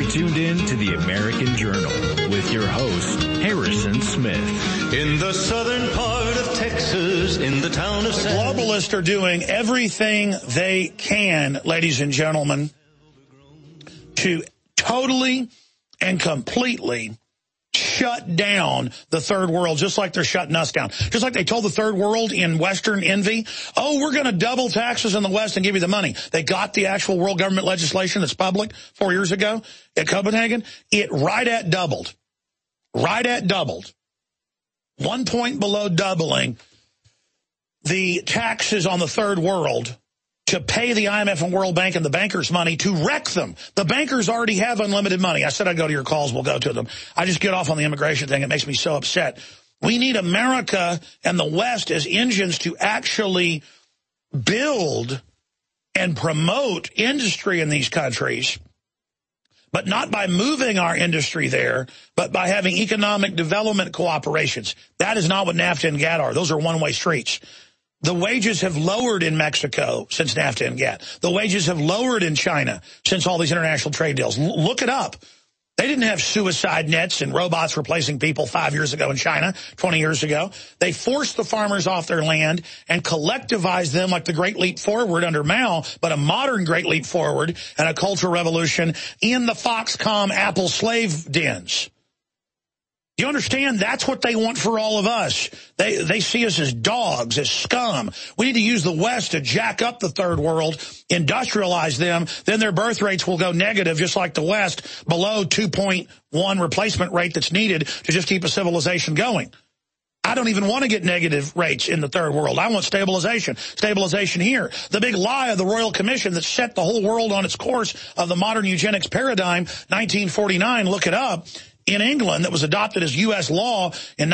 You're tuned in to the American Journal with your host, Harrison Smith. In the southern part of Texas, in the town of The globalists are doing everything they can, ladies and gentlemen, to totally and completely shut down the third world, just like they're shutting us down. Just like they told the third world in Western envy, oh, we're going to double taxes in the West and give you the money. They got the actual world government legislation that's public 4 years ago at Copenhagen. It right at doubled. 1 point below doubling the taxes on the third world to pay the IMF and World Bank and the bankers money to wreck them. The bankers already have unlimited money. I said I'd go to your calls. We'll go to them. I just get off on the immigration thing. It makes me so upset. We need America and the West as engines to actually build and promote industry in these countries, but not by moving our industry there, but by having economic development cooperations. That is not what NAFTA and GATT are. Those are one-way streets. The wages have lowered in Mexico since NAFTA and GATT. The wages have lowered in China since all these international trade deals. Look it up. They didn't have suicide nets and robots replacing people 5 years ago in China, 20 years ago. They forced the farmers off their land and collectivized them like the Great Leap Forward under Mao, but a modern Great Leap Forward and a cultural revolution in the Foxconn Apple slave dens. You understand? That's what they want for all of us. They see us as dogs, as scum. We need to use the West to jack up the third world, industrialize them, then their birth rates will go negative just like the West, below 2.1 replacement rate that's needed to just keep a civilization going. I don't even want to get negative rates in the third world. I want stabilization. Stabilization here. The big lie of the Royal Commission that set the whole world on its course of the modern eugenics paradigm, 1949, look it up, in England, that was adopted as U.S. law in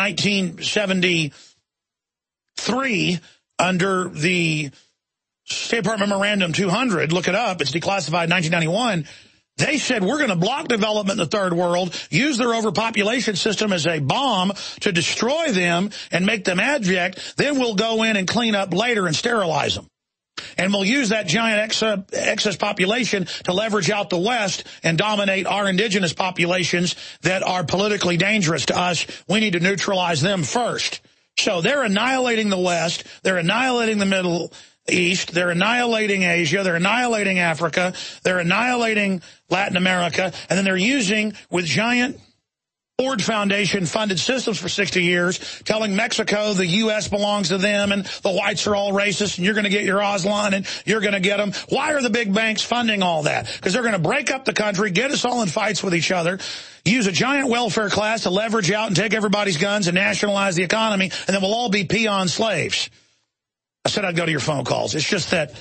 1973 under the State Department Memorandum 200. Look it up. It's declassified in 1991. They said, we're going to block development in the third world, use their overpopulation system as a bomb to destroy them and make them abject. Then we'll go in and clean up later and sterilize them. And we'll use that giant excess population to leverage out the West and dominate our indigenous populations that are politically dangerous to us. We need to neutralize them first. So they're annihilating the West. They're annihilating the Middle East. They're annihilating Asia. They're annihilating Africa. They're annihilating Latin America. And then they're using, with giant Ford Foundation funded systems for 60 years, telling Mexico the U.S. belongs to them and the whites are all racist and you're going to get your Aslan and you're going to get them. Why are the big banks funding all that? Because they're going to break up the country, get us all in fights with each other, use a giant welfare class to leverage out and take everybody's guns and nationalize the economy, and then we'll all be peon slaves. I said I'd go to your phone calls. It's just that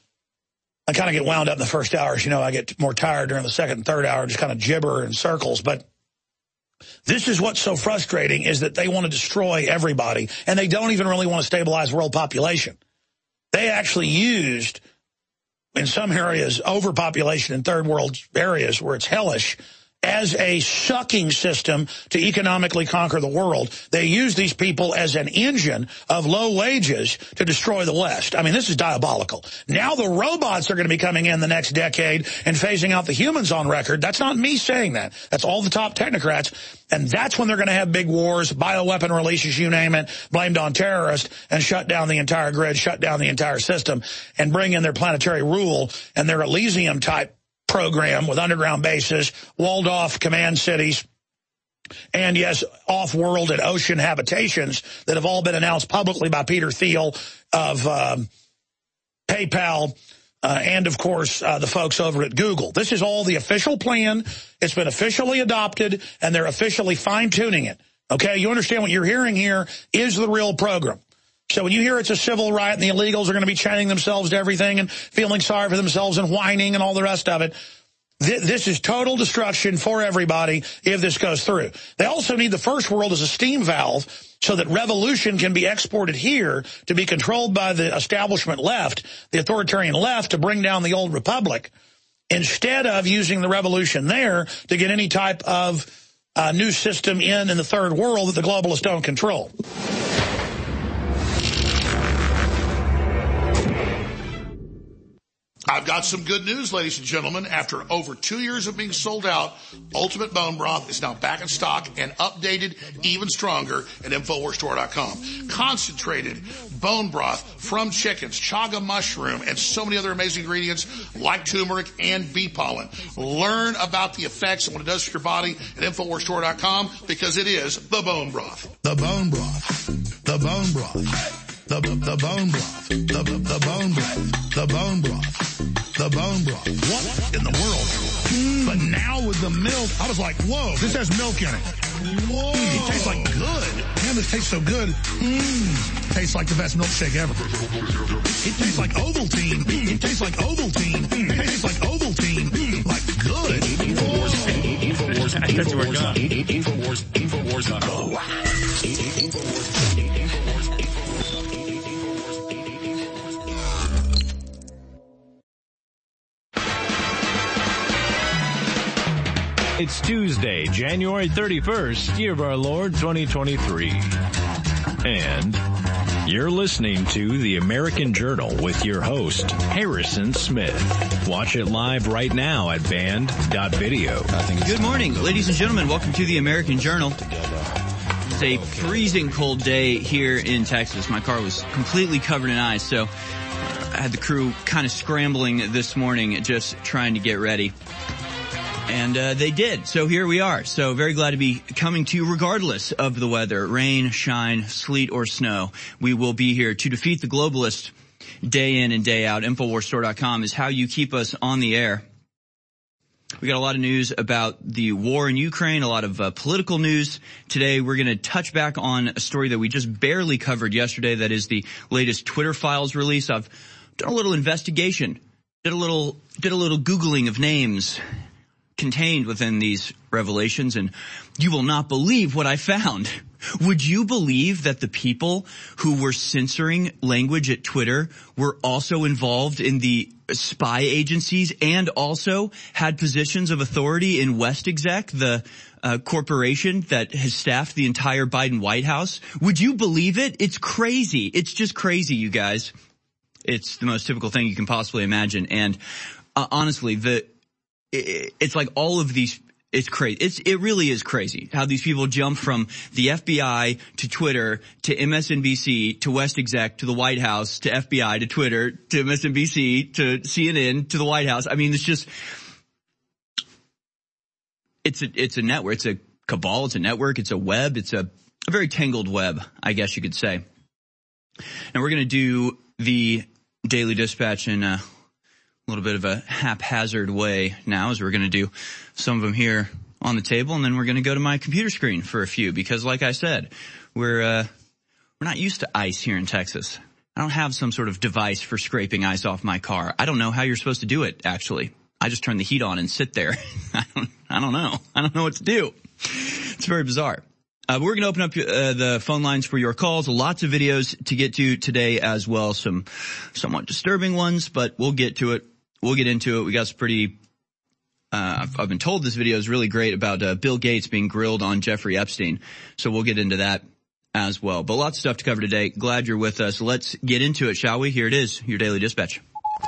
I kind of get wound up in the first hours. You know, I get more tired during the second and third hour, just kind of gibber in circles. But this is what's so frustrating, is that they want to destroy everybody, and they don't even really want to stabilize world population. They actually used, in some areas, overpopulation in third world areas where it's hellish, as a sucking system to economically conquer the world. They use these people as an engine of low wages to destroy the West. I mean, this is diabolical. Now the robots are going to be coming in the next decade and phasing out the humans on record. That's not me saying that. That's all the top technocrats. And that's when they're going to have big wars, bioweapon releases, you name it, blamed on terrorists, and shut down the entire grid, shut down the entire system, and bring in their planetary rule and their Elysium-type program with underground bases, walled-off command cities, and, yes, off-world and ocean habitations that have all been announced publicly by Peter Thiel of PayPal and, of course, the folks over at Google. This is all the official plan. It's been officially adopted, and they're officially fine-tuning it. Okay, you understand what you're hearing here is the real program. So when you hear it's a civil riot and the illegals are going to be chaining themselves to everything and feeling sorry for themselves and whining and all the rest of it, this is total destruction for everybody if this goes through. They also need the first world as a steam valve so that revolution can be exported here to be controlled by the establishment left, the authoritarian left, to bring down the old republic, instead of using the revolution there to get any type of new system in the third world that the globalists don't control. I've got some good news, ladies and gentlemen. After over 2 years of being sold out, Ultimate Bone Broth is now back in stock and updated even stronger at InfoWarsStore.com. Concentrated bone broth from chickens, chaga mushroom, and so many other amazing ingredients like turmeric and bee pollen. Learn about the effects and what it does for your body at InfoWarsStore.com because it is the bone broth. The bone broth. The bone broth. The bone broth. The bone broth. The bone broth. The bone broth. What in the world? But now with the milk, I was like, whoa, this has milk in it. Whoa. It tastes like good. Man, this tastes so good. Tastes like the best milkshake ever. It tastes like Ovaltine. It tastes like Ovaltine. It tastes like Ovaltine. Like good. InfoWars. That's where we're going. InfoWars.com. It's Tuesday, January 31st, year of our Lord 2023. And you're listening to The American Journal with your host, Harrison Smith. Watch it live right now at band.video. Good morning, ladies and gentlemen. Welcome to The American Journal. It's a freezing cold day here in Texas. My car was completely covered in ice, so I had the crew kind of scrambling this morning, just trying to get ready. And they did. So here we are. So very glad to be coming to you regardless of the weather. Rain, shine, sleet, or snow. We will be here to defeat the globalists day in and day out. InfoWarsStore.com is how you keep us on the air. We got a lot of news about the war in Ukraine, a lot of political news. Today we're going to touch back on a story that we just barely covered yesterday. That is the latest Twitter files release. I've done a little investigation, did a little Googling of names contained within these revelations, and you will not believe what I found. Would you believe that the people who were censoring language at Twitter were also involved in the spy agencies and also had positions of authority in WestExec, the corporation that has staffed the entire Biden White House? Would you believe it? It's crazy. It's just crazy, you guys. It's the most typical thing you can possibly imagine. And honestly, it's like all of these, it's crazy. It really is crazy how these people jump from the FBI to Twitter to MSNBC to WestExec to the White House to FBI to Twitter to MSNBC to CNN to the White House. I mean, it's just, it's a network. It's a cabal. It's a network. It's a web. It's a very tangled web, I guess you could say. Now we're going to do the Daily Dispatch in a little bit of a haphazard way now, as we're going to do some of them here on the table, and then we're going to go to my computer screen for a few, because like I said, we're not used to ice here in Texas. I don't have some sort of device for scraping ice off my car. I don't know how you're supposed to do it, actually. I just turn the heat on and sit there. I don't know. I don't know what to do. It's very bizarre. But we're going to open up the phone lines for your calls. Lots of videos to get to today as well. Some somewhat disturbing ones, but we'll get to it. We'll get into it. We got some pretty, I've been told this video is really great about Bill Gates being grilled on Jeffrey Epstein. So we'll get into that as well. But lots of stuff to cover today. Glad you're with us. Let's get into it, shall we? Here it is, your Daily Dispatch.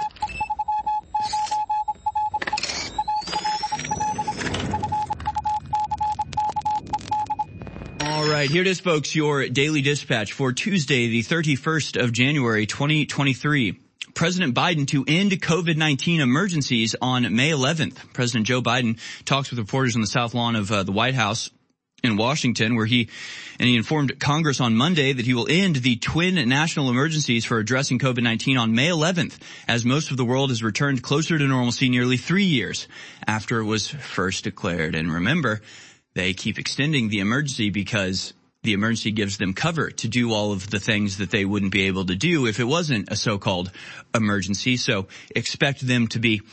All right, here it is, folks, your Daily Dispatch for Tuesday, the 31st of January, 2023. President Biden to end COVID-19 emergencies on May 11th. President Joe Biden talks with reporters on the South Lawn of the White House in Washington, where he informed Congress on Monday that he will end the twin national emergencies for addressing COVID-19 on May 11th, as most of the world has returned closer to normalcy nearly 3 years after it was first declared. And remember, they keep extending the emergency because the emergency gives them cover to do all of the things that they wouldn't be able to do if it wasn't a so-called emergency. So expect them to be,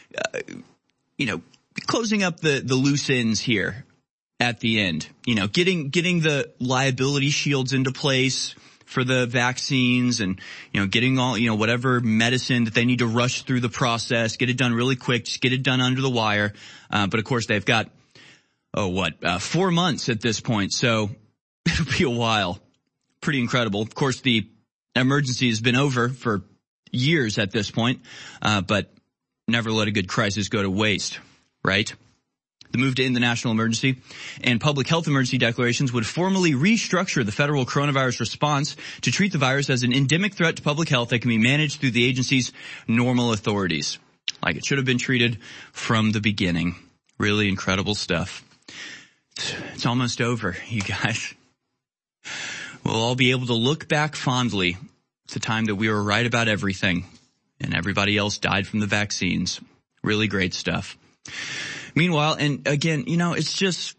closing up the loose ends here at the end. Getting the liability shields into place for the vaccines and, getting all, whatever medicine that they need to rush through the process, get it done really quick, just get it done under the wire. But of course they've got, 4 months at this point. So it'll be a while. Pretty incredible. Of course, the emergency has been over for years at this point. But never let a good crisis go to waste, right? The move to end the national emergency and public health emergency declarations would formally restructure the federal coronavirus response to treat the virus as an endemic threat to public health that can be managed through the agency's normal authorities, like it should have been treated from the beginning. Really incredible stuff. It's almost over, you guys. We'll all be able to look back fondly to the time that we were right about everything and everybody else died from the vaccines. Really great stuff. Meanwhile, and again, it's just,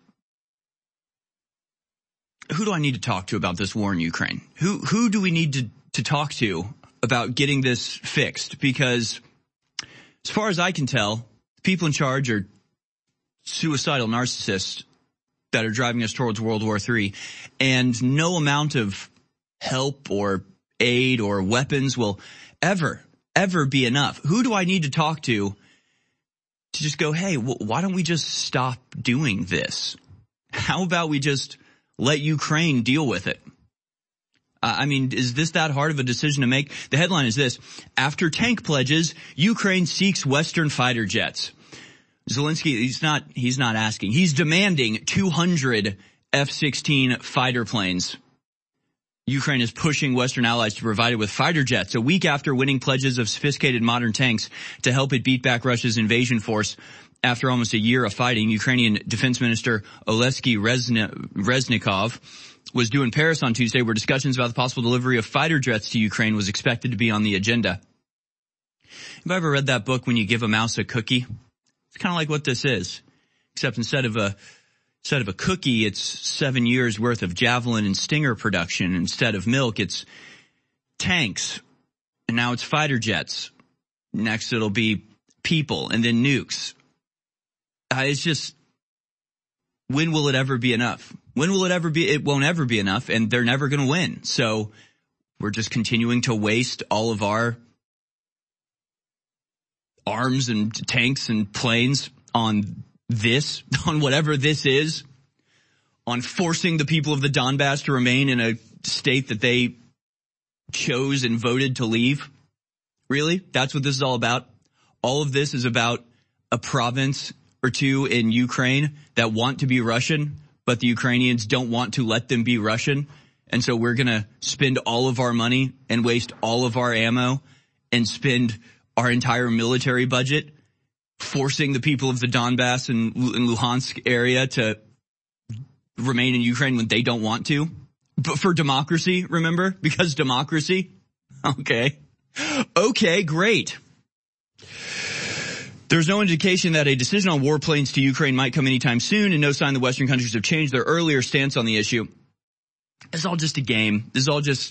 who do I need to talk to about this war in Ukraine? Who do we need to talk to about getting this fixed? Because as far as I can tell, people in charge are suicidal narcissists that are driving us towards World War III, and no amount of help or aid or weapons will ever be enough. Who do I need to talk to just go, hey, why don't we just stop doing this? How about we just let Ukraine deal with it? Is this that hard of a decision to make? The headline is this: after tank pledges, Ukraine seeks Western fighter jets. Zelensky, he's not asking. He's demanding 200 F-16 fighter planes. Ukraine is pushing Western allies to provide it with fighter jets a week after winning pledges of sophisticated modern tanks to help it beat back Russia's invasion force. After almost a year of fighting, Ukrainian Defense Minister Oleksiy Reznikov was due in Paris on Tuesday, where discussions about the possible delivery of fighter jets to Ukraine was expected to be on the agenda. Have you ever read that book, When You Give a Mouse a Cookie? It's kind of like what this is, except instead of a cookie, it's 7 years worth of Javelin and Stinger production. Instead of milk, it's tanks. And now it's fighter jets. Next it'll be people and then nukes. It's just, when will it ever be enough? When will it ever be? It won't ever be enough, and they're never going to win. So we're just continuing to waste all of our arms and tanks and planes on this, on whatever this is, on forcing the people of the Donbass to remain in a state that they chose and voted to leave. Really? That's what this is all about? All of this is about a province or two in Ukraine that want to be Russian, but the Ukrainians don't want to let them be Russian. And so we're going to spend all of our money and waste all of our ammo and spend our entire military budget forcing the people of the Donbass and Luhansk area to remain in Ukraine when they don't want to. But for democracy, remember? Because democracy? Okay, great. There's no indication that a decision on warplanes to Ukraine might come anytime soon, and no sign the Western countries have changed their earlier stance on the issue. It's all just a game. This is all just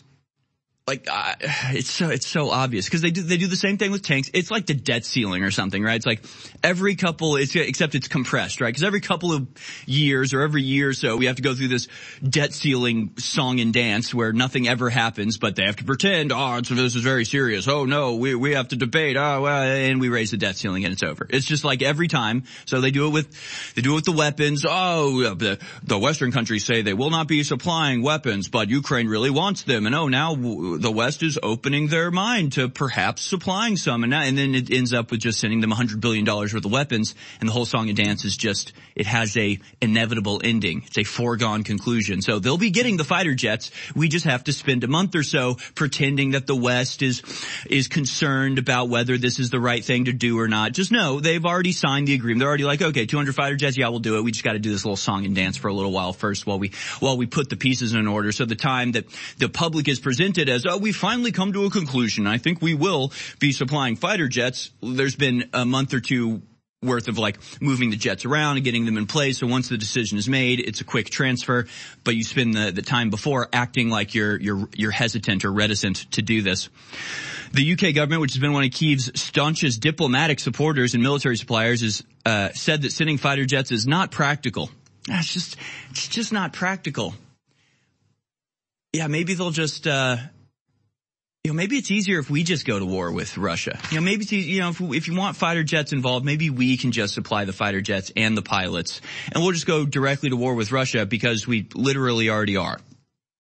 it's so obvious because they do the same thing with tanks. It's like the debt ceiling or something, right? It's like every couple, except it's compressed, right? Because every couple of years or every year or so, we have to go through this debt ceiling song and dance where nothing ever happens, but they have to pretend, this is very serious. Oh no, we have to debate. And we raise the debt ceiling and it's over. It's just like every time. So they do it with the weapons. The Western countries say they will not be supplying weapons, but Ukraine really wants them. And now the West is opening their mind to perhaps supplying some, and then it ends up with just sending them $100 billion worth of weapons, and the whole song and dance is just, it has a inevitable ending. It's a foregone conclusion. So they'll be getting the fighter jets. We just have to spend a month or so pretending that the West is concerned about whether this is the right thing to do or not. Just know they've already signed the agreement. They're already like, okay, 200 fighter jets, yeah, we'll do it. We just got to do this little song and dance for a little while first while we put the pieces in order. So the time that the public is presented as, we finally come to a conclusion. I think we will be supplying fighter jets. There's been a month or two worth of moving the jets around and getting them in place. So once the decision is made, it's a quick transfer, but you spend the time before acting like you're hesitant or reticent to do this. The UK government, which has been one of Kyiv's staunchest diplomatic supporters and military suppliers, has said that sending fighter jets is not practical. It's just not practical. Yeah, maybe they'll just maybe it's easier if we just go to war with Russia. Maybe it's easy, if you want fighter jets involved, maybe we can just supply the fighter jets and the pilots, and we'll just go directly to war with Russia because we literally already are.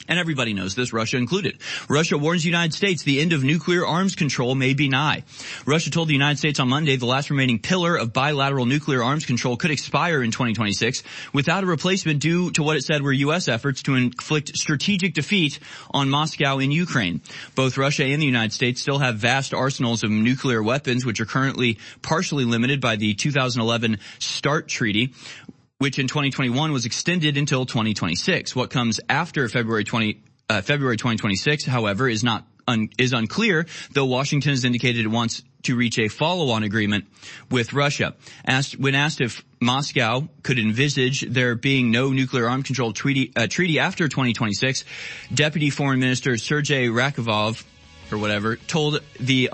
and everybody knows this, Russia included. Russia warns the United States the end of nuclear arms control may be nigh. Russia told the United States on Monday the last remaining pillar of bilateral nuclear arms control could expire in 2026 without a replacement due to what it said were U.S. efforts to inflict strategic defeat on Moscow in Ukraine. Both Russia and the United States still have vast arsenals of nuclear weapons, which are currently partially limited by the 2011 START Treaty, which in 2021 was extended until 2026. What comes after February 2026, however, is unclear, though Washington has indicated it wants to reach a follow-on agreement with Russia. When asked if Moscow could envisage there being no nuclear arms control treaty after 2026, Deputy Foreign Minister Sergei Rakovov, or whatever, told the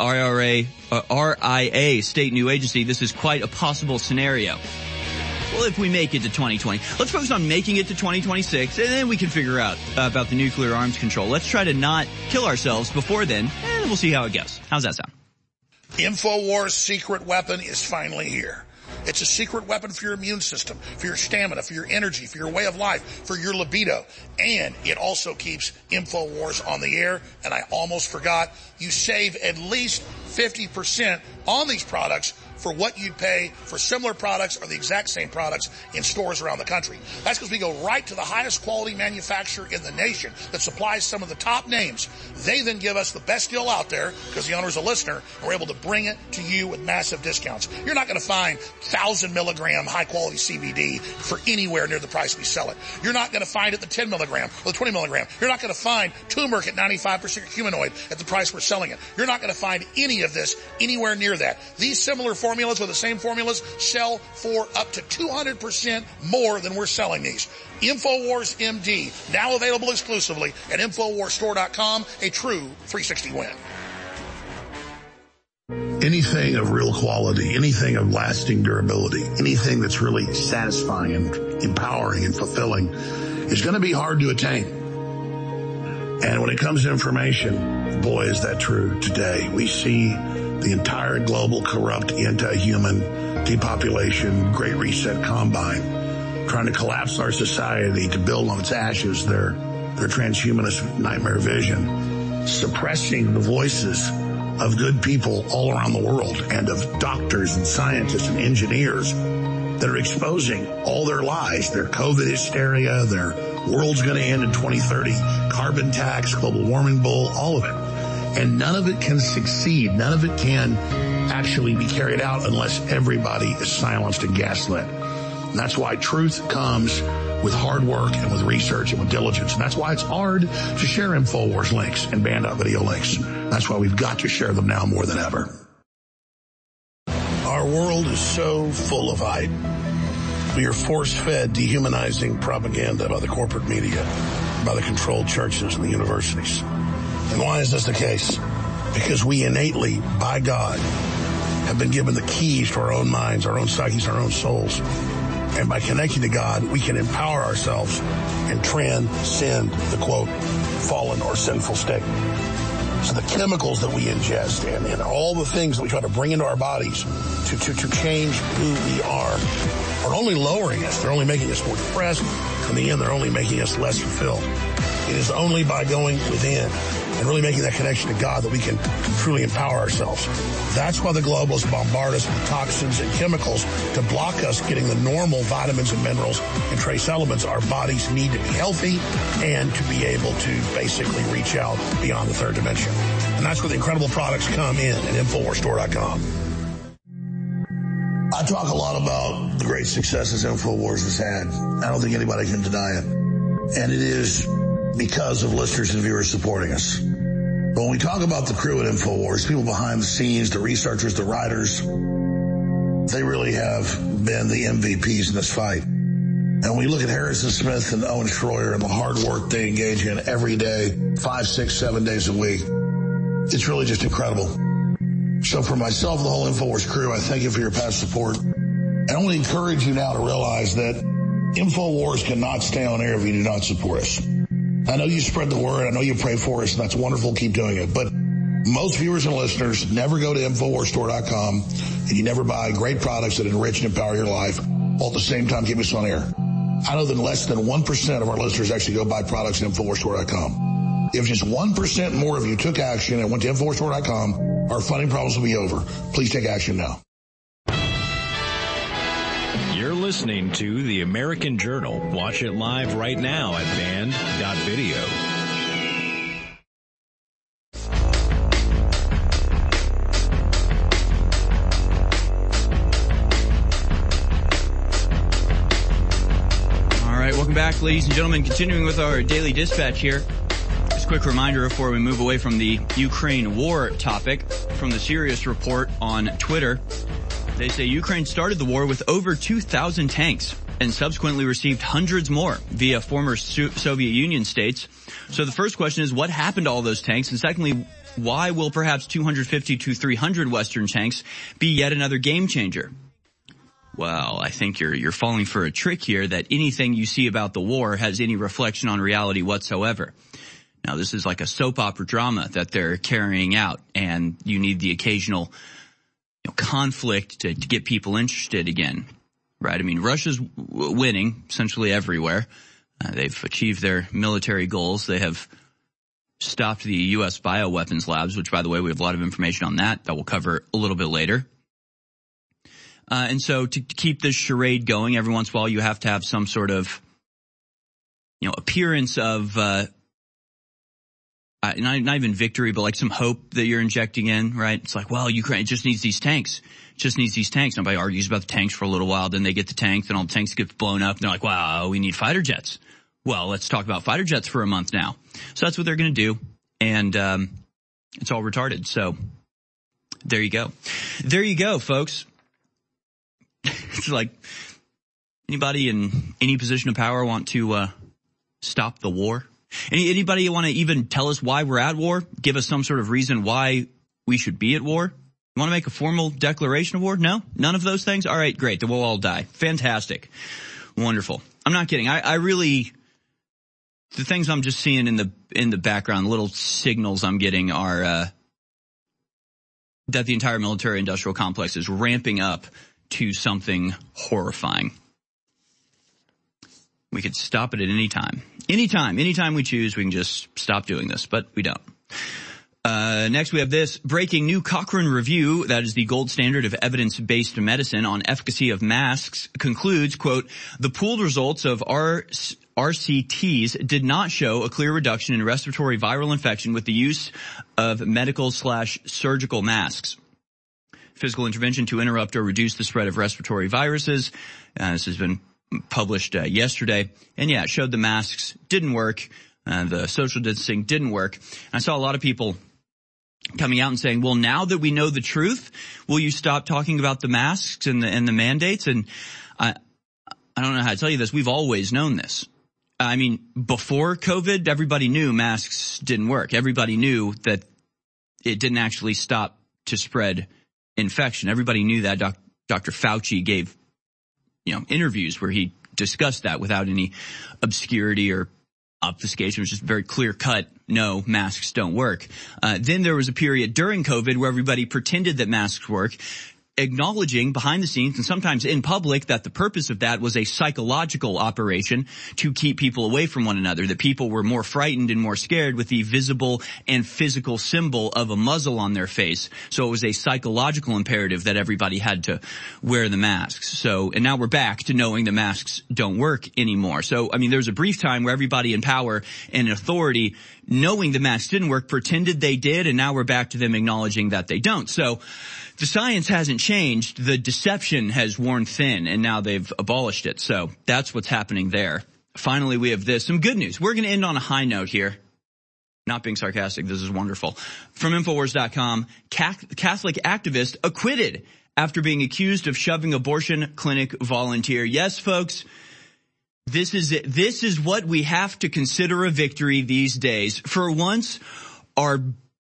RIA state new agency this is quite a possible scenario. Well, if we make it to 2020, let's focus on making it to 2026, and then we can figure out about the nuclear arms control. Let's try to not kill ourselves before then, and we'll see how it goes. How's that sound? InfoWars secret weapon is finally here. It's a secret weapon for your immune system, for your stamina, for your energy, for your way of life, for your libido. And it also keeps InfoWars on the air. And I almost forgot, you save at least 50% on these products for what you'd pay for similar products or the exact same products in stores around the country. That's because we go right to the highest quality manufacturer in the nation that supplies some of the top names. They then give us the best deal out there because the owner's a listener, and we're able to bring it to you with massive discounts. You're not going to find 1,000 milligram high quality CBD for anywhere near the price we sell it. You're not going to find it the 10 milligram or the 20 milligram. You're not going to find turmeric at 95% humanoid at the price we're selling it. You're not going to find any of this anywhere near that. These similar formulas or the same formulas sell for up to 200% more than we're selling these. InfoWars MD, now available exclusively at InfoWarsStore.com, a true 360 win. Anything of real quality, anything of lasting durability, anything that's really satisfying and empowering and fulfilling is going to be hard to attain. And when it comes to information, boy, is that true today. We see the entire global corrupt anti-human depopulation, Great Reset combine, trying to collapse our society to build on its ashes their transhumanist nightmare vision, suppressing the voices of good people all around the world and of doctors and scientists and engineers that are exposing all their lies, their COVID hysteria, their world's going to end in 2030, carbon tax, global warming bull, all of it. And none of it can succeed. None of it can actually be carried out unless everybody is silenced and gaslit. And that's why truth comes with hard work and with research and with diligence. And that's why it's hard to share InfoWars links and Band.video links. That's why we've got to share them now more than ever. Our world is so full of hype. We are force-fed dehumanizing propaganda by the corporate media, by the controlled churches and the universities. And why is this the case? Because we innately, by God, have been given the keys to our own minds, our own psyches, our own souls. And by connecting to God, we can empower ourselves and transcend the, quote, fallen or sinful state. So the chemicals that we ingest and all the things that we try to bring into our bodies to change who we are only lowering us. They're only making us more depressed. In the end, they're only making us less fulfilled. It is only by going within and really making that connection to God that we can truly empower ourselves. That's why the globalists bombard us with toxins and chemicals to block us getting the normal vitamins and minerals and trace elements our bodies need to be healthy and to be able to basically reach out beyond the third dimension. And that's where the incredible products come in at InfoWarsStore.com. I talk a lot about the great successes InfoWars has had. I don't think anybody can deny it. And it is because of listeners and viewers supporting us. But when we talk about the crew at InfoWars, people behind the scenes, the researchers, the writers, they really have been the MVPs in this fight. And when we look at Harrison Smith and Owen Schroyer and the hard work they engage in every day, 5, 6, 7 days a week, it's really just incredible. So for myself and the whole InfoWars crew, I thank you for your past support. And I want to encourage you now to realize that InfoWars cannot stay on air if you do not support us. I know you spread the word. I know you pray for us, and that's wonderful. Keep doing it. But most viewers and listeners never go to InfoWarsStore.com, and you never buy great products that enrich and empower your life, while at the same time keep us on air. I know that less than 1% of our listeners actually go buy products at InfoWarsStore.com. If just 1% more of you took action and went to InfoWarsStore.com, our funding problems will be over. Please take action now. You're listening to The American Journal. Watch it live right now at band.video. All right, welcome back, ladies and gentlemen. Continuing with our daily dispatch here. Just a quick reminder before we move away from the Ukraine war topic from the Sirius Report on Twitter. They say Ukraine started the war with over 2,000 tanks and subsequently received hundreds more via former Soviet Union states. So the first question is, what happened to all those tanks? And secondly, why will perhaps 250 to 300 Western tanks be yet another game changer? Well, I think you're falling for a trick here that anything you see about the war has any reflection on reality whatsoever. Now, this is like a soap opera drama that they're carrying out, and you need the occasional conflict to get people interested again, right? I mean, Russia's winning essentially everywhere. They've achieved their military goals. They have stopped the U.S. bioweapons labs, which, by the way, we have a lot of information on that we'll cover a little bit later. And so to keep this charade going, every once in a while you have to have some sort of, appearance of, not even victory, but like some hope that you're injecting in, right? It's like, well, Ukraine just needs these tanks. Just needs these tanks. Nobody argues about the tanks for a little while. Then they get the tanks, and all the tanks get blown up. And they're like, wow, we need fighter jets. Well, let's talk about fighter jets for a month now. So that's what they're going to do. And it's all retarded. So there you go. There you go, folks. It's like anybody in any position of power want to stop the war? Anybody want to even tell us why we're at war? Give us some sort of reason why we should be at war? You want to make a formal declaration of war? No? None of those things? All right, great. Then we'll all die. Fantastic. Wonderful. I'm not kidding. I really, the things I'm just seeing in the background, little signals I'm getting are that the entire military industrial complex is ramping up to something horrifying. We could stop it at any time. Anytime we choose, we can just stop doing this, but we don't. Next we have this breaking new Cochrane review, that is the gold standard of evidence-based medicine on efficacy of masks, concludes, quote, the pooled results of RCTs did not show a clear reduction in respiratory viral infection with the use of medical/surgical masks. Physical intervention to interrupt or reduce the spread of respiratory viruses. This has been published yesterday. And yeah, it showed the masks didn't work. The social distancing didn't work. And I saw a lot of people coming out and saying, well, now that we know the truth, will you stop talking about the masks and the mandates? And I don't know how to tell you this. We've always known this. I mean, before COVID, everybody knew masks didn't work. Everybody knew that it didn't actually stop to spread infection. Everybody knew that. Dr. Fauci gave, interviews where he discussed that without any obscurity or obfuscation. It was just very clear cut. No, masks don't work. Then there was a period during COVID where everybody pretended that masks work, acknowledging behind the scenes and sometimes in public that the purpose of that was a psychological operation to keep people away from one another, that people were more frightened and more scared with the visible and physical symbol of a muzzle on their face. So it was a psychological imperative that everybody had to wear the masks. So, and now we're back to knowing the masks don't work anymore. So, I mean, there was a brief time where everybody in power and authority, knowing the masks didn't work, pretended they did, and now we're back to them acknowledging that they don't. So the science hasn't changed. The deception has worn thin, and now they've abolished it. So that's what's happening there. Finally, we have this. Some good news. We're going to end on a high note here. Not being sarcastic. This is wonderful. From Infowars.com, Catholic activist acquitted after being accused of shoving abortion clinic volunteer. Yes, folks. This is it. This is what we have to consider a victory these days. For once, our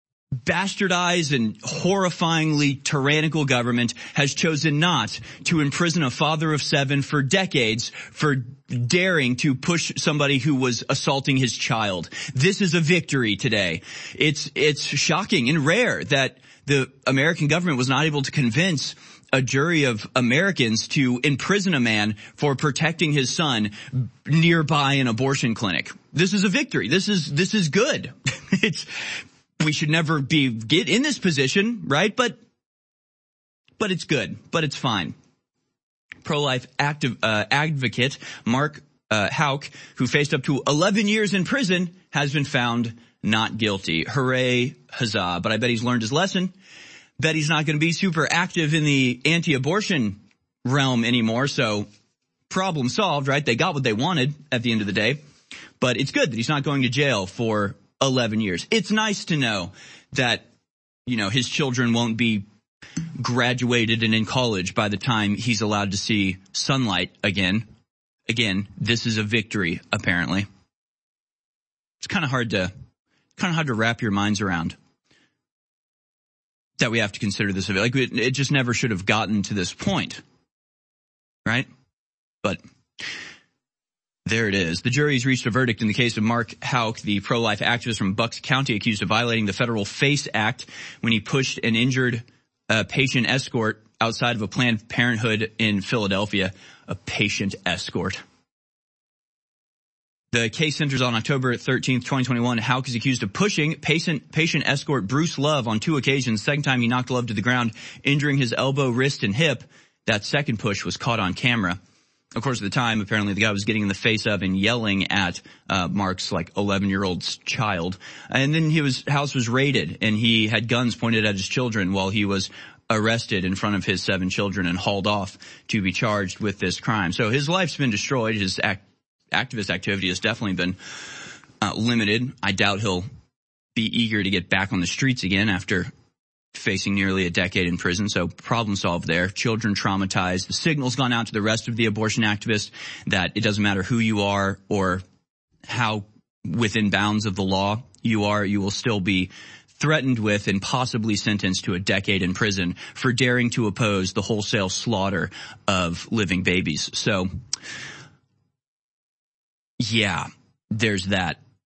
bastardized and horrifyingly tyrannical government has chosen not to imprison a father of 7 for decades for daring to push somebody who was assaulting his child. This is a victory today. It's shocking and rare that the American government was not able to convince a jury of Americans to imprison a man for protecting his son nearby an abortion clinic. This is a victory. This is good. We should never get in this position, right? But it's good. But it's fine. Pro-life advocate Mark Houck, who faced up to 11 years in prison, has been found not guilty. Hooray, huzzah. But I bet he's learned his lesson. Bet he's not going to be super active in the anti-abortion realm anymore. So problem solved, right? They got what they wanted at the end of the day. But it's good that he's not going to jail for 11 years. It's nice to know that, his children won't be graduated and in college by the time he's allowed to see sunlight again. Again, this is a victory, apparently. It's kind of hard to wrap your minds around that we have to consider this. Like, it just never should have gotten to this point, right? But there it is. The jury's reached a verdict in the case of Mark Houck, the pro-life activist from Bucks County, accused of violating the federal FACE Act when he pushed an injured patient escort outside of a Planned Parenthood in Philadelphia. A patient escort. The case centers on October 13th, 2021. Houck is accused of pushing patient escort Bruce Love on 2 occasions. Second time he knocked Love to the ground, injuring his elbow, wrist, and hip. That second push was caught on camera. Of course, at the time, apparently the guy was getting in the face of and yelling at Mark's 11-year-old child. And then his house was raided, and he had guns pointed at his children while he was arrested in front of his 7 children and hauled off to be charged with this crime. So his life's been destroyed. His activist activity has definitely been limited. I doubt he'll be eager to get back on the streets again after facing nearly a decade in prison. So problem solved there. Children traumatized. The signal's gone out to the rest of the abortion activists that it doesn't matter who you are or how within bounds of the law you are, you will still be threatened with and possibly sentenced to a decade in prison for daring to oppose the wholesale slaughter of living babies. So, yeah, there's that.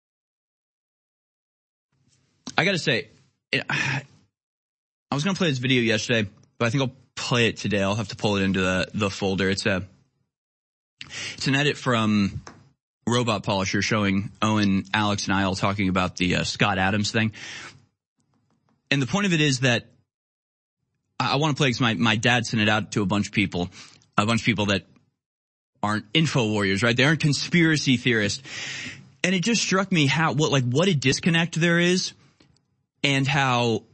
I gotta say, I was going to play this video yesterday, but I think I'll play it today. I'll have to pull it into the folder. It's an edit from Robot Polisher showing Owen, Alex, and I all talking about the Scott Adams thing. And the point of it is that I want to play because my dad sent it out to a bunch of people that aren't info warriors, right? They aren't conspiracy theorists. And it just struck me what a disconnect there is, and how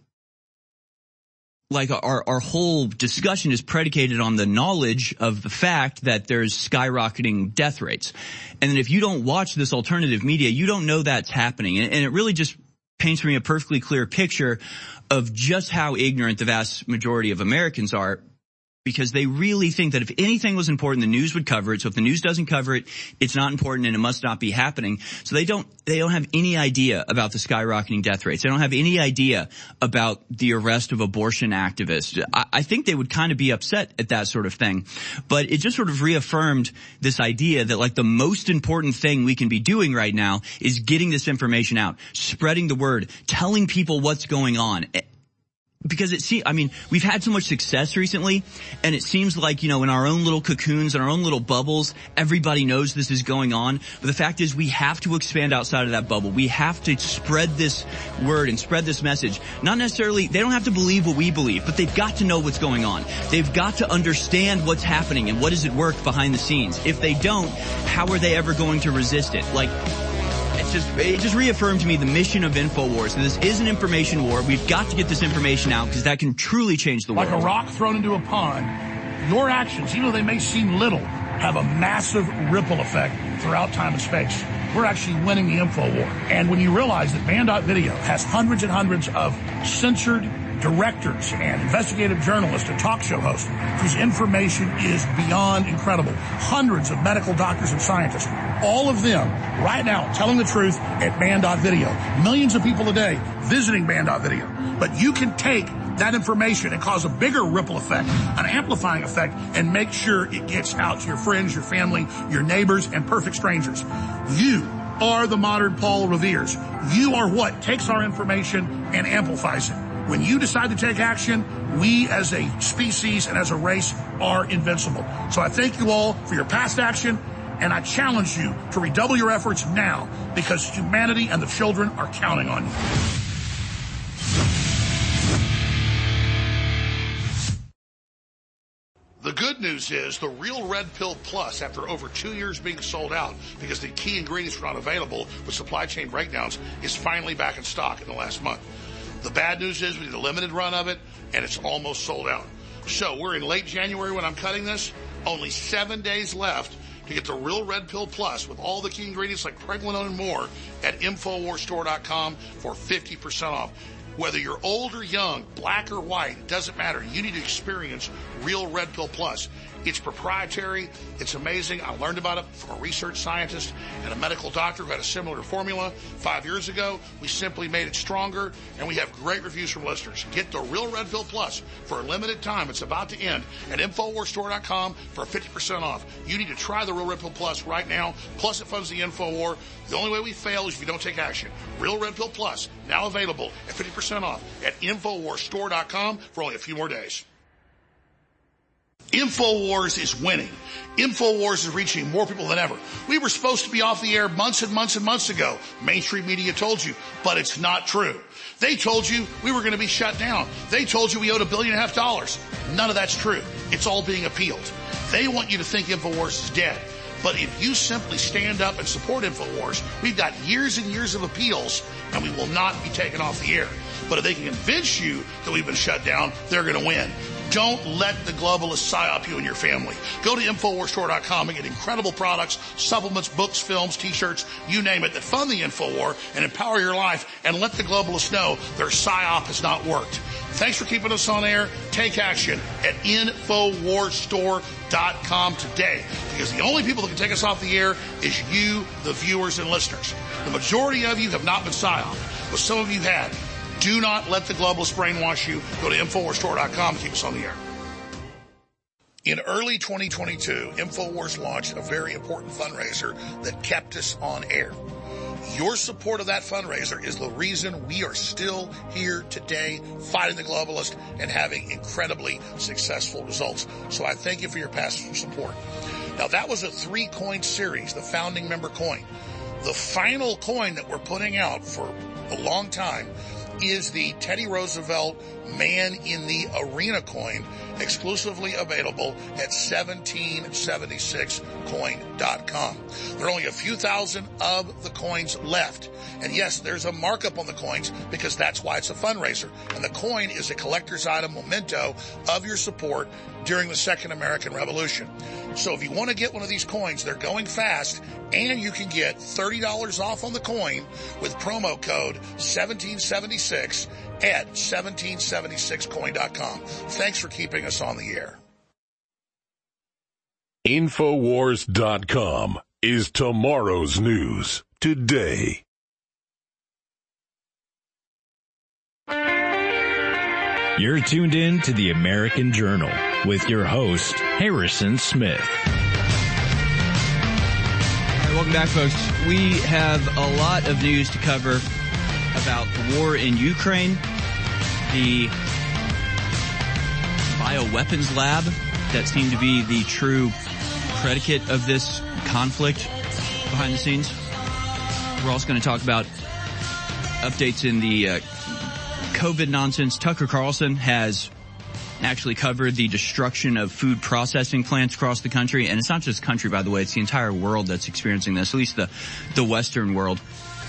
our whole discussion is predicated on the knowledge of the fact that there's skyrocketing death rates. And then if you don't watch this alternative media, you don't know that's happening. And it really just paints for me a perfectly clear picture of just how ignorant the vast majority of Americans are, because they really think that if anything was important, the news would cover it. So if the news doesn't cover it, it's not important and it must not be happening. So they don't have any idea about the skyrocketing death rates. They don't have any idea about the arrest of abortion activists. I think they would kind of be upset at that sort of thing. But it just sort of reaffirmed this idea that the most important thing we can be doing right now is getting this information out, spreading the word, telling people what's going on. Because we've had so much success recently, and it seems like, in our own little cocoons, in our own little bubbles, everybody knows this is going on. But the fact is, we have to expand outside of that bubble. We have to spread this word and spread this message. Not necessarily, they don't have to believe what we believe, but they've got to know what's going on. They've got to understand what's happening and what is at work behind the scenes. If they don't, how are they ever going to resist it? It just reaffirmed to me the mission of InfoWars. This is an information war. We've got to get this information out because that can truly change the world. Like a rock thrown into a pond, your actions, even though they may seem little, have a massive ripple effect throughout time and space. We're actually winning the info war. And when you realize that Man.Video has hundreds and hundreds of censored directors and investigative journalists and talk show hosts whose information is beyond incredible. Hundreds of medical doctors and scientists, all of them right now telling the truth at Man.Video. Millions of people a day visiting Man.Video. But you can take that information and cause a bigger ripple effect, an amplifying effect, and make sure it gets out to your friends, your family, your neighbors, and perfect strangers. You are the modern Paul Revere's. You are what takes our information and amplifies it. When you decide to take action, we as a species and as a race are invincible. So I thank you all for your past action, and I challenge you to redouble your efforts now, because humanity and the children are counting on you. The good news is the Real Red Pill Plus, after over 2 years being sold out because the key ingredients were not available with supply chain breakdowns, is finally back in stock in the last month. The bad news is we did a limited run of it, and it's almost sold out. So we're in late January when I'm cutting this. Only 7 days left to get the Real Red Pill Plus with all the key ingredients like pregnenolone and more at InfoWarsStore.com for 50% off. Whether you're old or young, black or white, it doesn't matter. You need to experience Real Red Pill Plus. It's proprietary. It's amazing. I learned about it from a research scientist and a medical doctor who had a similar formula 5 years ago. We simply made it stronger, and we have great reviews from listeners. Get the Real Red Pill Plus for a limited time. It's about to end at InfoWarsStore.com for 50% off. You need to try the Real Red Pill Plus right now. Plus, it funds the InfoWar. The only way we fail is if you don't take action. Real Red Pill Plus, now available at 50% off at InfoWarsStore.com for only a few more days. InfoWars is winning. InfoWars is reaching more people than ever. We were supposed to be off the air months and months and months ago. Mainstream media told you, but it's not true. They told you we were going to be shut down. They told you we owed $1.5 billion. None of that's true. It's all being appealed. They want you to think InfoWars is dead. But if you simply stand up and support InfoWars, we've got years and years of appeals, and we will not be taken off the air. But if they can convince you that we've been shut down, they're going to win. Don't let the globalists psyop you and your family. Go to InfoWarsStore.com and get incredible products, supplements, books, films, T-shirts, you name it, that fund the InfoWar and empower your life, and let the globalists know their psyop has not worked. Thanks for keeping us on air. Take action at InfoWarsStore.com today, because the only people that can take us off the air is you, the viewers and listeners. The majority of you have not been psyoped, but some of you have. Do not let the globalists brainwash you. Go to InfoWarsStore.com and keep us on the air. In early 2022, InfoWars launched a very important fundraiser that kept us on air. Your support of that fundraiser is the reason we are still here today fighting the globalists and having incredibly successful results. So I thank you for your past support. Now, that was a 3-coin series, the founding member coin. The final coin that we're putting out for a long time is the Teddy Roosevelt Man in the Arena coin, exclusively available at 1776coin.com. There are only a few thousand of the coins left. And yes, there's a markup on the coins because that's why it's a fundraiser. And the coin is a collector's item memento of your support during the Second American Revolution. So if you want to get one of these coins, they're going fast, and you can get $30 off on the coin with promo code 1776 at 1776coin.com. Thanks for keeping us on the air. Infowars.com is tomorrow's news today. You're tuned in to the American Journal with your host, Harrison Smith. All right, welcome back, folks. We have a lot of news to cover about the war in Ukraine, the bioweapons lab that seemed to be the true predicate of this conflict behind the scenes. We're also going to talk about updates in the COVID nonsense. Tucker Carlson has actually covered the destruction of food processing plants across the country. And it's not just the country, by the way. It's the entire world that's experiencing this, at least the Western world.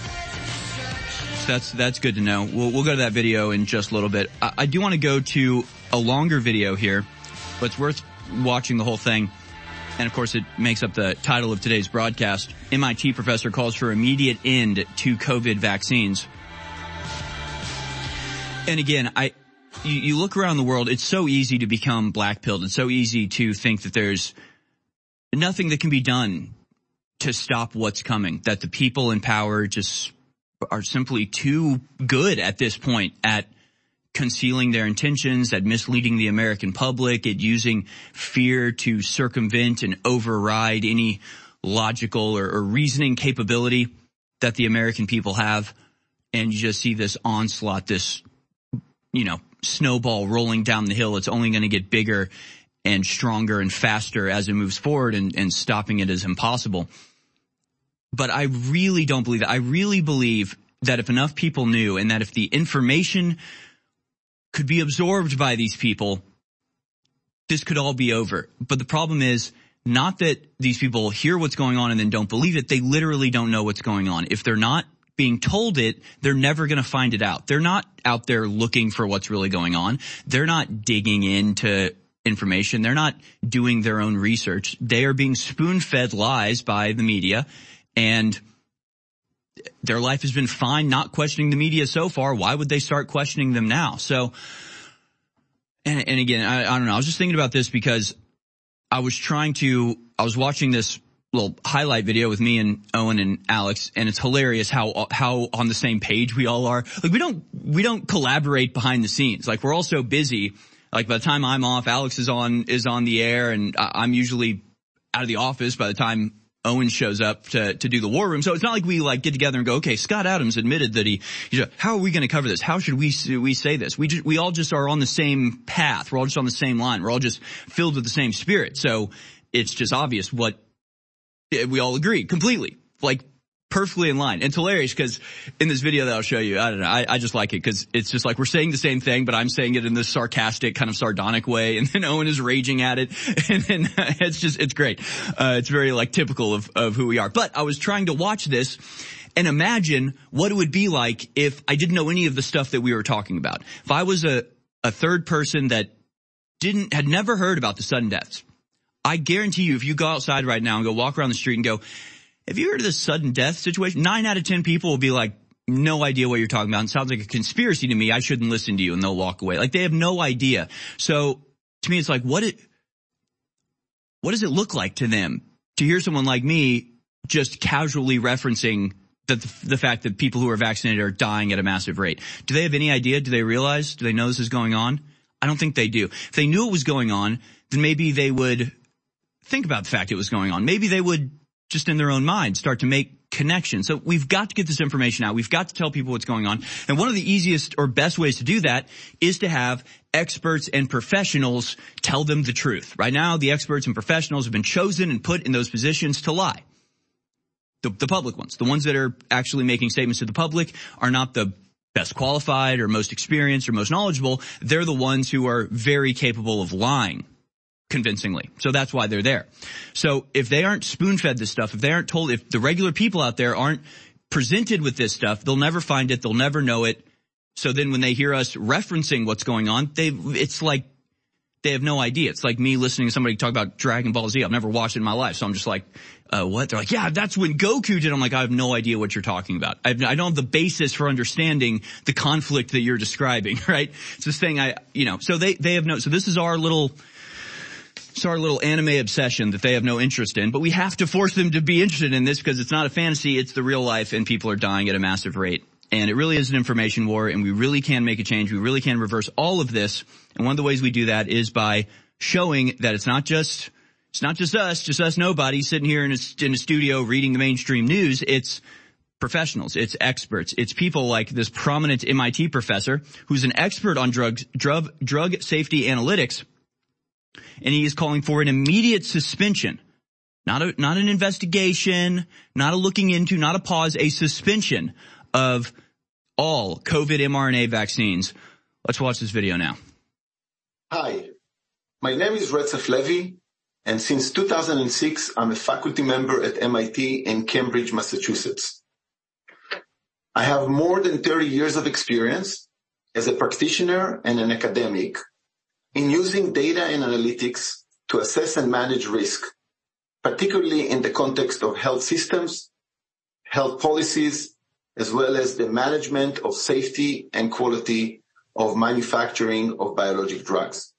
So that's good to know. We'll go to that video in just a little bit. I do want to go to a longer video here, but it's worth watching the whole thing. And, of course, it makes up the title of today's broadcast. MIT professor calls for immediate end to COVID vaccines. And again, you look around the world, it's so easy to become black-pilled. It's so easy to think that there's nothing that can be done to stop what's coming, that the people in power just are simply too good at this point at concealing their intentions, at misleading the American public, at using fear to circumvent and override any logical or reasoning capability that the American people have. And you just see this onslaught, this snowball rolling down the hill. It's only going to get bigger and stronger and faster as it moves forward, and stopping it is impossible. But I really don't believe that. I really believe that if enough people knew, and that if the information could be absorbed by these people, this could all be over. But the problem is not that these people hear what's going on and then don't believe it. They literally don't know what's going on. If they're not being told it, they're never going to find it out. They're not out there looking for what's really going on. They're not digging into information. They're not doing their own research. They are being spoon-fed lies by the media, and their life has been fine not questioning the media so far. Why would they start questioning them now? So, and again, I don't know. I was just thinking about this because I was watching this little highlight video with me and Owen and Alex, and it's hilarious how on the same page we all are. Like, we don't collaborate behind the scenes. Like, we're all so busy. Like, by the time I'm off, Alex is on the air, and I'm usually out of the office by the time Owen shows up to do the war room. So it's not like we get together and go, okay, Scott Adams admitted that how are we going to cover this? How should we say this? We all just are on the same path. We're all just on the same line. We're all just filled with the same spirit. So it's just obvious what we all agree completely, perfectly in line. And it's hilarious because in this video that I'll show you, I don't know, I just like it because it's just like we're saying the same thing, but I'm saying it in this sarcastic, kind of sardonic way, and then Owen is raging at it, and then it's great. It's very typical of who we are. But I was trying to watch this and imagine what it would be like if I didn't know any of the stuff that we were talking about. If I was a third person that had never heard about the sudden deaths, I guarantee you if you go outside right now and go walk around the street and go, have you heard of this sudden death situation? 9 out of 10 people will be like, no idea what you're talking about. It sounds like a conspiracy to me. I shouldn't listen to you, and they'll walk away. They have no idea. So to me, it's like, what does it look like to them to hear someone like me just casually referencing the fact that people who are vaccinated are dying at a massive rate? Do they have any idea? Do they realize? Do they know this is going on? I don't think they do. If they knew it was going on, then maybe they would think about the fact it was going on. Maybe they would just in their own mind start to make connections. So we've got to get this information out. We've got to tell people what's going on. And one of the easiest or best ways to do that is to have experts and professionals tell them the truth. Right now, the experts and professionals have been chosen and put in those positions to lie. The public ones, the ones that are actually making statements to the public, are not the best qualified or most experienced or most knowledgeable. They're the ones who are very capable of lying convincingly. So that's why they're there. So if they aren't spoon-fed this stuff, if they aren't told, if the regular people out there aren't presented with this stuff, they'll never find it, they'll never know it. So then when they hear us referencing what's going on, it's like they have no idea. It's like me listening to somebody talk about Dragon Ball Z. I've never watched it in my life. So I'm just like, what? They're like, yeah, that's when Goku did. I'm like, I have no idea what you're talking about. I don't have the basis for understanding the conflict that you're describing, right? It's this thing so they have no, so this is our little anime obsession that they have no interest in, but we have to force them to be interested in this because it's not a fantasy, it's the real life, and people are dying at a massive rate. And it really is an information war, and we really can make a change. We really can reverse all of this. And one of the ways we do that is by showing that it's not just us nobody sitting here in a studio reading the mainstream news. It's professionals, it's experts, it's people like this prominent MIT professor who's an expert on drug safety analytics. And he is calling for an immediate suspension, not an investigation, not a looking into, not a pause, a suspension of all COVID mRNA vaccines. Let's watch this video now. Hi, my name is Retzef Levy, and since 2006, I'm a faculty member at MIT in Cambridge, Massachusetts. I have more than 30 years of experience as a practitioner and an academic in using data and analytics to assess and manage risk, particularly in the context of health systems, health policies, as well as the management of safety and quality of manufacturing of biologic drugs.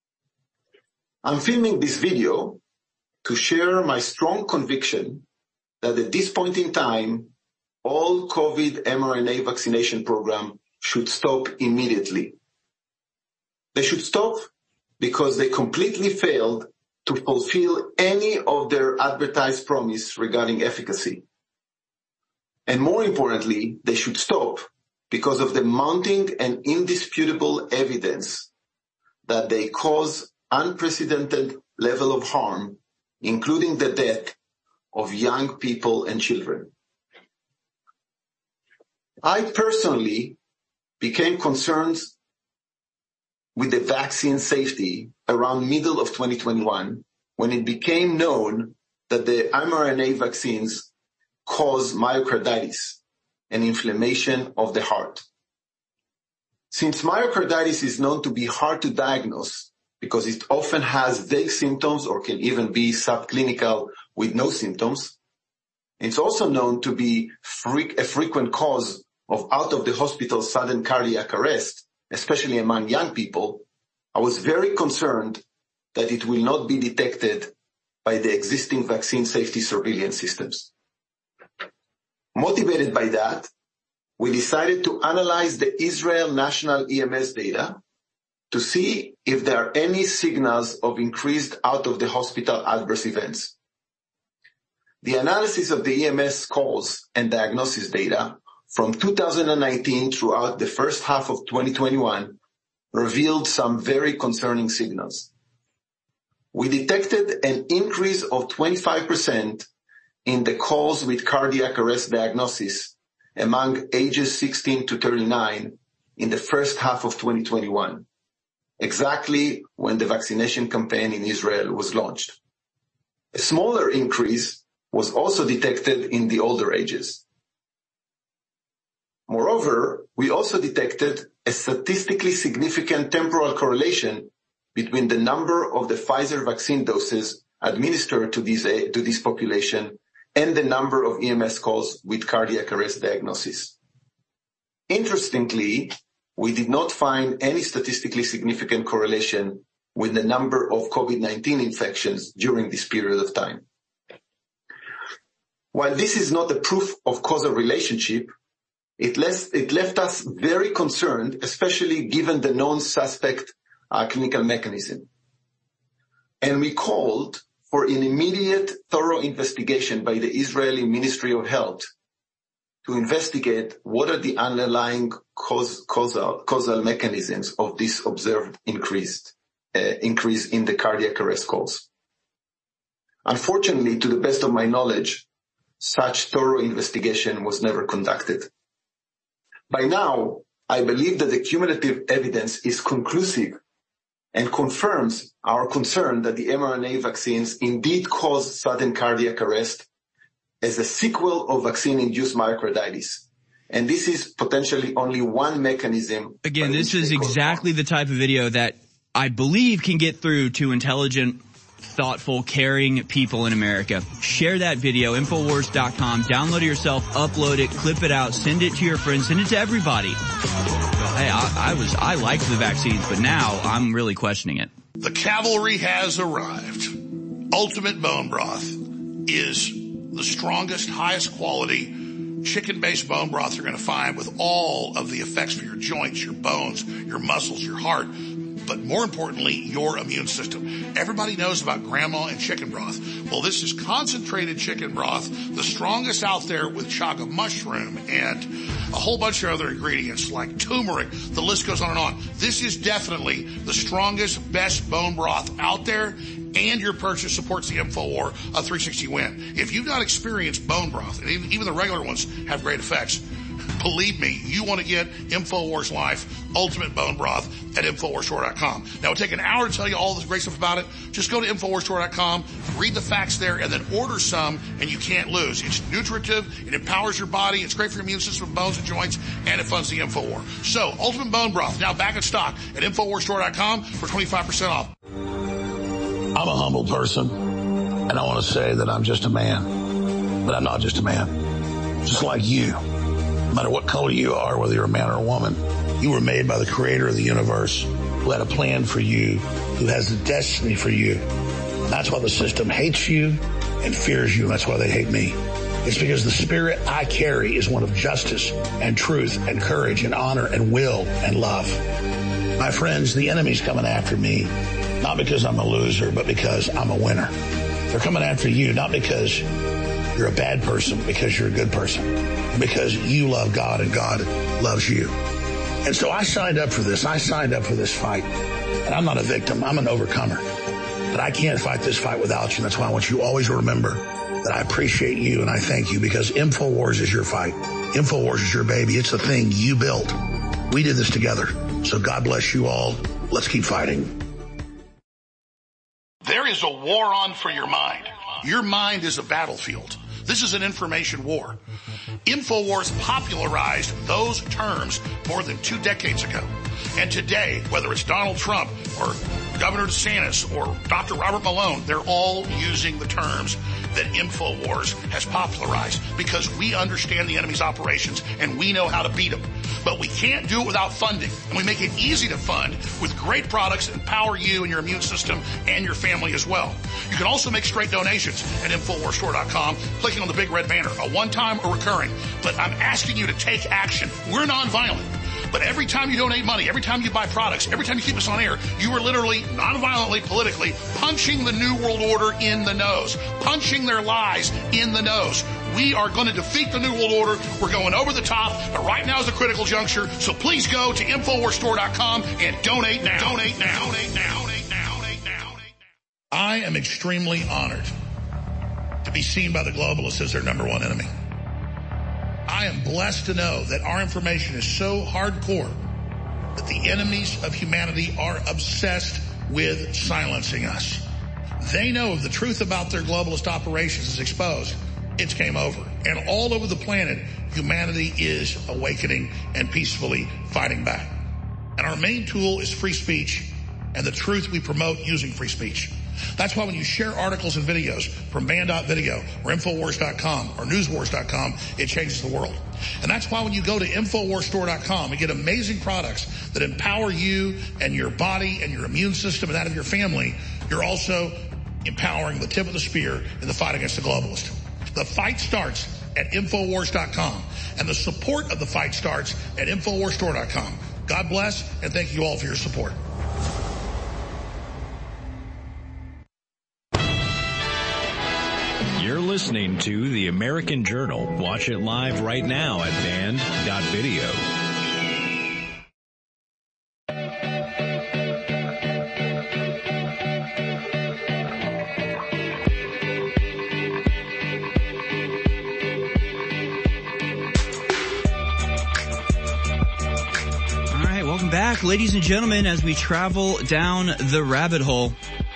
I'm filming this video to share my strong conviction that at this point in time, all COVID mRNA vaccination program should stop immediately. They should stop because they completely failed to fulfill any of their advertised promise regarding efficacy. And more importantly, they should stop because of the mounting and indisputable evidence that they cause unprecedented level of harm, including the death of young people and children. I personally became concerned with the vaccine safety around middle of 2021 when it became known that the mRNA vaccines cause myocarditis, an inflammation of the heart. Since myocarditis is known to be hard to diagnose because it often has vague symptoms or can even be subclinical with no symptoms, it's also known to be a frequent cause of out-of-the-hospital sudden cardiac arrest, especially among young people. I was very concerned that it will not be detected by the existing vaccine safety surveillance systems. Motivated by that, we decided to analyze the Israel National EMS data to see if there are any signals of increased out-of-the-hospital adverse events. The analysis of the EMS calls and diagnosis data from 2019 throughout the first half of 2021 revealed some very concerning signals. We detected an increase of 25% in the calls with cardiac arrest diagnosis among ages 16 to 39 in the first half of 2021, exactly when the vaccination campaign in Israel was launched. A smaller increase was also detected in the older ages. Moreover, we also detected a statistically significant temporal correlation between the number of the Pfizer vaccine doses administered to this population and the number of EMS calls with cardiac arrest diagnosis. Interestingly, we did not find any statistically significant correlation with the number of COVID-19 infections during this period of time. While this is not a proof of causal relationship, it left us very concerned, especially given the known suspect clinical mechanism. And we called for an immediate, thorough investigation by the Israeli Ministry of Health to investigate what are the underlying causal mechanisms of this observed increase in the cardiac arrest calls. Unfortunately, to the best of my knowledge, such thorough investigation was never conducted. By now, I believe that the cumulative evidence is conclusive and confirms our concern that the mRNA vaccines indeed cause sudden cardiac arrest as a sequel of vaccine-induced myocarditis. And this is potentially only one mechanism. Again, this is exactly the type of video that I believe can get through to intelligent, thoughtful, caring people in America. Share that video, Infowars.com. Download it yourself, upload it, clip it out, send it to your friends, send it to everybody. Hey, I liked the vaccines, but now I'm really questioning it. The cavalry has arrived. Ultimate Bone Broth is the strongest, highest quality chicken-based bone broth you're going to find with all of the effects for your joints, your bones, your muscles, your heart, but more importantly, your immune system. Everybody knows about grandma and chicken broth. Well, this is concentrated chicken broth, the strongest out there with chaga mushroom and a whole bunch of other ingredients like turmeric. The list goes on and on. This is definitely the strongest, best bone broth out there, and your purchase supports the InfoWar 360 win. If you've not experienced bone broth, and even the regular ones have great effects, believe me, you want to get InfoWars Life Ultimate Bone Broth at InfoWarsStore.com. Now, it'll take an hour to tell you all this great stuff about it. Just go to InfoWarsStore.com, read the facts there, and then order some, and you can't lose. It's nutritive, it empowers your body, it's great for your immune system, bones and joints, and it funds the InfoWar. So, Ultimate Bone Broth, now back in stock at InfoWarsStore.com for 25% off. I'm a humble person, and I want to say that I'm just a man, but I'm not just a man. Just like you. No matter what color you are, whether you're a man or a woman, you were made by the creator of the universe who had a plan for you, who has a destiny for you. That's why the system hates you and fears you. That's why they hate me. It's because the spirit I carry is one of justice and truth and courage and honor and will and love. My friends, the enemy's coming after me, not because I'm a loser, but because I'm a winner. They're coming after you, not because You're a bad person because you're a good person, because you love God and God loves you. And so I signed up for this. I signed up for this fight. And I'm not a victim. I'm an overcomer. But I can't fight this fight without you. That's why I want you always to remember that I appreciate you and I thank you, because InfoWars is your fight. InfoWars is your baby. It's the thing you built. We did this together. So God bless you all. Let's keep fighting. There is a war on for your mind. Your mind is a battlefield. This is an information war. InfoWars popularized those terms more than 2 decades ago. And today, whether it's Donald Trump or Governor DeSantis or Dr. Robert Malone, they're all using the terms that InfoWars has popularized, because we understand the enemy's operations and we know how to beat them. But we can't do it without funding. And we make it easy to fund with great products that empower you and your immune system and your family as well. You can also make straight donations at InfoWarsStore.com, clicking on the big red banner, a one-time or recurring. But I'm asking you to take action. We're nonviolent. But every time you donate money, every time you buy products, every time you keep us on air, you are literally, nonviolently, politically, punching the New World Order in the nose, punching their lies in the nose. We are going to defeat the New World Order. We're going over the top, but right now is a critical juncture. So please go to InfoWarsStore.com and donate now. Donate now. Donate now. Donate now. Donate now. I am extremely honored to be seen by the globalists as their number one enemy. I am blessed to know that our information is so hardcore that the enemies of humanity are obsessed with silencing us. They know if the truth about their globalist operations is exposed, it's game over. And all over the planet, humanity is awakening and peacefully fighting back. And our main tool is free speech and the truth we promote using free speech. That's why when you share articles and videos from Band.video or Infowars.com or Newswars.com, it changes the world. And that's why when you go to InfoWarsStore.com and get amazing products that empower you and your body and your immune system and that of your family, you're also empowering the tip of the spear in the fight against the globalist. The fight starts at Infowars.com, and the support of the fight starts at InfoWarsStore.com. God bless, and thank you all for your support. You're listening to The American Journal. Watch it live right now at Band.video. All right, welcome back, ladies and gentlemen, as we travel down the rabbit hole.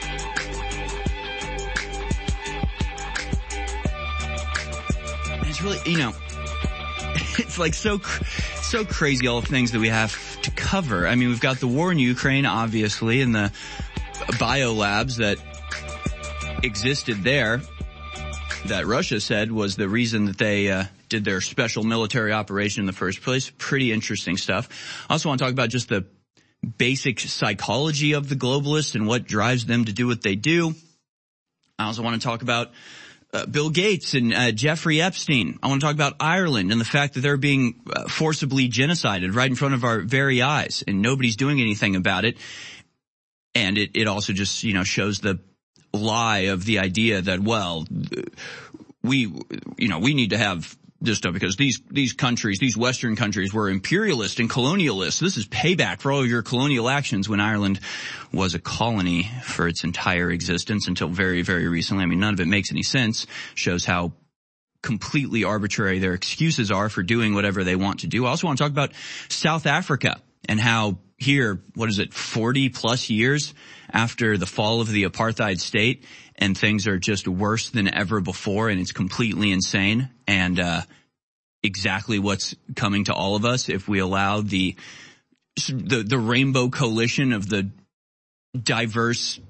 It's really, it's like so crazy, all the things that we have to cover. I mean, we've got the war in Ukraine, obviously, and the biolabs that existed there that Russia said was the reason that they did their special military operation in the first place. Pretty interesting stuff. I also want to talk about just the basic psychology of the globalists and what drives them to do what they do. I also want to talk about Bill Gates and Jeffrey Epstein. I want to talk about Ireland and the fact that they're being forcibly genocided right in front of our very eyes, and nobody's doing anything about it. And it also just, shows the lie of the idea that, well, we need to have this stuff because these countries, these Western countries, were imperialist and colonialist. This is payback for all of your colonial actions, when Ireland was a colony for its entire existence until very, very recently. I mean, none of it makes any sense. Shows how completely arbitrary their excuses are for doing whatever they want to do. I also want to talk about South Africa and how here, 40 plus years after the fall of the apartheid state, and things are just worse than ever before, and it's completely insane, and exactly what's coming to all of us if we allow the rainbow coalition of the diverse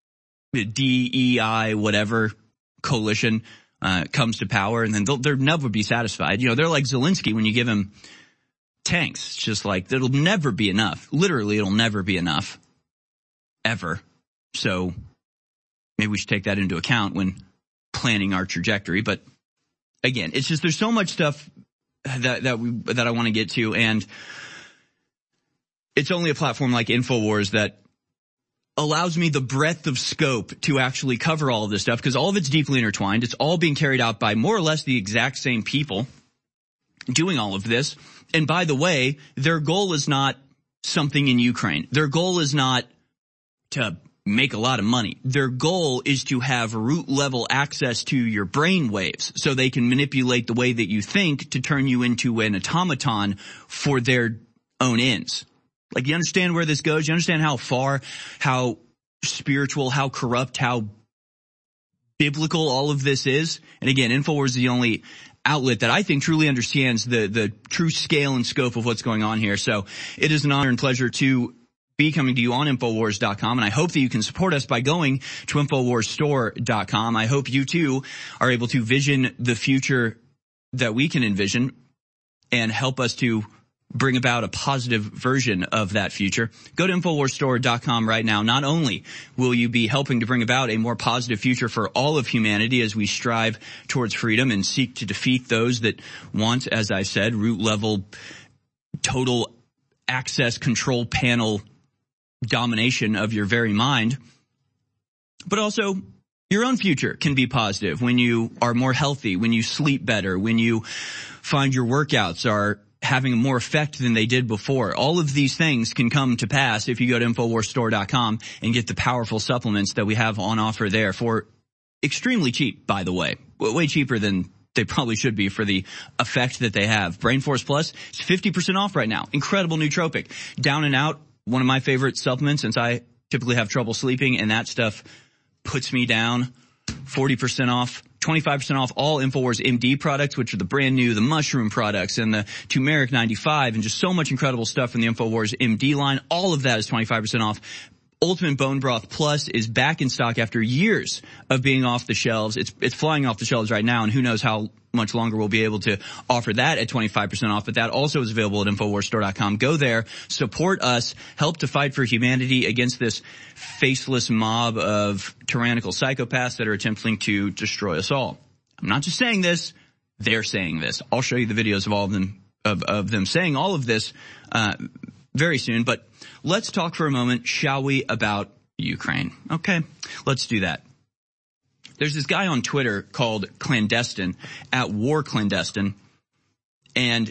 DEI whatever coalition comes to power, and then they'll never be satisfied. They're like Zelensky when you give him tanks. It's just like, it'll never be enough. Literally, it'll never be enough. Ever. So maybe we should take that into account when planning our trajectory. But again, it's just, there's so much stuff that I want to get to, and it's only a platform like InfoWars that allows me the breadth of scope to actually cover all of this stuff, because all of it's deeply intertwined. It's all being carried out by more or less the exact same people doing all of this. And by the way, their goal is not something in Ukraine. Their goal is not to make a lot of money. Their goal is to have root level access to your brain waves so they can manipulate the way that you think to turn you into an automaton for their own ends. Like, you understand where this goes? You understand how far, how spiritual, how corrupt, how biblical all of this is? And again, InfoWars is the only outlet that I think truly understands the true scale and scope of what's going on here. So it is an honor and pleasure to be coming to you on InfoWars.com, and I hope that you can support us by going to InfoWarsStore.com. I hope you too are able to vision the future that we can envision and help us to bring about a positive version of that future. Go to InfoWarsStore.com right now. Not only will you be helping to bring about a more positive future for all of humanity as we strive towards freedom and seek to defeat those that want, as I said, root level, total access control panel domination of your very mind, but also your own future can be positive when you are more healthy, when you sleep better, when you find your workouts are having more effect than they did before. All of these things can come to pass if you go to InfoWarsStore.com and get the powerful supplements that we have on offer there for extremely cheap, by the way. Way cheaper than they probably should be for the effect that they have. Brain Force Plus is 50% off right now. Incredible nootropic. Down and Out, one of my favorite supplements since I typically have trouble sleeping, and that stuff puts me down. 40% off. 25% off all InfoWars MD products, which are the brand new, the mushroom products and the turmeric 95, and just so much incredible stuff from the InfoWars MD line. All of that is 25% off. Ultimate Bone Broth Plus is back in stock after years of being off the shelves. It's flying off the shelves right now, and who knows how much longer we'll be able to offer that at 25% off. But that also is available at InfoWarsStore.com. Go there, support us, help to fight for humanity against this faceless mob of tyrannical psychopaths that are attempting to destroy us all. I'm not just saying this, they're saying this. I'll show you the videos of all of them, of them saying all of this, very soon. But let's talk for a moment, shall we, about Ukraine. Okay, let's do that. There's this guy on Twitter called Clandestine, at War Clandestine, and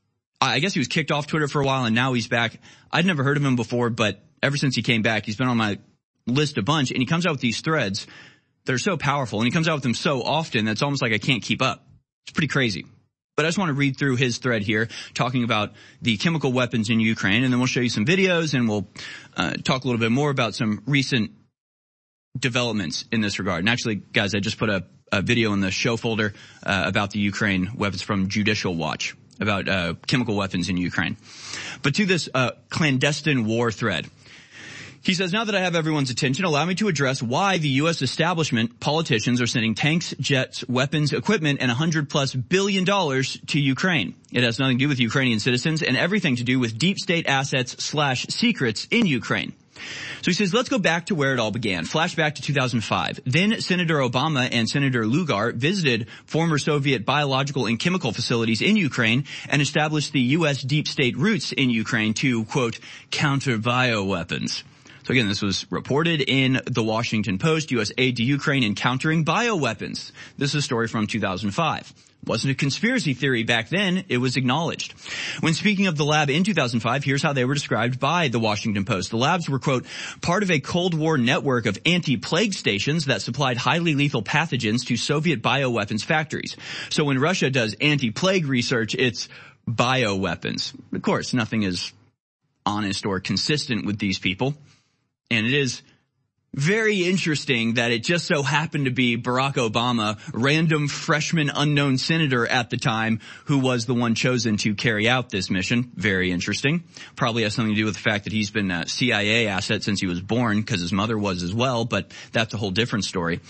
I guess he was kicked off Twitter for a while, and now he's back. I'd never heard of him before, but ever since he came back, he's been on my list a bunch, and he comes out with these threads that are so powerful, and he comes out with them so often that it's almost like I can't keep up. It's pretty crazy. But I just want to read through his thread here, talking about the chemical weapons in Ukraine, and then we'll show you some videos, and we'll talk a little bit more about some recent developments in this regard. And actually, guys, I just put a video in the show folder about the Ukraine weapons from Judicial Watch, about chemical weapons in Ukraine. But to this clandestine war thread, he says, now that I have everyone's attention, allow me to address why the U.S. establishment, politicians, are sending tanks, jets, weapons, equipment, and $100+ billion to Ukraine. It has nothing to do with Ukrainian citizens and everything to do with deep state assets / secrets in Ukraine. So he says, let's go back to where it all began. Flashback to 2005. Then Senator Obama and Senator Lugar visited former Soviet biological and chemical facilities in Ukraine and established the U.S. deep state roots in Ukraine to, quote, counter bioweapons. So again, this was reported in the Washington Post, U.S. aid to Ukraine encountering bioweapons. This is a story from 2005. It wasn't a conspiracy theory back then. It was acknowledged. When speaking of the lab in 2005, here's how they were described by the Washington Post. The labs were, quote, part of a Cold War network of anti-plague stations that supplied highly lethal pathogens to Soviet bioweapons factories. So when Russia does anti-plague research, it's bioweapons. Of course, nothing is honest or consistent with these people. And it is very interesting that it just so happened to be Barack Obama, random freshman unknown senator at the time, who was the one chosen to carry out this mission. Very interesting. Probably has something to do with the fact that he's been a CIA asset since he was born, because his mother was as well, but that's a whole different story.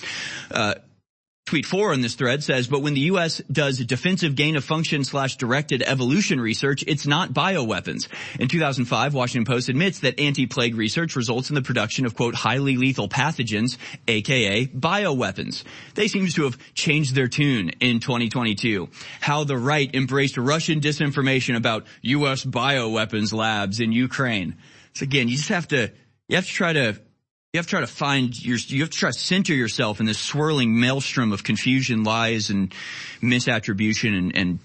Tweet 4 on this thread says, but when the U.S. does defensive gain-of-function / directed evolution research, it's not bioweapons. In 2005, Washington Post admits that anti-plague research results in the production of, quote, highly lethal pathogens, aka bioweapons. They seem to have changed their tune in 2022. How the right embraced Russian disinformation about U.S. bioweapons labs in Ukraine. So again, you have to try to You have to try to you have to try to center yourself in this swirling maelstrom of confusion, lies, and misattribution and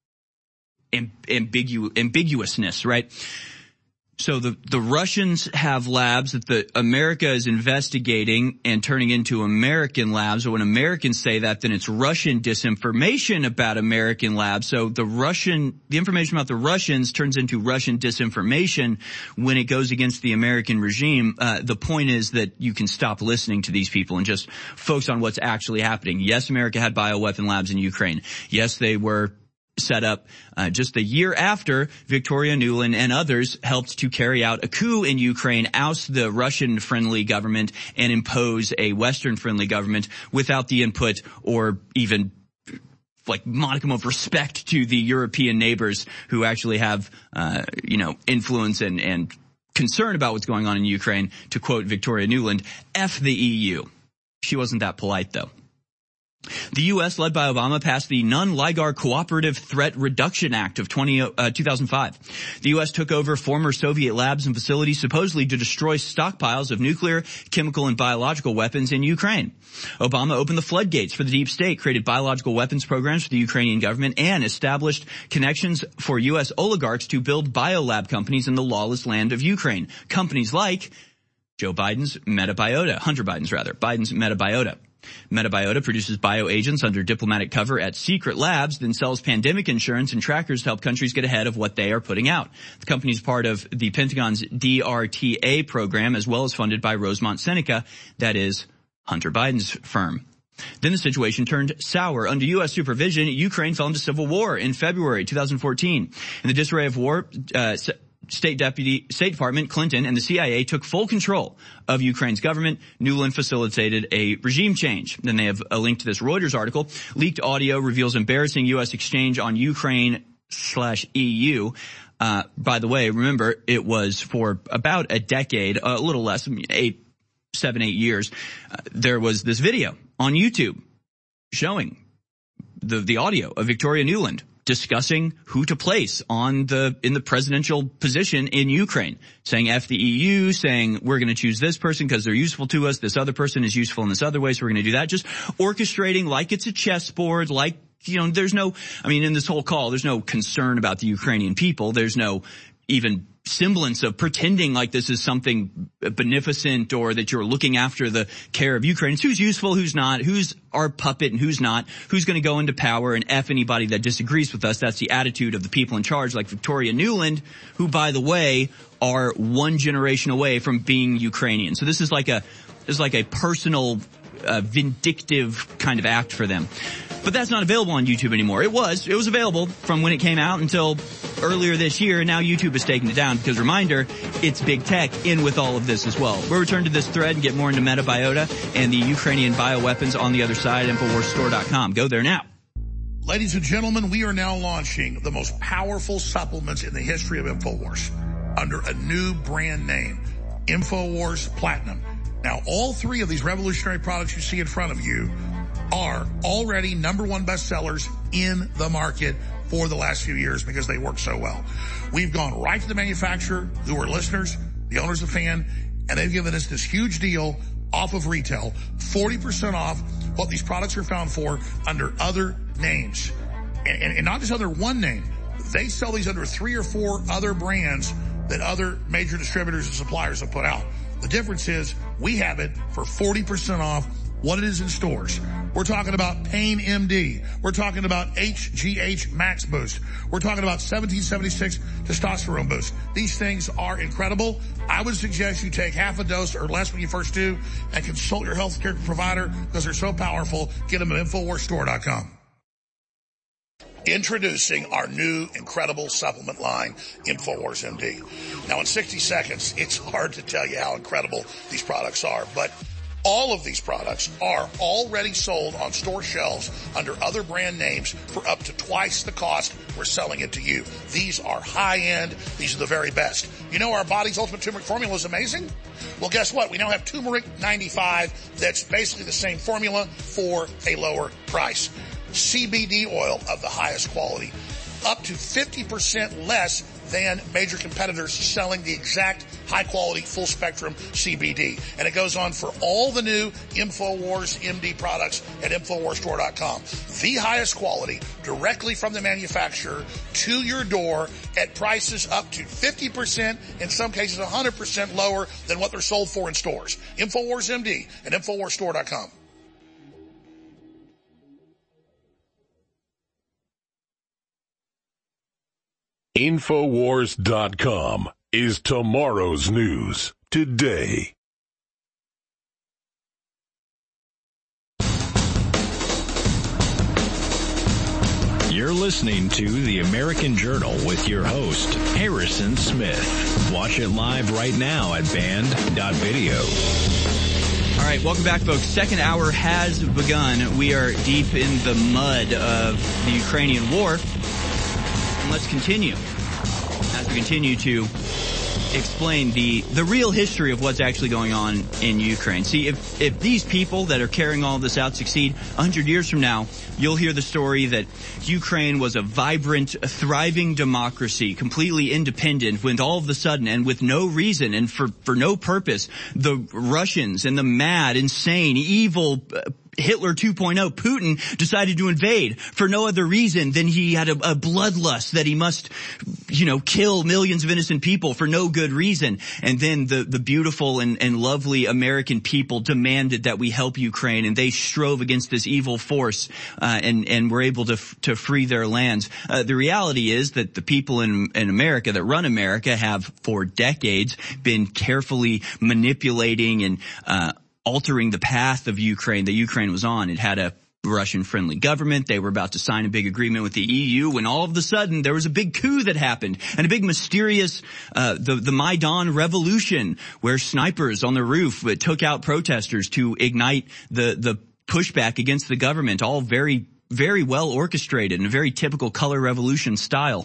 ambiguousness, right? So the Russians have labs that America is investigating and turning into American labs. So when Americans say that, then it's Russian disinformation about American labs. So the information about the Russians turns into Russian disinformation when it goes against the American regime. The point is that you can stop listening to these people and just focus on what's actually happening. Yes, America had bioweapon labs in Ukraine. Yes, they were set up just a year after Victoria Nuland and others helped to carry out a coup in Ukraine, oust the Russian-friendly government, and impose a Western-friendly government without the input or even like modicum of respect to the European neighbors who actually have influence and concern about what's going on in Ukraine. To quote Victoria Nuland, F the EU. She wasn't that polite, though. The U.S., led by Obama, passed the Non-LIGAR Cooperative Threat Reduction Act of 2005. The U.S. took over former Soviet labs and facilities supposedly to destroy stockpiles of nuclear, chemical, and biological weapons in Ukraine. Obama opened the floodgates for the deep state, created biological weapons programs for the Ukrainian government, and established connections for U.S. oligarchs to build biolab companies in the lawless land of Ukraine. Companies like Hunter Biden's MetaBiota. MetaBiota produces bioagents under diplomatic cover at secret labs, then sells pandemic insurance and trackers to help countries get ahead of what they are putting out. The company is part of the Pentagon's DRTA program, as well as funded by Rosemont Seneca, that is Hunter Biden's firm. Then the situation turned sour. Under U.S. supervision, Ukraine fell into civil war in February 2014. In the disarray of war, State Department, Clinton, and the CIA took full control of Ukraine's government. Nuland facilitated a regime change. Then they have a link to this Reuters article. Leaked audio reveals embarrassing U.S. exchange on Ukraine/EU. By the way, remember, it was for about a decade, a little less, 8 years. There was this video on YouTube showing the audio of Victoria Nuland discussing who to place in the presidential position in Ukraine, saying F the EU, saying we're going to choose this person because they're useful to us. This other person is useful in this other way, so we're going to do that. Just orchestrating like it's a chessboard, like, in this whole call, there's no concern about the Ukrainian people. There's no even semblance of pretending like this is something beneficent or that you're looking after the care of Ukraine. It's who's useful, who's not, who's our puppet and who's not, who's going to go into power and F anybody that disagrees with us. That's the attitude of the people in charge, like Victoria Nuland, who, by the way, are one generation away from being Ukrainian. So this is like a personal, vindictive kind of act for them. But that's not available on YouTube anymore. It was available from when it came out until earlier this year, and now YouTube has taken it down because, reminder, it's big tech in with all of this as well. We'll return to this thread and get more into MetaBiota and the Ukrainian bioweapons on the other side, InfoWarsStore.com. Go there now. Ladies and gentlemen, we are now launching the most powerful supplements in the history of InfoWars under a new brand name, InfoWars Platinum. Now, all three of these revolutionary products you see in front of you are already #1 bestsellers in the market for the last few years because they work so well. We've gone right to the manufacturer, who are listeners, the owners of FAN, and they've given us this huge deal off of retail, 40% off what these products are found for under other names. And not just under one name. They sell these under 3 or 4 other brands that other major distributors and suppliers have put out. The difference is we have it for 40% off what it is in stores. We're talking about Pain MD. We're talking about HGH Max Boost. We're talking about 1776 Testosterone Boost. These things are incredible. I would suggest you take half a dose or less when you first do and consult your healthcare provider because they're so powerful. Get them at InfoWarsStore.com. Introducing our new incredible supplement line, InfoWars MD. Now, in 60 seconds, it's hard to tell you how incredible these products are, but all of these products are already sold on store shelves under other brand names for up to twice the cost we're selling it to you. These are high-end. These are the very best. You know our Body's Ultimate Turmeric Formula is amazing? Well, guess what? We now have Turmeric 95 that's basically the same formula for a lower price. CBD oil of the highest quality, up to 50% less than major competitors selling the exact high-quality, full-spectrum CBD. And it goes on for all the new InfoWars MD products at InfoWarsStore.com. The highest quality, directly from the manufacturer to your door at prices up to 50%, in some cases 100% lower than what they're sold for in stores. InfoWars MD at InfoWarsStore.com. Infowars.com is tomorrow's news today. You're listening to The American Journal with your host, Harrison Smith. Watch it live right now at band.video. All right, welcome back, folks. Second hour has begun. We are deep in the mud of the Ukrainian war. And let's continue as we continue to explain the real history of what's actually going on in Ukraine. See, if these people that are carrying all this out succeed 100 years from now, you'll hear the story that Ukraine was a vibrant, thriving democracy, completely independent, when all of a sudden and with no reason and for no purpose, the Russians and the mad, insane, evil Hitler 2.0, Putin, decided to invade for no other reason than he had a bloodlust that he must, kill millions of innocent people for no good reason. And then the beautiful and lovely American people demanded that we help Ukraine, and they strove against this evil force, and were able to free their lands. The reality is that the people in America that run America have for decades been carefully manipulating and, altering the path of Ukraine that Ukraine was on. It had a Russian-friendly government. They were about to sign a big agreement with the EU when all of a sudden there was a big coup that happened and a big mysterious, the Maidan revolution, where snipers on the roof took out protesters to ignite the pushback against the government, all very, very well orchestrated in a very typical color revolution style.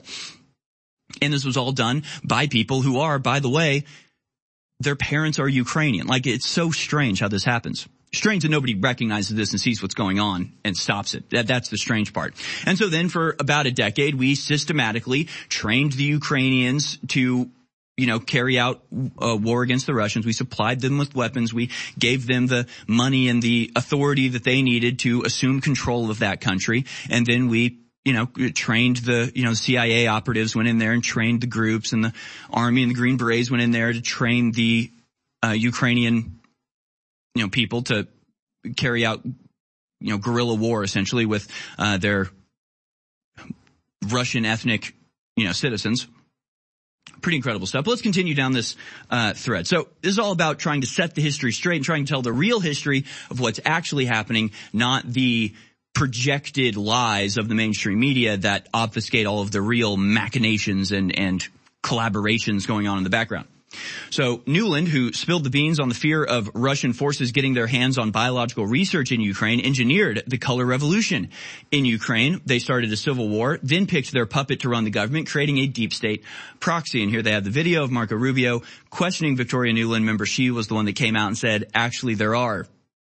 And this was all done by people who are, by the way, their parents are Ukrainian. Like, it's so strange how this happens. Strange that nobody recognizes this and sees what's going on and stops it. That's the strange part. And so then for about a decade, we systematically trained the Ukrainians to, carry out a war against the Russians. We supplied them with weapons. We gave them the money and the authority that they needed to assume control of that country. And then we trained the CIA operatives, went in there and trained the groups, and the Army and the Green Berets went in there to train the Ukrainian, people to carry out, guerrilla war essentially with their Russian ethnic, citizens. Pretty incredible stuff. But let's continue down this thread. So this is all about trying to set the history straight and trying to tell the real history of what's actually happening, not the projected lies of the mainstream media that obfuscate all of the real machinations and collaborations going on in the background. So Newland, who spilled the beans on the fear of Russian forces getting their hands on biological research in Ukraine, engineered the color revolution in Ukraine. They started a civil war, then picked their puppet to run the government, creating a deep state proxy. And here they have the video of Marco Rubio questioning Victoria Nuland. Remember, she was the one that came out and said, actually, there are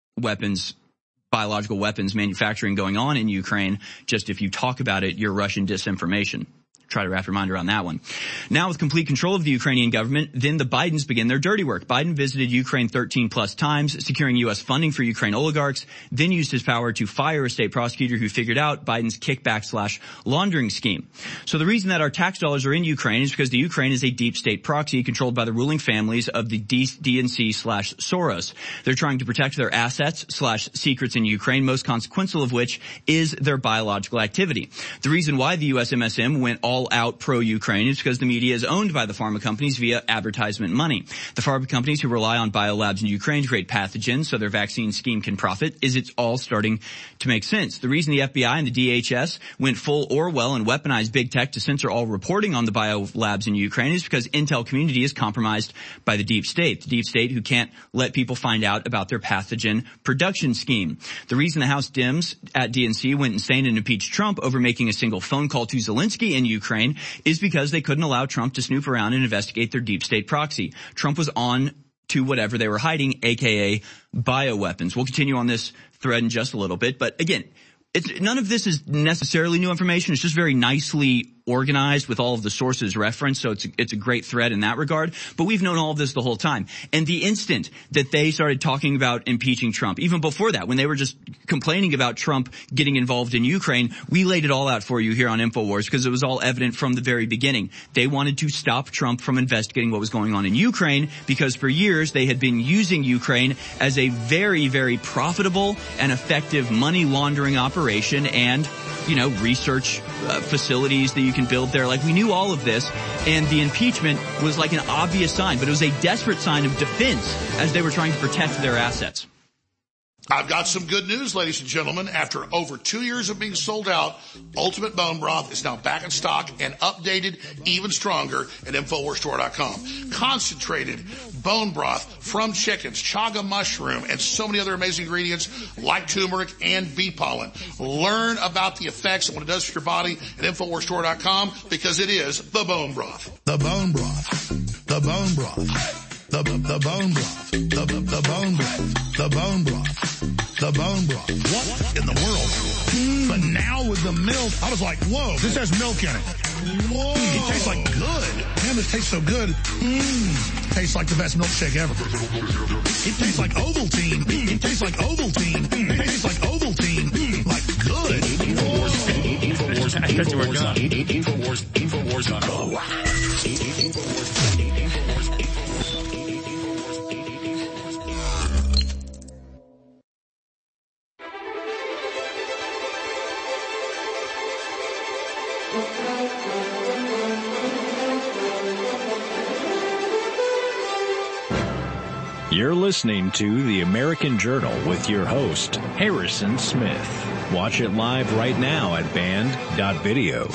biological weapons manufacturing going on in Ukraine. Just if you talk about it, you're Russian disinformation. Try to wrap your mind around that one. Now with complete control of the Ukrainian government, then the Bidens begin their dirty work. Biden visited Ukraine 13 plus times, securing U.S. funding for Ukraine oligarchs, then used his power to fire a state prosecutor who figured out Biden's kickback/laundering scheme. So the reason that our tax dollars are in Ukraine is because the Ukraine is a deep state proxy controlled by the ruling families of the DNC/Soros. They're trying to protect their assets/secrets in Ukraine, most consequential of which is their biological activity. The reason why the U.S. MSM went all out pro-Ukraine is because the media is owned by the pharma companies via advertisement money. The pharma companies who rely on biolabs in Ukraine to create pathogens so their vaccine scheme can profit it's all starting to make sense. The reason the FBI and the DHS went full Orwell and weaponized big tech to censor all reporting on the biolabs in Ukraine is because intel community is compromised by the deep state who can't let people find out about their pathogen production scheme. The reason the House Dems at DNC went insane and impeached Trump over making a single phone call to Zelensky in Ukraine is because they couldn't allow Trump to snoop around and investigate their deep state proxy. Trump was on to whatever they were hiding, aka bioweapons. We'll continue on this thread in just a little bit, but again, none of this is necessarily new information. It's just very nicely organized with all of the sources referenced, so it's a great thread in that regard. But we've known all of this the whole time. And the instant that they started talking about impeaching Trump, even before that, when they were just complaining about Trump getting involved in Ukraine, we laid it all out for you here on InfoWars because it was all evident from the very beginning. They wanted to stop Trump from investigating what was going on in Ukraine because for years they had been using Ukraine as a very, very profitable and effective money laundering operation and, research facilities that you can build there. Like, we knew all of this, and the impeachment was like an obvious sign, but it was a desperate sign of defense as they were trying to protect their assets. I've got some good news, ladies and gentlemen. After over 2 years of being sold out, Ultimate Bone Broth is now back in stock and updated even stronger at InfoWarsStore.com. Concentrated bone broth from chickens, chaga mushroom, and so many other amazing ingredients like turmeric and bee pollen. Learn about the effects and what it does for your body at InfoWarsStore.com because it is the bone broth. The bone broth. The bone broth. The bone broth. The bone broth. The bone broth. The bone broth. What in the world? But now with the milk, I was like, whoa, this has milk in it. Whoa. It tastes like good. Man, this tastes so good. Tastes like the best milkshake ever. It tastes like Ovaltine. It tastes like Ovaltine. It tastes like Ovaltine. Like good. InfoWars.com. You're listening to The American Journal with your host, Harrison Smith. Watch it live right now at band.video.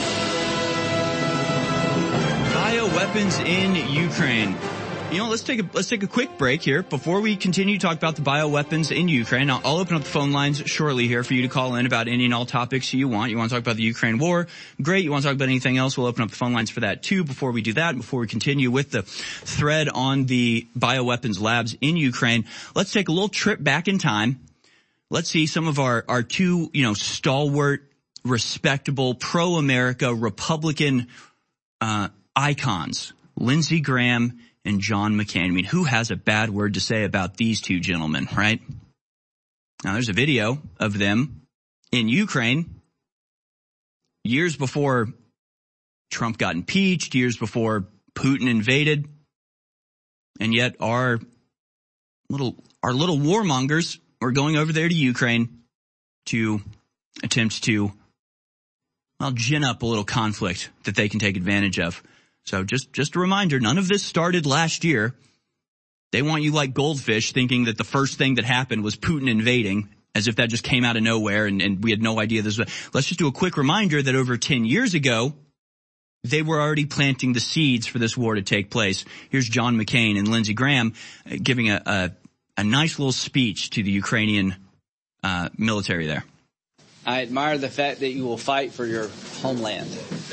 Bioweapons in Ukraine. Let's take a quick break here before we continue to talk about the bioweapons in Ukraine. I'll open up the phone lines shortly here for you to call in about any and all topics you want. You want to talk about the Ukraine war? Great. You want to talk about anything else? We'll open up the phone lines for that too. Before we do that, before we continue with the thread on the bioweapons labs in Ukraine, let's take a little trip back in time. Let's see some of our two, stalwart, respectable, pro-America, Republican, icons, Lindsey Graham and John McCain. I mean, who has a bad word to say about these two gentlemen, right? Now, there's a video of them in Ukraine years before Trump got impeached, years before Putin invaded, and yet our little warmongers are going over there to Ukraine to attempt to, gin up a little conflict that they can take advantage of. So just a reminder, none of this started last year. They want you like goldfish thinking that the first thing that happened was Putin invading, as if that just came out of nowhere and we had no idea this was. Let's just do a quick reminder that over 10 years ago, they were already planting the seeds for this war to take place. Here's John McCain and Lindsey Graham giving a nice little speech to the Ukrainian military there. I admire the fact that you will fight for your homeland.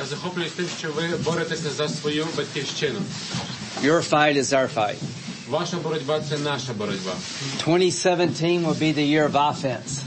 Your fight is our fight. 2017 will be the year of offense.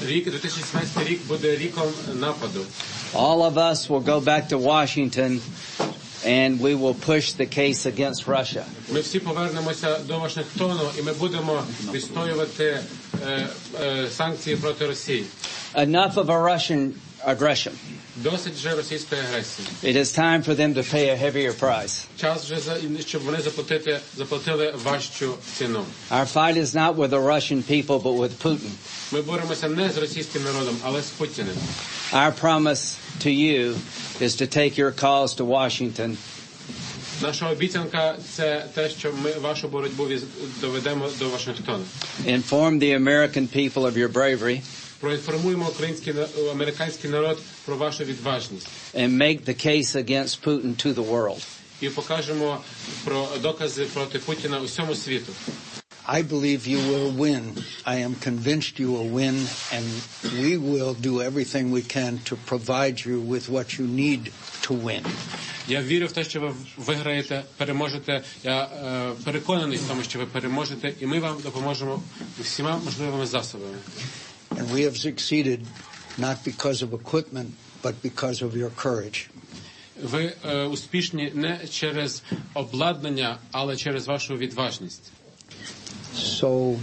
All of us will go back to Washington and we will push the case against Russia. Ми всі повернемося до Вашингтону і ми будемо відстоювати санкції проти Росії. Enough of a Russian aggression. Досить вже російської агресії. It is time for them to pay a heavier price. Час вже щоб вони заплатили важчу ціну. Our fight is not with the Russian people but with Putin. Ми боремося не з російським народом, але з Путіним. Our promise to you is to take your cause to Washington. Наша обіцянка це те, що ми вашу боротьбу доведемо до Вашингтона. Inform the American people of your bravery. Проінформуємо американський народ про вашу відважність. And make the case against Putin to the world. І покажемо про докази проти Путіна усьому світу. I believe you will win. I am convinced you will win, and we will do everything we can to provide you with what you need to win. Я вірю в те, що ви виграєте, переможете. Я переконаний в тому, що ви переможете, і ми вам допоможемо всіма можливими засобами. And we have succeeded not because of equipment, but because of your courage. ви успішні не через обладнання, але через вашу відважність. So,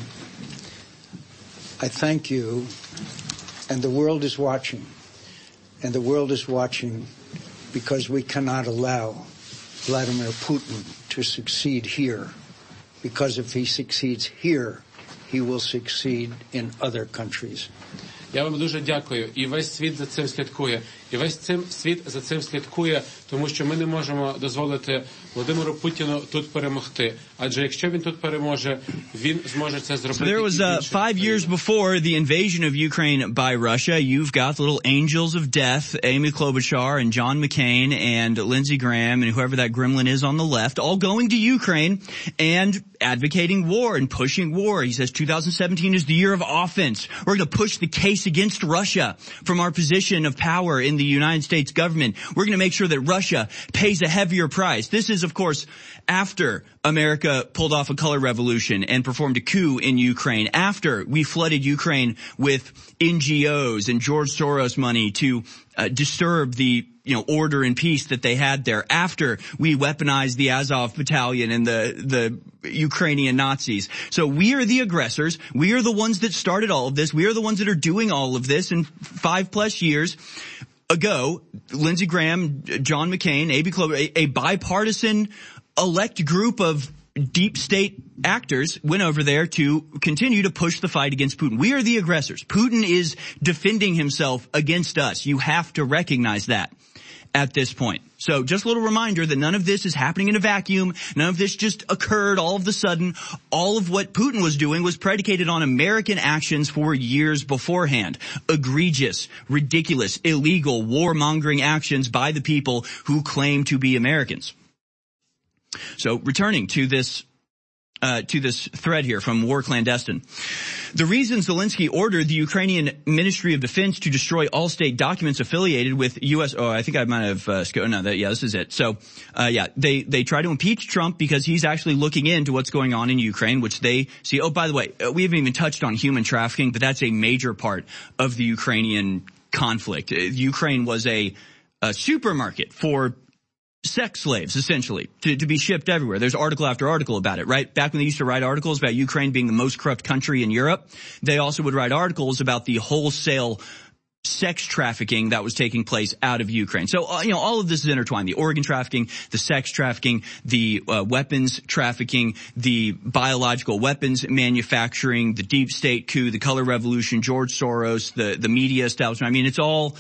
I thank you, and the world is watching. And the world is watching because we cannot allow Vladimir Putin to succeed here. Because if he succeeds here, he will succeed in other countries. Я вам дуже дякую. І весь світ за цим слідкує. І весь світ за цим слідкує, тому що ми не можемо дозволити Володимиру Путіну тут перемогти. Адже якщо він тут переможе, він зможе це зробити. So there was 5 years before the invasion of Ukraine by Russia. You've got the little angels of death, Amy Klobuchar and John McCain and Lindsey Graham and whoever that gremlin is on the left, all going to Ukraine and advocating war and pushing war. He says 2017 is the year of offense. We're going to push the case against Russia from our position of power in the United States government. We're going to make sure that Russia pays a heavier price. This is, of course, after America pulled off a color revolution and performed a coup in Ukraine, after we flooded Ukraine with NGOs and George Soros money to disturb the order and peace that they had there, after we weaponized the Azov battalion and the Ukrainian Nazis. So we are the aggressors. We are the ones that started all of this. We are the ones that are doing all of this. And 5+ years ago, Lindsey Graham, John McCain, A.B. Klobuchar, a bipartisan elect group of deep state actors went over there to continue to push the fight against Putin. We are the aggressors. Putin is defending himself against us. You have to recognize that at this point. So just a little reminder that none of this is happening in a vacuum. None of this just occurred all of a sudden. All of what Putin was doing was predicated on American actions for years beforehand. Egregious, ridiculous, illegal, warmongering actions by the people who claim to be Americans. So returning to this thread here from War Clandestine. The reason Zelensky ordered the Ukrainian Ministry of Defense to destroy all state documents affiliated with U.S. Oh, I think I might have this is it. So, they try to impeach Trump because he's actually looking into what's going on in Ukraine, which they see. Oh, by the way, we haven't even touched on human trafficking, but that's a major part of the Ukrainian conflict. Ukraine was a supermarket for sex slaves, essentially, to be shipped everywhere. There's article after article about it, right? Back when they used to write articles about Ukraine being the most corrupt country in Europe, they also would write articles about the wholesale sex trafficking that was taking place out of Ukraine. So, all of this is intertwined. The organ trafficking, the sex trafficking, the weapons trafficking, the biological weapons manufacturing, the deep state coup, the color revolution, George Soros, the media establishment. I mean, it's all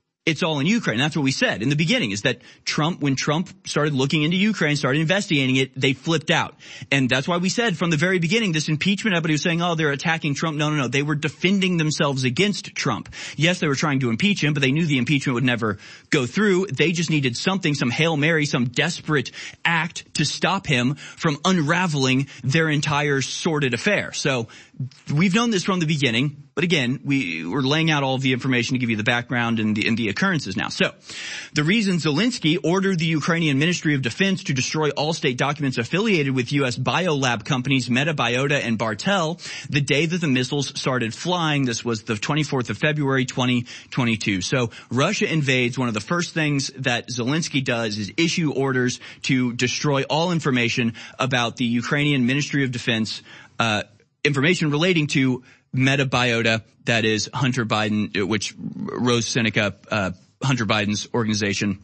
in Ukraine. That's what we said in the beginning, is that when Trump started looking into Ukraine, started investigating it, they flipped out. And that's why we said from the very beginning, this impeachment, everybody was saying, oh, they're attacking Trump. No. They were defending themselves against Trump. Yes, they were trying to impeach him, but they knew the impeachment would never go through. They just needed something, some Hail Mary, some desperate act to stop him from unraveling their entire sordid affair. So we've known this from the beginning. But again, we're laying out all of the information to give you the background and the occurrences now. So, the reason Zelensky ordered the Ukrainian Ministry of Defense to destroy all state documents affiliated with U.S. biolab companies Meta Biota and Bartel the day that the missiles started flying. This was the 24th of February, 2022. So, Russia invades. One of the first things that Zelensky does is issue orders to destroy all information about the Ukrainian Ministry of Defense, information relating to Meta Biota, that is Hunter Biden, which Rose Seneca, Hunter Biden's organization,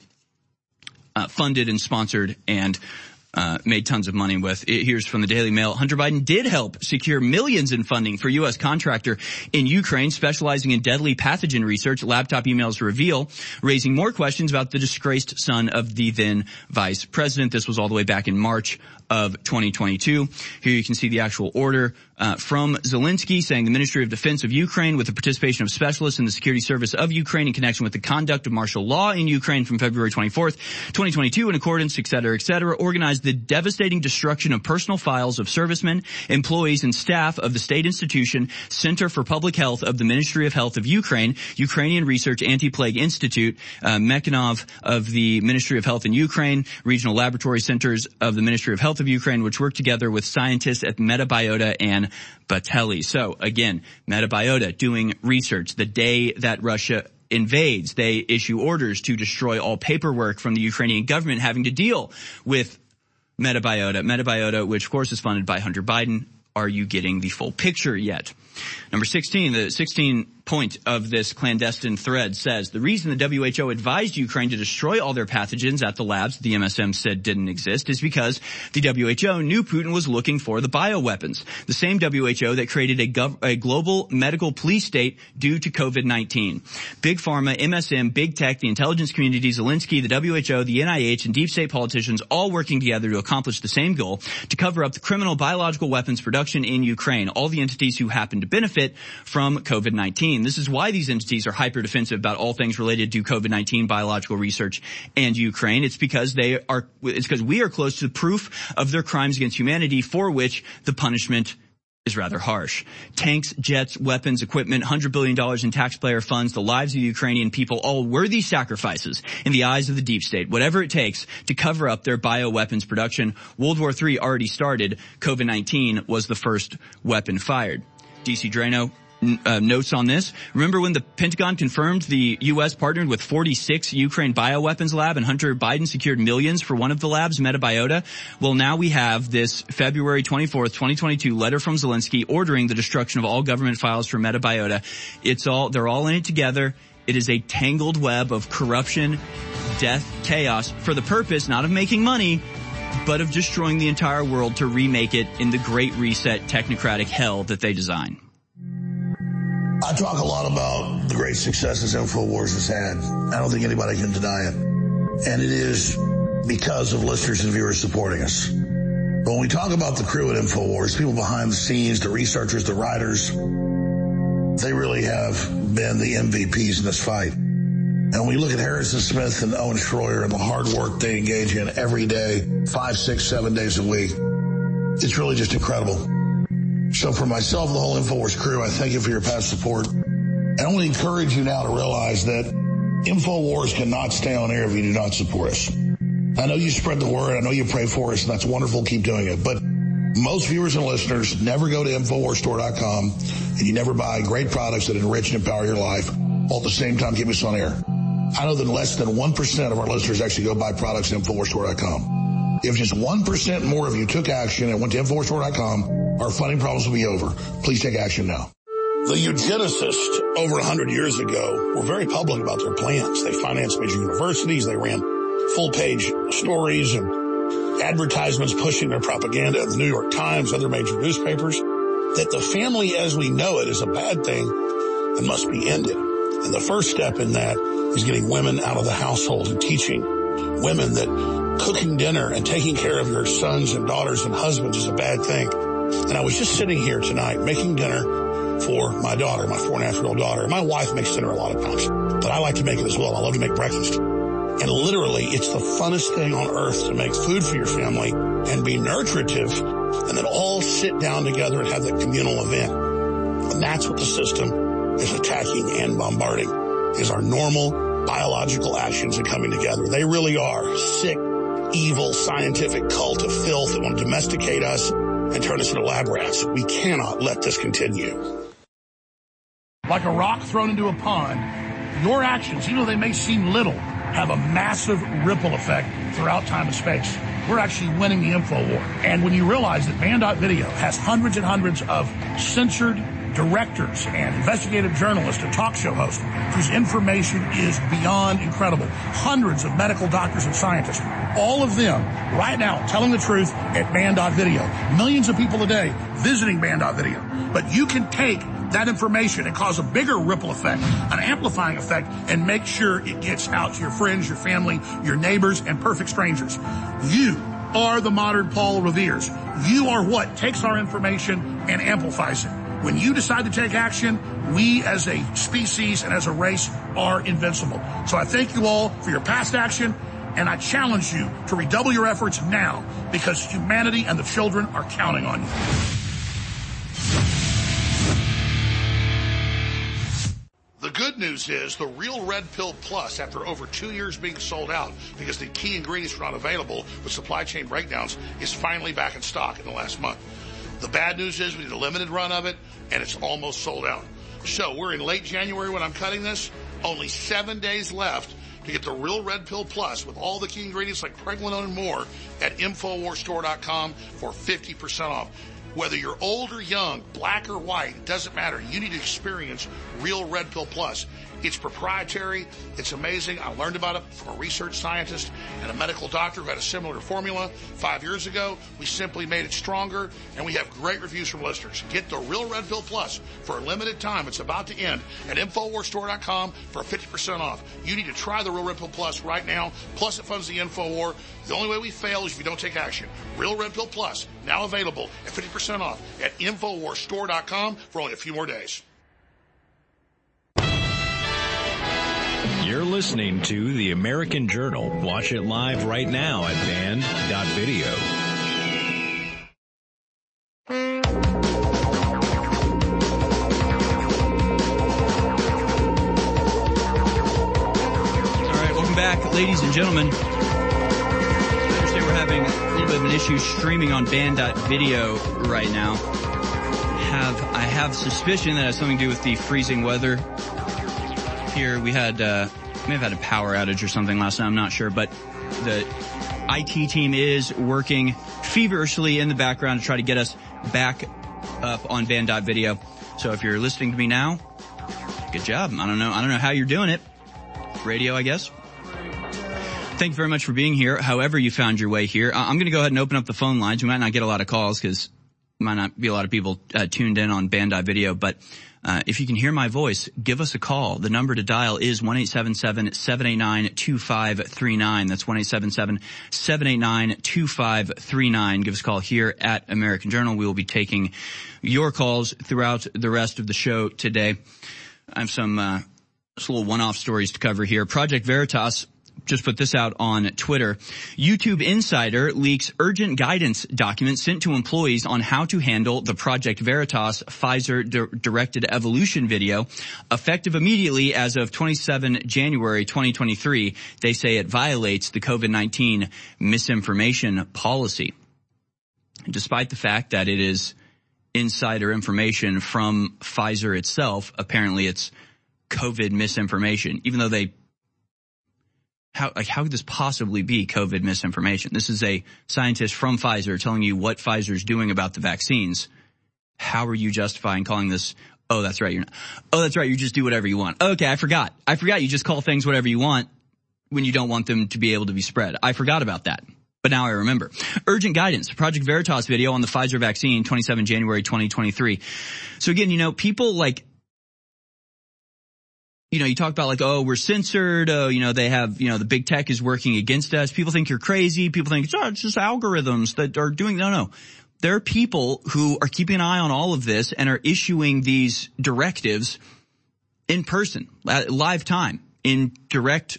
funded and sponsored and made tons of money with. Here's from the Daily Mail. Hunter Biden did help secure millions in funding for U.S. contractor in Ukraine specializing in deadly pathogen research, laptop emails reveal, raising more questions about the disgraced son of the then vice president. This was all the way back in March of 2022. Here you can see the actual order from Zelensky saying the Ministry of Defense of Ukraine, with the participation of specialists in the security service of Ukraine in connection with the conduct of martial law in Ukraine from February 24th, 2022, in accordance, et cetera, organized the devastating destruction of personal files of servicemen, employees, and staff of the state institution Center for Public Health of the Ministry of Health of Ukraine, Ukrainian Research Anti-Plague Institute, Mekhanov of the Ministry of Health in Ukraine, regional laboratory centers of the Ministry of Health of Ukraine, which work together with scientists at Meta Biota and Bateli. So again, Meta Biota doing research the day that Russia invades. They issue orders to destroy all paperwork from the Ukrainian government having to deal with Metabiota, which of course is funded by Hunter Biden. Are you getting the full picture yet? Number 16, the 16 point of this clandestine thread says, the reason the WHO advised Ukraine to destroy all their pathogens at the labs the MSM said didn't exist is because the WHO knew Putin was looking for the bioweapons, the same WHO that created a global medical police state due to COVID-19. Big Pharma, MSM, Big Tech, the intelligence community, Zelensky, the WHO, the NIH, and deep state politicians all working together to accomplish the same goal, to cover up the criminal biological weapons production in Ukraine, all the entities who happen to benefit from COVID-19. This is why these entities are hyper-defensive about all things related to COVID-19 biological research and Ukraine. It's because we are close to the proof of their crimes against humanity, for which the punishment is rather harsh. Tanks, jets, weapons, equipment, $100 billion in taxpayer funds, the lives of the Ukrainian people, all worthy sacrifices in the eyes of the deep state, whatever it takes to cover up their bioweapons production. World War III already started. COVID-19 was the first weapon fired. DC Drano notes on this. Remember when the Pentagon confirmed the U.S. partnered with 46 Ukraine bioweapons lab and Hunter Biden secured millions for one of the labs, Metabiota? Well, now we have this February 24th, 2022 letter from Zelensky ordering the destruction of all government files for Metabiota. They're all in it together. It is a tangled web of corruption, death, chaos, for the purpose not of making money, but of destroying the entire world to remake it in the Great Reset technocratic hell that they design. I talk a lot about the great successes InfoWars has had. I don't think anybody can deny it. And it is because of listeners and viewers supporting us. But when we talk about the crew at InfoWars, people behind the scenes, the researchers, the writers, they really have been the MVPs in this fight. And when we look at Harrison Smith and Owen Schroyer and the hard work they engage in every day, 5, 6, 7 days a week, it's really just incredible. So for myself and the whole InfoWars crew, I thank you for your past support. And I want to encourage you now to realize that InfoWars cannot stay on air if you do not support us. I know you spread the word. I know you pray for us, and that's wonderful. Keep doing it. But most viewers and listeners never go to InfoWarsStore.com, and you never buy great products that enrich and empower your life, while at the same time keep us on air. I know that less than 1% of our listeners actually go buy products at InfoWarsStore.com. If just 1% more of you took action and went to InfoWarsStore.com, our funding problems will be over. Please take action now. The eugenicists over 100 years ago were very public about their plans. They financed major universities. They ran full-page stories and advertisements pushing their propaganda in the New York Times, other major newspapers, that the family as we know it is a bad thing and must be ended. And the first step in that is getting women out of the household and teaching women that cooking dinner and taking care of your sons and daughters and husbands is a bad thing. And I was just sitting here tonight making dinner for my daughter, my 4.5-year-old daughter. My wife makes dinner a lot of times, but I like to make it as well. I love to make breakfast. And literally, it's the funnest thing on earth to make food for your family and be nurturative and then all sit down together and have that communal event. And that's what the system is attacking and bombarding, is our normal biological actions and coming together. They really are sick, evil, scientific cult of filth that want to domesticate us and turn us into lab rats. We cannot let this continue. Like a rock thrown into a pond, your actions, even though they may seem little, have a massive ripple effect throughout time and space. We're actually winning the info war. And when you realize that Man.Video has hundreds and hundreds of censored directors and investigative journalists and talk show hosts whose information is beyond incredible, hundreds of medical doctors and scientists, all of them right now telling the truth at Man.Video. Millions of people a day visiting Man.Video. But you can take that information and cause a bigger ripple effect, an amplifying effect, and make sure it gets out to your friends, your family, your neighbors, and perfect strangers. You are the modern Paul Revere's. You are what takes our information and amplifies it. When you decide to take action, we as a species and as a race are invincible. So I thank you all for your past action, and I challenge you to redouble your efforts now, because humanity and the children are counting on you. The good news is the Real Red Pill Plus, after over 2 years being sold out because the key ingredients were not available with supply chain breakdowns, is finally back in stock in the last month. The bad news is we did a limited run of it, and it's almost sold out. So we're in late January when I'm cutting this, Only 7 days left to get the Real Red Pill Plus with all the key ingredients like pregnenolone and more at InfoWarsStore.com for 50% off. Whether you're old or young, black or white, it doesn't matter. You need to experience Real Red Pill Plus. It's proprietary. It's amazing. I learned about it from a research scientist and a medical doctor who had a similar formula 5 years ago. We simply made it stronger, and we have great reviews from listeners. Get the Real Red Pill Plus for a limited time. It's about to end at InfoWarsStore.com for 50% off. You need to try the Real Red Pill Plus right now. Plus, it funds the InfoWar. The only way we fail is if you don't take action. Real Red Pill Plus, now available at 50% off at InfoWarsStore.com for only a few more days. You're listening to The American Journal. Watch it live right now at band.video. All right, welcome back, ladies and gentlemen. I understand we're having a little bit of an issue streaming on band.video right now. I have suspicion that it has something to do with the freezing weather. Here we had, may have had a power outage or something last night, I'm not sure, but the IT team is working feverishly in the background to try to get us back up on band.video. So if you're listening to me now, good job. I don't know how you're doing it. Radio, I guess. Thank you very much for being here. However you found your way here. I'm going to go ahead and open up the phone lines. We might not get a lot of calls because might not be a lot of people tuned in on band.video, but if you can hear my voice, give us a call. The number to dial is 1-877-789-2539. That's 1-877-789-2539. Give us a call here at American Journal. We will be taking your calls throughout the rest of the show today. I have some little one-off stories to cover here. Project Veritas just put this out on Twitter. YouTube Insider leaks urgent guidance document sent to employees on how to handle the Project Veritas Pfizer-directed evolution video, effective immediately as of 27 January 2023. They say it violates the COVID-19 misinformation policy. Despite the fact that it is insider information from Pfizer itself, apparently it's COVID misinformation, even though how could this possibly be COVID misinformation? This is a scientist from Pfizer telling you what Pfizer's doing about the vaccines. How are you justifying calling this, oh, that's right, you just do whatever you want. Okay, I forgot you just call things whatever you want when you don't want them to be able to be spread. I forgot about that. But now I remember. Urgent guidance, Project Veritas video on the Pfizer vaccine, 27 January 2023. So again, people you talk about we're censored. They have, the big tech is working against us. People think you're crazy. People think it's just algorithms that are doing, no. There are people who are keeping an eye on all of this and are issuing these directives in person, at live time, in direct,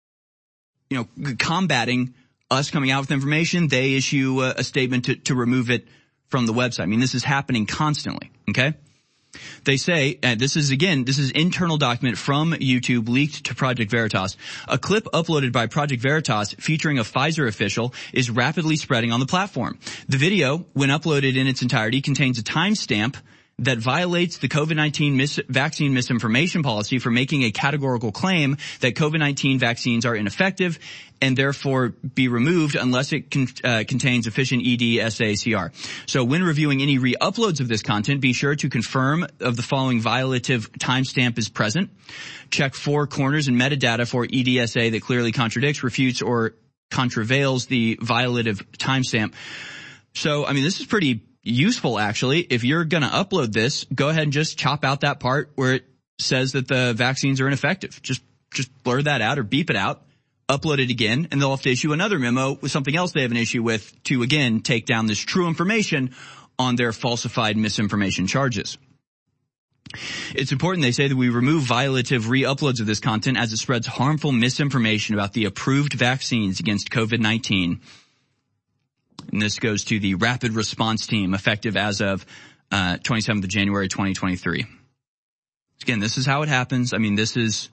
combating us coming out with information. They issue a statement to remove it from the website. I mean, this is happening constantly. Okay. They say, this is internal document from YouTube leaked to Project Veritas. A clip uploaded by Project Veritas featuring a Pfizer official is rapidly spreading on the platform. The video, when uploaded in its entirety, contains a timestamp that violates the COVID-19 vaccine misinformation policy for making a categorical claim that COVID-19 vaccines are ineffective and therefore be removed unless it contains efficient EDSACR. So when reviewing any re-uploads of this content, be sure to confirm of the following violative timestamp is present. Check four corners in metadata for EDSA that clearly contradicts, refutes, or contraveils the violative timestamp. So, this is pretty useful, actually. If you're going to upload this, go ahead and just chop out that part where it says that the vaccines are ineffective. Just blur that out or beep it out, upload it again, and they'll have to issue another memo with something else they have an issue with to, again, take down this true information on their falsified misinformation charges. It's important, they say, that we remove violative re-uploads of this content as it spreads harmful misinformation about the approved vaccines against COVID-19. And this goes to the Rapid Response Team, effective as of 27th of January 2023. Again, this is how it happens. This is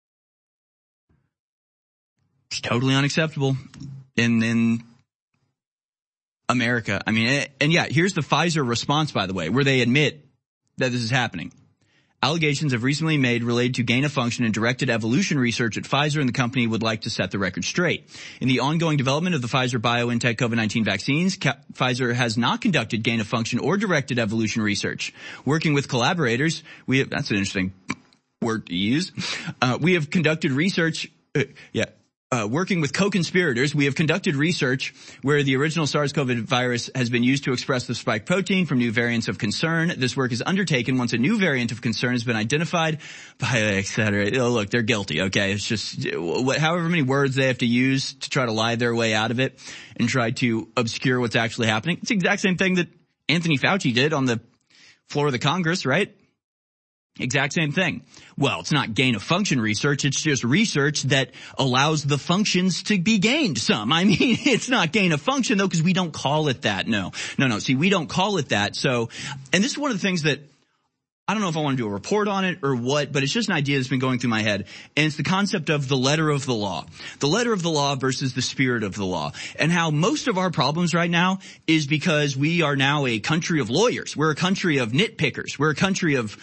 totally unacceptable in America. And yeah, here's the Pfizer response, by the way, where they admit that this is happening. Allegations have recently made related to gain-of-function and directed evolution research at Pfizer, and the company would like to set the record straight. In the ongoing development of the Pfizer-BioNTech COVID-19 vaccines, Pfizer has not conducted gain-of-function or directed evolution research. Working with collaborators, that's an interesting word to use. We have conducted research, working with co-conspirators, we have conducted research where the original SARS-CoV virus has been used to express the spike protein from new variants of concern. This work is undertaken once a new variant of concern has been identified by et cetera. Oh, look, they're guilty, okay? It's just however many words they have to use to try to lie their way out of it and try to obscure what's actually happening. It's the exact same thing that Anthony Fauci did on the floor of the Congress, right? Exact same thing. Well, it's not gain-of-function research. It's just research that allows the functions to be gained some. I mean, it's not gain-of-function, though, because we don't call it that. No. See, we don't call it that. So, and this is one of the things that I don't know if I want to do a report on it or what, but it's just an idea that's been going through my head. And it's the concept of the letter of the law. The letter of the law versus the spirit of the law. And how most of our problems right now is because we are now a country of lawyers. We're a country of nitpickers. We're a country of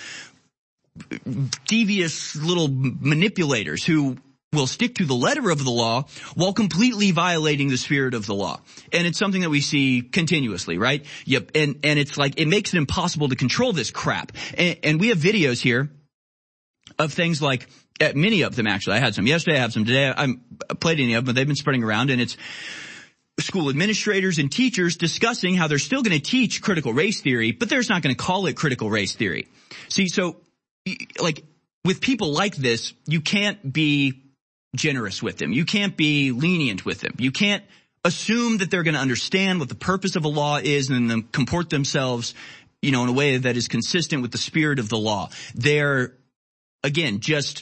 devious little manipulators who will stick to the letter of the law while completely violating the spirit of the law. And it's something that we see continuously, right? Yep. And it's like, it makes it impossible to control this crap. And we have videos here of things like, many of them actually. I had some yesterday, I have some today. I played any of them, but they've been spreading around, and it's school administrators and teachers discussing how they're still going to teach critical race theory, but they're just not going to call it critical race theory. See, so like with people like this, you can't be generous with them. You can't be lenient with them. You can't assume that they're going to understand what the purpose of a law is and then comport themselves, in a way that is consistent with the spirit of the law. They're, again, just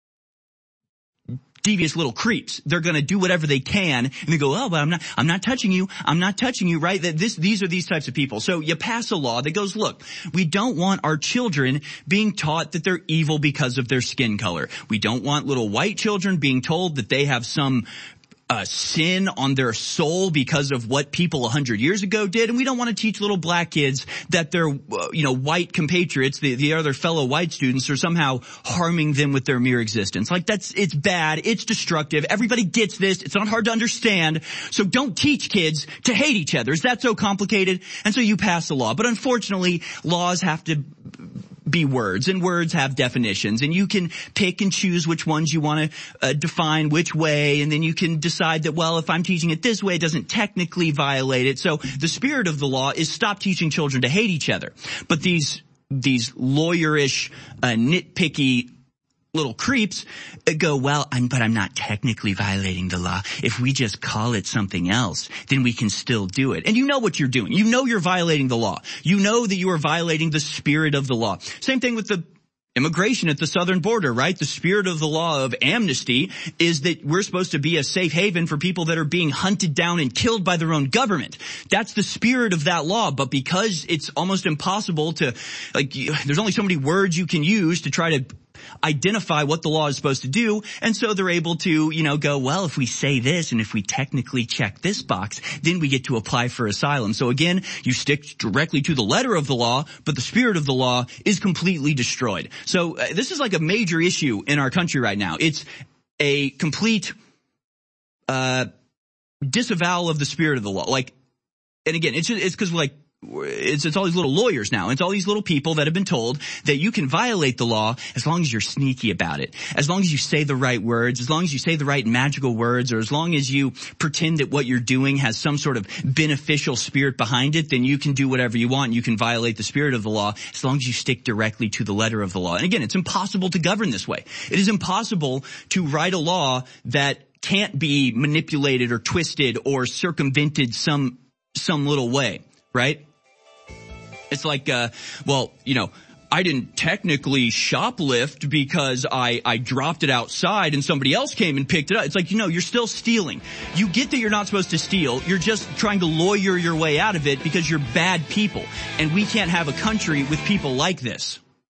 devious little creeps. They're going to do whatever they can, and they go, oh, but I'm not touching you. I'm not touching you, right? These are these types of people. So you pass a law that goes, look, we don't want our children being taught that they're evil because of their skin color. We don't want little white children being told that they have some sin on their soul because of what people 100 years ago did. And we don't want to teach little black kids that their, white compatriots, the other fellow white students, are somehow harming them with their mere existence. Like it's bad. It's destructive. Everybody gets this. It's not hard to understand. So don't teach kids to hate each other. Is that so complicated? And so you pass a law. But unfortunately, laws have to be words, and words have definitions, and you can pick and choose which ones you want to define which way, and then you can decide that, well, if I'm teaching it this way, it doesn't technically violate it. So the spirit of the law is stop teaching children to hate each other. But these lawyerish, nitpicky little creeps go, well, but I'm not technically violating the law. If we just call it something else, then we can still do it. And you know what you're doing. You know you're violating the law. You know that you are violating the spirit of the law. Same thing with the immigration at the southern border, right? The spirit of the law of amnesty is that we're supposed to be a safe haven for people that are being hunted down and killed by their own government. That's the spirit of that law. But because it's almost impossible to, there's only so many words you can use to try to identify what the law is supposed to do, and so they're able to, go, well, if we say this and if we technically check this box, then we get to apply for asylum. So again, you stick directly to the letter of the law, but the spirit of the law is completely destroyed. So this is like a major issue in our country right now. It's a complete disavowal of the spirit of the law. And again, it's because it's all these little lawyers now. It's all these little people that have been told that you can violate the law as long as you're sneaky about it. As long as you say the right words, as long as you say the right magical words, or as long as you pretend that what you're doing has some sort of beneficial spirit behind it, then you can do whatever you want. You can violate the spirit of the law as long as you stick directly to the letter of the law. And again, it's impossible to govern this way. It is impossible to write a law that can't be manipulated or twisted or circumvented some little way, right? It's like, I didn't technically shoplift because I dropped it outside and somebody else came and picked it up. It's like, you're still stealing. You get that you're not supposed to steal. You're just trying to lawyer your way out of it because you're bad people. And we can't have a country with people like this.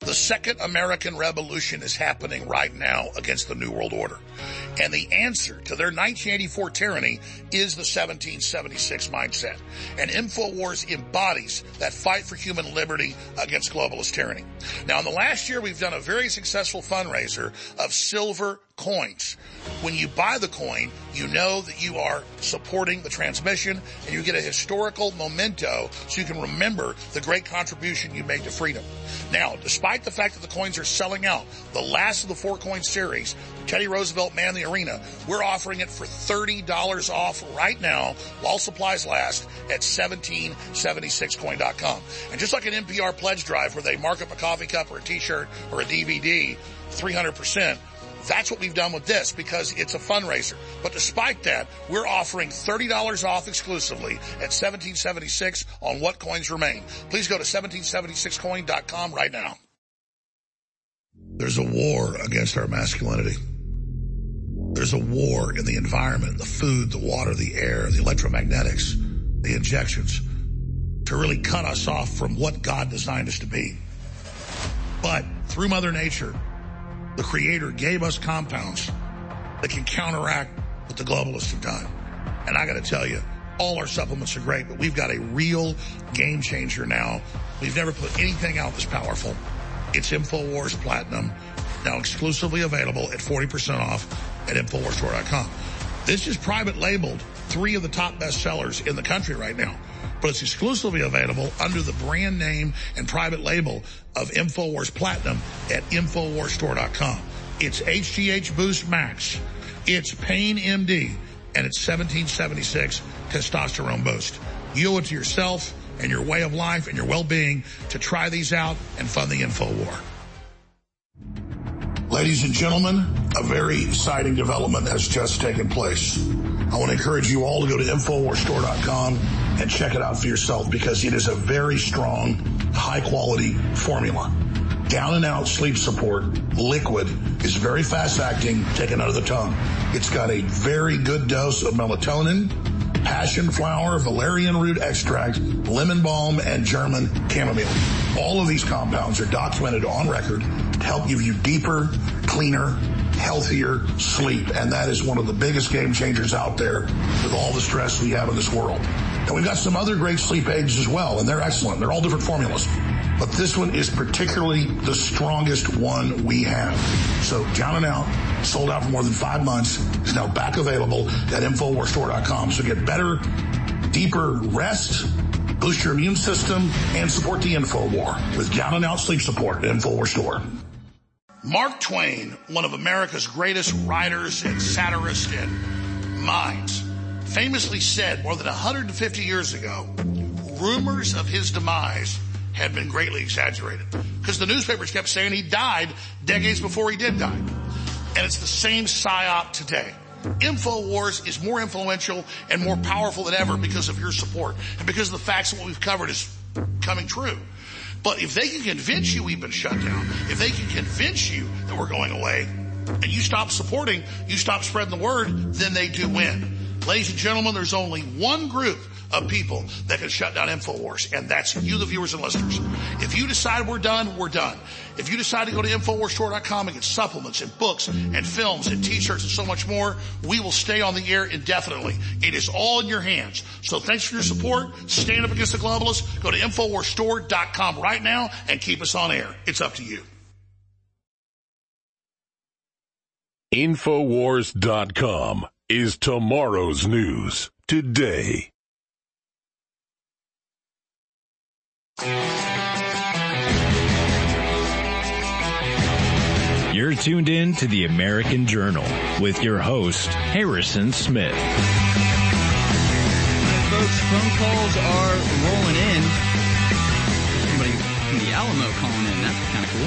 The Second American Revolution is happening right now against the New World Order. And the answer to their 1984 tyranny is the 1776 mindset. And InfoWars embodies that fight for human liberty against globalist tyranny. Now, in the last year, we've done a very successful fundraiser of silver coins. When you buy the coin, you know that you are supporting the transmission, and you get a historical memento so you can remember the great contribution you made to freedom. Now, despite the fact that the coins are selling out, the last of the 4-coin series, Teddy Roosevelt Man in the Arena, we're offering it for $30 off right now while supplies last at 1776coin.com. And just like an NPR pledge drive where they mark up a coffee cup or a t-shirt or a DVD 300%, that's what we've done with this because it's a fundraiser. But despite that, we're offering $30 off exclusively at 1776 on what coins remain. Please go to 1776coin.com right now. There's a war against our masculinity. There's a war in the environment, the food, the water, the air, the electromagnetics, the injections, to really cut us off from what God designed us to be. But through Mother Nature, the Creator gave us compounds that can counteract what the globalists have done. And I got to tell you, all our supplements are great, but we've got a real game changer now. We've never put anything out this powerful. It's InfoWars Platinum, now exclusively available at 40% off at InfoWarsStore.com. This is private labeled 3 of the top bestsellers in the country right now, but it's exclusively available under the brand name and private label of InfoWars Platinum at InfoWarsStore.com. It's HGH Boost Max, it's Pain MD, and it's 1776 Testosterone Boost. You owe it to yourself and your way of life and your well-being to try these out and fund the InfoWar. Ladies and gentlemen, a very exciting development has just taken place. I want to encourage you all to go to InfoWarsStore.com and check it out for yourself because it is a very strong, high-quality formula. Down and out sleep support liquid is very fast-acting, taken out of the tongue. It's got a very good dose of melatonin, passion flower, valerian root extract, lemon balm, and German chamomile. All of these compounds are documented on record to help give you deeper, cleaner, healthier sleep. And that is one of the biggest game changers out there with all the stress we have in this world. And we've got some other great sleep aids as well, and they're excellent. They're all different formulas. But this one is particularly the strongest one we have. So down and out, sold out for more than 5 months, is now back available at InfoWarsStore.com. So get better, deeper rest, boost your immune system, and support the InfoWar with down and out sleep support at InfoWars Store. Mark Twain, one of America's greatest writers and satirists and minds, famously said more than 150 years ago, rumors of his demise had been greatly exaggerated because the newspapers kept saying he died decades before he did die. And it's the same psyop today. InfoWars is more influential and more powerful than ever because of your support and because of the facts of what we've covered is coming true. But if they can convince you we've been shut down, if they can convince you that we're going away, and you stop supporting, you stop spreading the word, then they do win. Ladies and gentlemen, there's only one group of people that can shut down InfoWars, and that's you, the viewers and listeners. If you decide we're done, we're done. If you decide to go to InfoWarsStore.com and get supplements and books and films and t-shirts and so much more, we will stay on the air indefinitely. It is all in your hands. So thanks for your support. Stand up against the globalists. Go to InfoWarsStore.com right now and keep us on air. It's up to you. InfoWars.com is tomorrow's news today. You're tuned in to the American Journal with your host, Harrison Smith. Folks, phone calls are rolling in. Somebody from the Alamo calling in. That's kind of cool.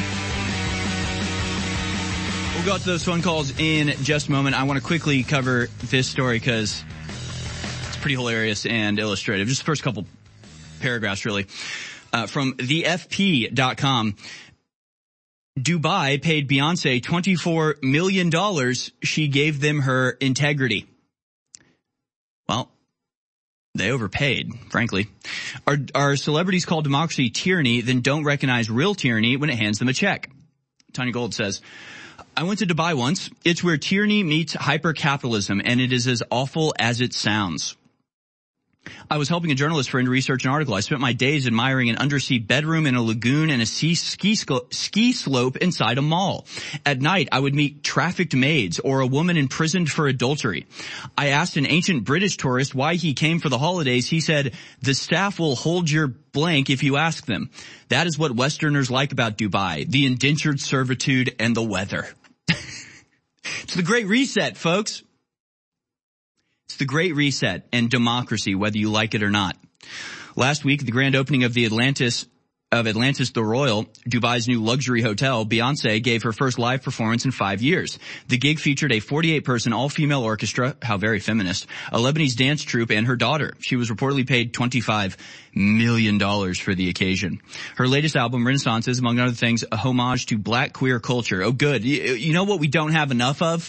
We'll go to those phone calls in just a moment. I want to quickly cover this story because it's pretty hilarious and illustrative. Just the first couple paragraphs, really. From thefp.com. Dubai paid Beyonce $24 million. She gave them her integrity. Well, They overpaid, frankly. Are celebrities called democracy tyranny, then don't recognize real tyranny when it hands them a check? Tanya Gold says, I went to Dubai once. It's where tyranny meets hyper-capitalism, and it is as awful as it sounds. I was helping a journalist friend research an article. I spent my days admiring an undersea bedroom in a lagoon and a ski slope inside a mall. At night, I would meet trafficked maids or a woman imprisoned for adultery. I asked an ancient British tourist why he came for the holidays. He said, the staff will hold your blank if you ask them. That is what Westerners like about Dubai, the indentured servitude and the weather. It's the Great Reset, folks. It's the Great Reset and democracy, whether you like it or not. Last week, the grand opening of the Atlantis the Royal, Dubai's new luxury hotel, Beyonce gave her first live performance in 5 years. The gig featured a 48-person all-female orchestra, how very feminist, a Lebanese dance troupe, and her daughter. She was reportedly paid $25 million for the occasion. Her latest album, Renaissance, is, among other things, a homage to black queer culture. Oh, good. You know what we don't have enough of?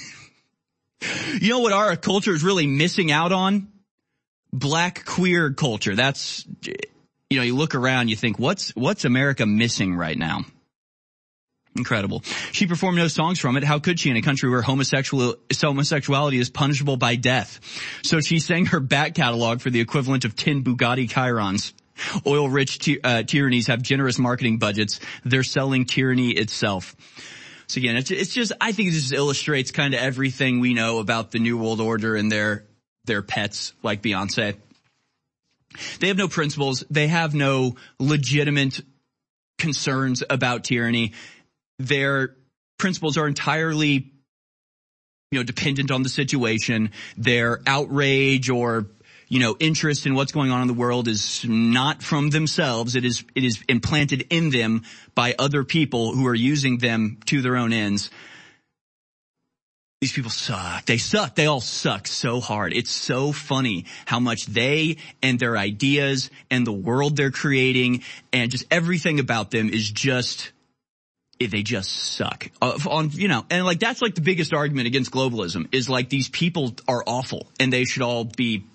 You know what our culture is really missing out on? Black queer culture. That's, you know, you look around, you think, what's America missing right now? Incredible. She performed no songs from it. How could she in a country where homosexuality is punishable by death? So she sang her back catalog for the equivalent of 10 Bugatti Chirons. Oil-rich tyrannies have generous marketing budgets. They're selling tyranny itself. So again, it's just, I think it just illustrates kind of everything we know about the New World Order and their pets like Beyonce. They have no principles. They have no legitimate concerns about tyranny. Their principles are entirely, dependent on the situation. Their outrage or, interest in what's going on in the world is not from themselves. It is implanted in them by other people who are using them to their own ends. These people suck. They suck. They all suck so hard. It's so funny how much they and their ideas and the world they're creating and just everything about them is just, they just suck. And like that's like the biggest argument against globalism is like these people are awful and they should all be.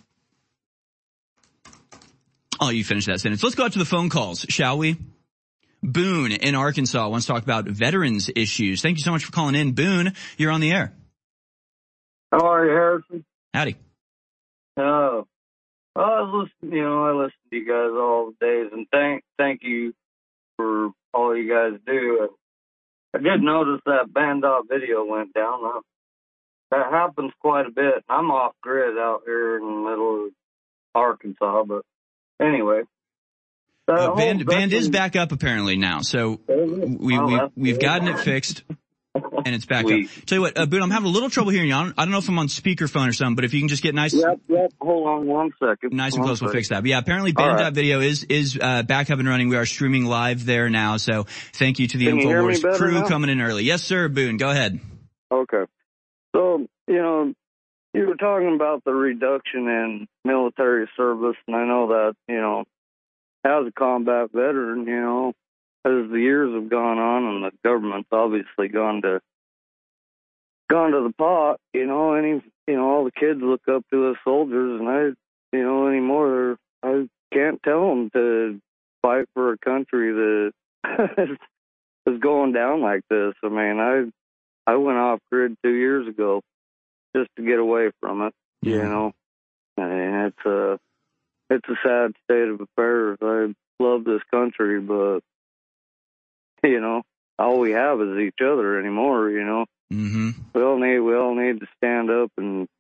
Oh, you finished that sentence. Let's go out to the phone calls, shall we? Boone in Arkansas wants to talk about veterans issues. Thank you so much for calling in. Boone, you're on the air. How are you, Harrison? Howdy. I listen to you guys all the days, and thank you for all you guys do. I did notice that Bandot video went down. That happens quite a bit. I'm off grid out here in the middle of Arkansas, but anyway. Band is back up apparently now, so we've gotten it fixed. And it's back up. Tell you what, Boone, I'm having a little trouble hearing you. I don't know if I'm on speakerphone or something, but if you can just get nice. Yep. Hold on 1 second. Nice and close, we'll fix that. But yeah, apparently Bandot video is back up and running. We are streaming live there now. So thank you to the InfoWars crew coming in early. Yes, sir, Boone. Go ahead. Okay. So, you were talking about the reduction in military service, and I know that, as a combat veteran, as the years have gone on and the government's obviously gone to the pot, all the kids look up to us soldiers, and anymore I can't tell them to fight for a country that is going down like this. I mean, I went off grid 2 years ago just to get away from it, and it's a sad state of affairs. I love this country, but all we have is each other anymore, Mm-hmm. We all need to stand up and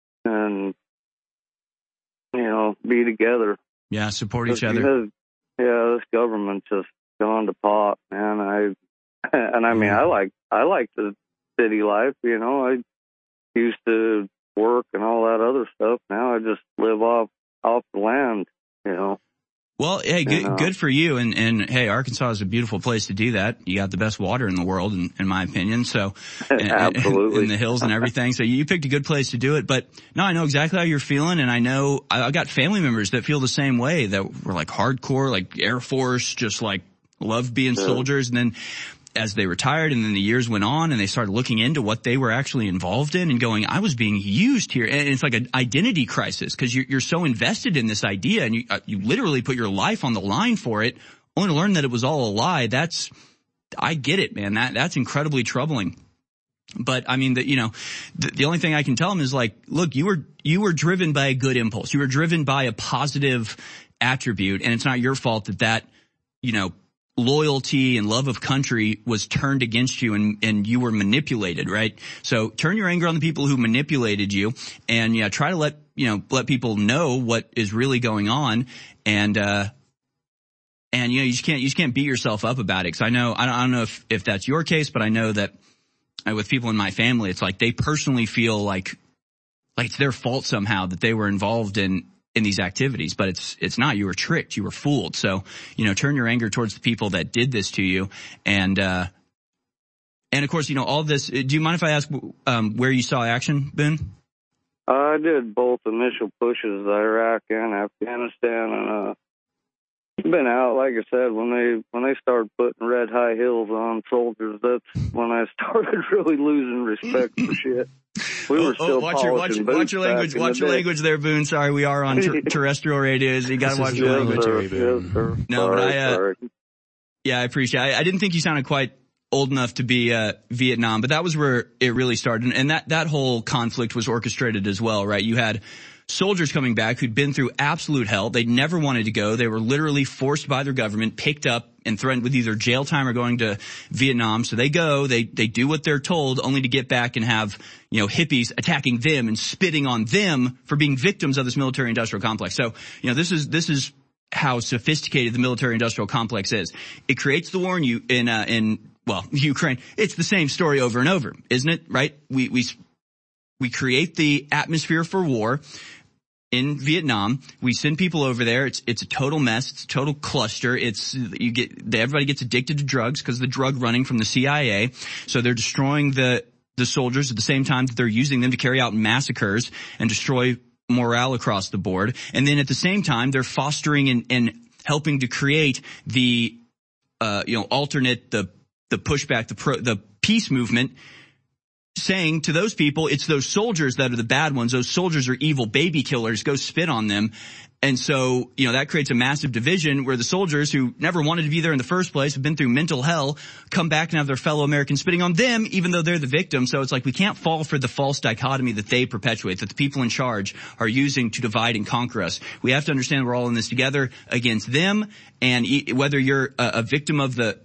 be together. Yeah, support each other. This government's just gone to pot, man. I like the city life, I used to work and all that other stuff. Now I just live off the land, Well, hey, good for you. And hey, Arkansas is a beautiful place to do that. You got the best water in the world, in my opinion. So, absolutely. In the hills and everything. So you picked a good place to do it. But no, I know exactly how you're feeling. And I know I got family members that feel the same way, that were like hardcore, like Air Force, just like love being soldiers. And then as they retired and then the years went on and they started looking into what they were actually involved in and going, I was being used here. And it's like an identity crisis because you're so invested in this idea and you literally put your life on the line for it only to learn that it was all a lie. I get it, man. That's incredibly troubling. But I mean, the only thing I can tell them is like, look, you were driven by a good impulse. You were driven by a positive attribute, and it's not your fault that loyalty and love of country was turned against you and you were manipulated, right? So turn your anger on the people who manipulated you and try to let people know what is really going on and you just can't beat yourself up about it. Cause I don't know if that's your case, but I know that with people in my family, it's like they personally feel like it's their fault somehow that they were involved in these activities, but it's not. You were tricked. You were fooled. So, turn your anger towards the people that did this to you. And of course, all this, do you mind if I ask, where you saw action, Boone? I did both initial pushes, Iraq and Afghanistan, and, been out, like I said, when they started putting red high heels on soldiers, that's when I started really losing respect for shit. We were still watch your language. Watch your language there, Boone. Sorry, we are on terrestrial radio, so you got to watch your language. Yes, sir. No, but I appreciate it. I didn't think you sounded quite old enough to be Vietnam, but that was where it really started, and that whole conflict was orchestrated as well, right? You had soldiers coming back who'd been through absolute hell. They never wanted to go. They were literally forced by their government, picked up and threatened with either jail time or going to Vietnam. So they go, they do what they're told, only to get back and have, hippies attacking them and spitting on them for being victims of this military industrial complex. So, this is how sophisticated the military industrial complex is. It creates the war in Ukraine. It's the same story over and over, isn't it? Right? We create the atmosphere for war. In Vietnam, we send people over there. It's a total mess. It's a total cluster. Everybody gets addicted to drugs because of the drug running from the CIA. So they're destroying the soldiers at the same time that they're using them to carry out massacres and destroy morale across the board. And then at the same time, they're fostering and helping to create the, alternate, the pushback, the peace movement, saying to those people, it's those soldiers that are the bad ones. Those soldiers are evil baby killers. Go spit on them. And so, that creates a massive division where the soldiers who never wanted to be there in the first place, have been through mental hell, come back and have their fellow Americans spitting on them, even though they're the victim. So it's like we can't fall for the false dichotomy that they perpetuate, that the people in charge are using to divide and conquer us. We have to understand we're all in this together against them. And whether you're a victim of the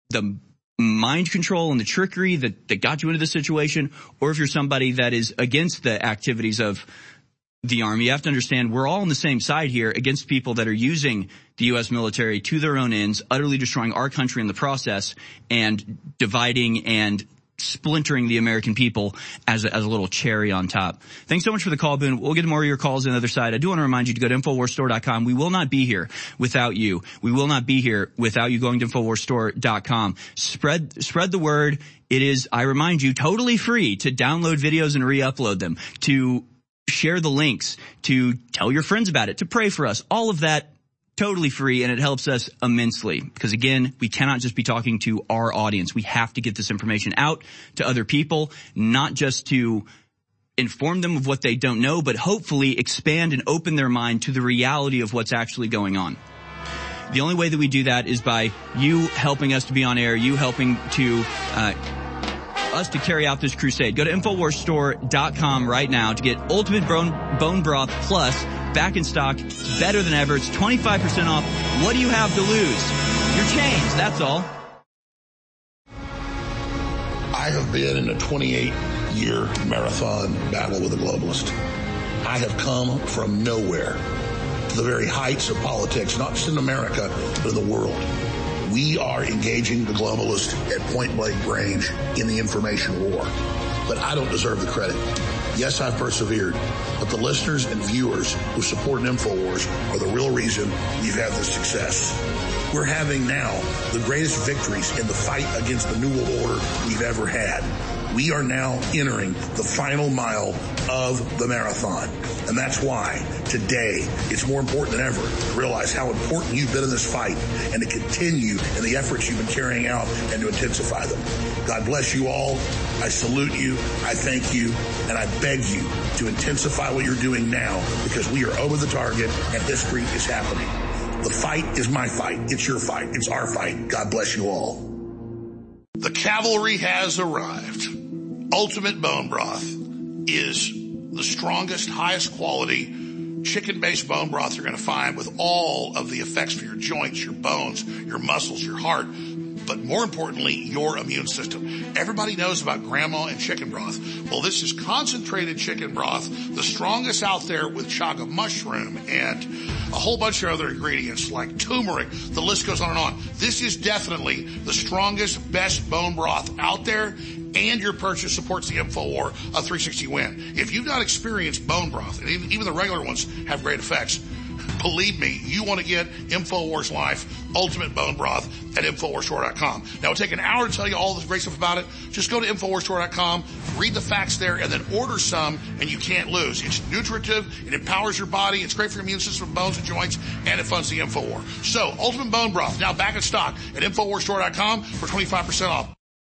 mind control and the trickery that got you into this situation, or if you're somebody that is against the activities of the Army, you have to understand we're all on the same side here against people that are using the U.S. military to their own ends, utterly destroying our country in the process and dividing and splintering the American people as a little cherry on top. Thanks so much for the call, Boone. We'll get more of your calls on the other side. I do want to remind you to go to InfoWarsStore.com. We will not be here without you. We will not be here without you going to InfoWarsStore.com. Spread the word. It is, I remind you, totally free to download videos and re-upload them, to share the links, to tell your friends about it, to pray for us. All of that totally free, and it helps us immensely because, again, we cannot just be talking to our audience. We have to get this information out to other people, not just to inform them of what they don't know, but hopefully expand and open their mind to the reality of what's actually going on. The only way that we do that is by you helping us to be on air, you helping to us to carry out this crusade. Go to InfoWarsStore.com right now to get Ultimate Bone Broth Plus back in stock. It's better than ever. It's 25% off. What do you have to lose? Your change, that's all. I have been in a 28-year marathon battle with a globalist. I have come from nowhere to the very heights of politics, not just in America, but in the world. We are engaging the globalists at point-blank range in the information war. But I don't deserve the credit. Yes, I've persevered, but the listeners and viewers who support InfoWars are the real reason we've had this success. We're having now the greatest victories in the fight against the New World Order we've ever had. We are now entering the final mile of the marathon. And that's why today it's more important than ever to realize how important you've been in this fight and to continue in the efforts you've been carrying out and to intensify them. God bless you all. I salute you. I thank you. And I beg you to intensify what you're doing now because we are over the target and history is happening. The fight is my fight. It's your fight. It's our fight. God bless you all. The cavalry has arrived. Ultimate Bone Broth is the strongest, highest quality chicken-based bone broth you're going to find with all of the effects for your joints, your bones, your muscles, your heart, but more importantly, your immune system. Everybody knows about grandma and chicken broth. Well, this is concentrated chicken broth, the strongest out there with chaga mushroom and a whole bunch of other ingredients like turmeric. The list goes on and on. This is definitely the strongest, best bone broth out there, and your purchase supports the InfoWar 360 Win. If you've not experienced bone broth, and even the regular ones have great effects, believe me, you want to get InfoWars Life Ultimate Bone Broth at InfoWarsStore.com. Now, it'll take an hour to tell you all this great stuff about it. Just go to InfoWarsStore.com, read the facts there, and then order some, and you can't lose. It's nutritive, it empowers your body, it's great for your immune system, bones and joints, and it funds the InfoWar. So, Ultimate Bone Broth, now back in stock at InfoWarsStore.com for 25% off.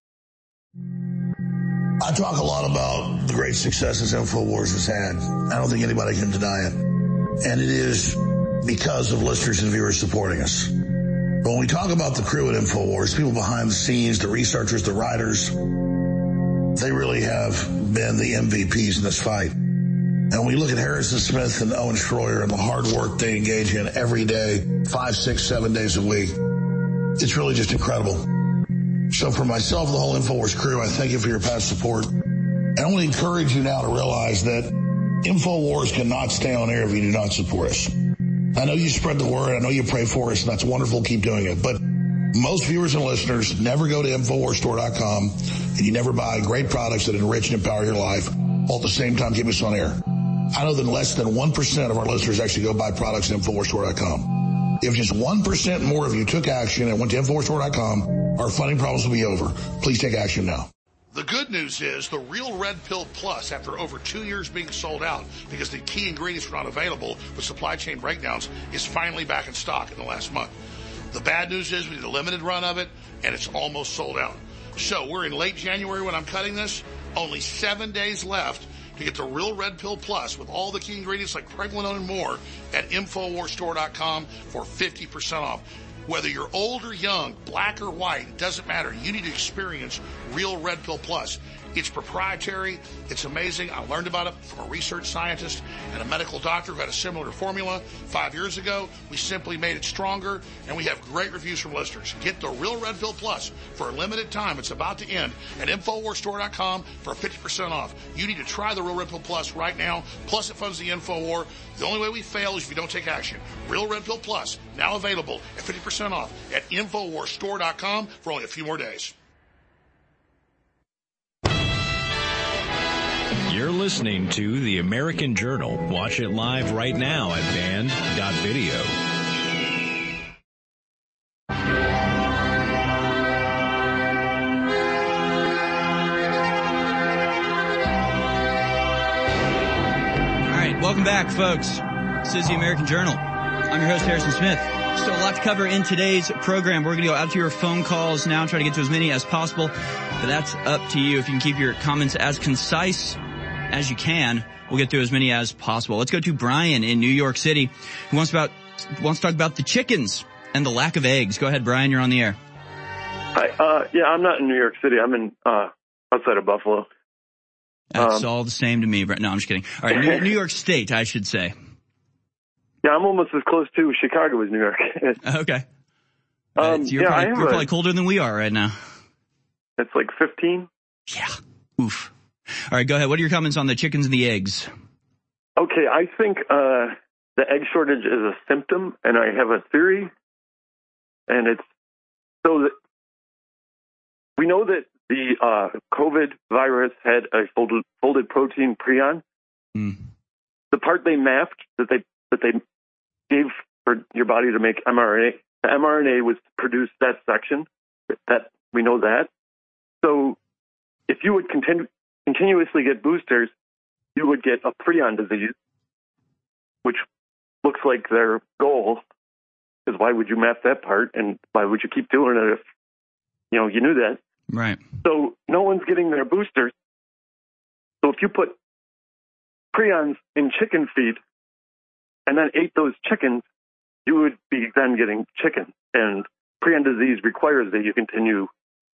I talk a lot about the great successes InfoWars has had. I don't think anybody can deny it. And it is because of listeners and viewers supporting us. But when we talk about the crew at InfoWars, people behind the scenes, the researchers, the writers, they really have been the MVPs in this fight. And when we look at Harrison Smith and Owen Schroyer and the hard work they engage in every day, 5, 6, 7 days a week, it's really just incredible. So for myself and the whole InfoWars crew, I thank you for your past support. And I want to encourage you now to realize that InfoWars cannot stay on air if you do not support us. I know you spread the word. I know you pray for us, and that's wonderful. Keep doing it. But most viewers and listeners never go to InfoWarsStore.com, and you never buy great products that enrich and empower your life, while at the same time keep us on air. I know that less than 1% of our listeners actually go buy products at InfoWarsStore.com. If just 1% more of you took action and went to InfoWarsStore.com, our funding problems will be over. Please take action now. The good news is the Real Red Pill Plus, after over 2 years being sold out because the key ingredients were not available with supply chain breakdowns, is finally back in stock in the last month. The bad news is we did a limited run of it, and it's almost sold out. So we're in late January when I'm cutting this. Only 7 days left to get the Real Red Pill Plus with all the key ingredients like pregnenolone and more at InfoWarsStore.com for 50% off. Whether you're old or young, black or white, it doesn't matter. You need to experience Real Red Pill Plus. It's proprietary. It's amazing. I learned about it from a research scientist and a medical doctor who had a similar formula 5 years ago. We simply made it stronger, and we have great reviews from listeners. Get the Real Red Pill Plus for a limited time. It's about to end at InfoWarsStore.com for 50% off. You need to try the Real Red Pill Plus right now. Plus, it funds the InfoWar. The only way we fail is if you don't take action. Real Red Pill Plus, now available at 50% off at InfoWarsStore.com for only a few more days. You're listening to The American Journal. Watch it live right now at band.video. All right, welcome back, folks. This is The American Journal. I'm your host, Harrison Smith. Still a lot to cover in today's program. We're going to go out to your phone calls now, try to get to as many as possible. But that's up to you. If you can keep your comments as concise as you can, we'll get through as many as possible. Let's go to Brian in New York City, who wants to talk about the chickens and the lack of eggs. Go ahead, Brian. You're on the air. Hi. Yeah, I'm not in New York City. I'm in outside of Buffalo. That's all the same to me. No, I'm just kidding. All right, New York State, I should say. Yeah, I'm almost as close to Chicago as New York. Okay. You're probably colder than we are right now. It's like 15. Yeah. Oof. All right, go ahead. What are your comments on the chickens and the eggs? Okay, I think the egg shortage is a symptom, and I have a theory. And it's so that we know that the COVID virus had a folded protein prion. Mm. The part they mapped that they gave for your body to make mRNA The mRNA was to produce that section. That we know that. So if you would continuously get boosters, you would get a prion disease, which looks like their goal. Because why would you map that part, and why would you keep doing it if you knew that? Right. So no one's getting their boosters. So if you put prions in chicken feed and then ate those chickens, you would be then getting chicken. And prion disease requires that you continue,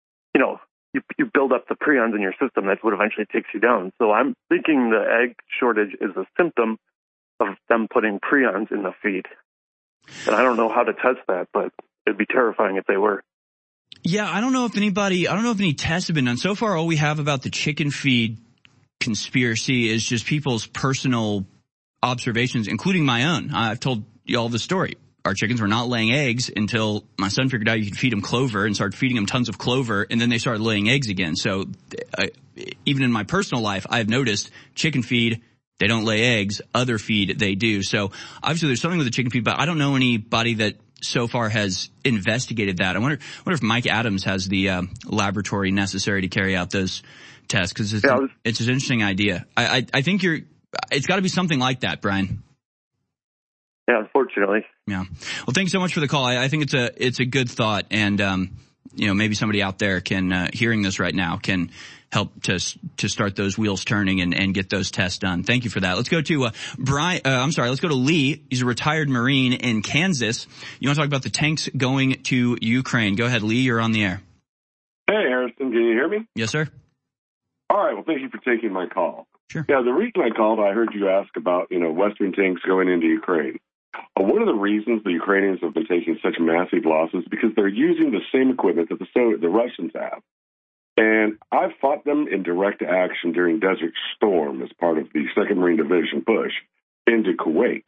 you build up the prions in your system. That's what eventually takes you down. So I'm thinking the egg shortage is a symptom of them putting prions in the feed. And I don't know how to test that, but it'd be terrifying if they were. Yeah, I don't know if any tests have been done. So far, all we have about the chicken feed conspiracy is just people's personal observations, including my own. I've told you all the story. Our chickens were not laying eggs until my son figured out you could feed them clover and started feeding them tons of clover, and then they started laying eggs again. So even in my personal life, I've noticed chicken feed, they don't lay eggs. Other feed, they do. So obviously there's something with the chicken feed, but I don't know anybody that so far has investigated that. I wonder if Mike Adams has the laboratory necessary to carry out those tests, because it's an interesting idea. I think it's got to be something like that, Brian. Yeah, unfortunately. Yeah. Well, thanks so much for the call. I think it's a good thought, and maybe somebody out there can hearing this right now can help to start those wheels turning and get those tests done. Thank you for that. Let's go to let's go to Lee. He's a retired Marine in Kansas. You want to talk about the tanks going to Ukraine? Go ahead, Lee. You're on the air. Hey, Harrison, can you hear me? Yes, sir. All right. Well, thank you for taking my call. Sure. Yeah, the reason I called, I heard you ask about, Western tanks going into Ukraine. One of the reasons the Ukrainians have been taking such massive losses is because they're using the same equipment that the Russians have. And I've fought them in direct action during Desert Storm as part of the 2nd Marine Division push into Kuwait.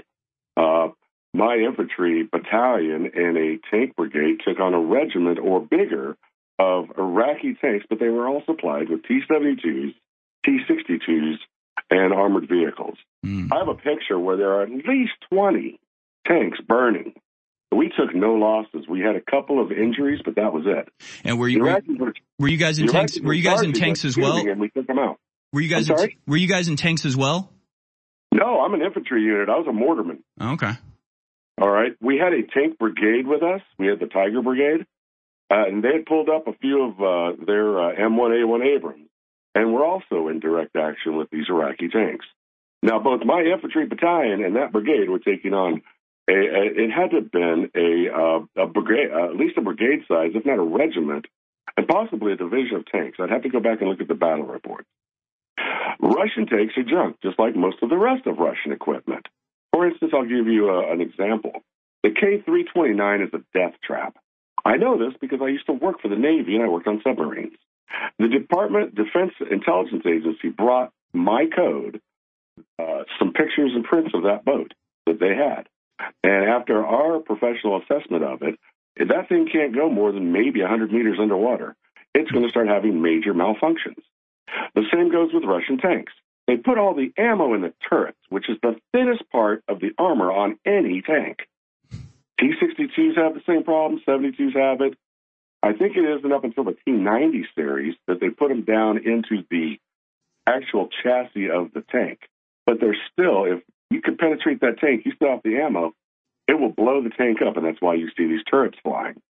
My infantry battalion and a tank brigade took on a regiment or bigger of Iraqi tanks, but they were all supplied with T-72s, T-62s, and armored vehicles. I have a picture where there are at least 20 tanks burning. We took no losses. We had a couple of injuries, but that was it. And were you guys in tanks? Were you guys in tanks as well? And we took them out. Were you guys in tanks as well? No, I'm an infantry unit. I was a mortarman. Okay. All right. We had a tank brigade with us. We had the Tiger Brigade, and they had pulled up a few of their M1A1 Abrams, and we're also in direct action with these Iraqi tanks. Now, both my infantry battalion and that brigade were taking on it had to have been a brigade, at least a brigade size, if not a regiment, and possibly a division of tanks. I'd have to go back and look at the battle report. Russian tanks are junk, just like most of the rest of Russian equipment. For instance, I'll give you an example. The K-329 is a death trap. I know this because I used to work for the Navy and I worked on submarines. The Defense Intelligence Agency brought my code some pictures and prints of that boat that they had. And after our professional assessment of it, if that thing can't go more than maybe 100 meters underwater, it's going to start having major malfunctions. The same goes with Russian tanks. They put all the ammo in the turrets, which is the thinnest part of the armor on any tank. T-62s have the same problem. 72s have it. I think it isn't up until the T-90 series that they put them down into the actual chassis of the tank. But they're still, if you can penetrate that tank, you still have the ammo, it will blow the tank up, and that's why you see these turrets flying.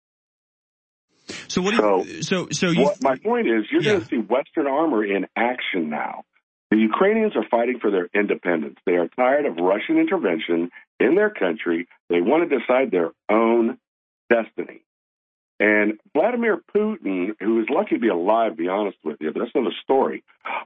So my point is, you're going to see Western armor in action now. The Ukrainians are fighting for their independence. They are tired of Russian intervention in their country. They want to decide their own destiny. And Vladimir Putin, who is lucky to be alive, to be honest with you, but that's another story,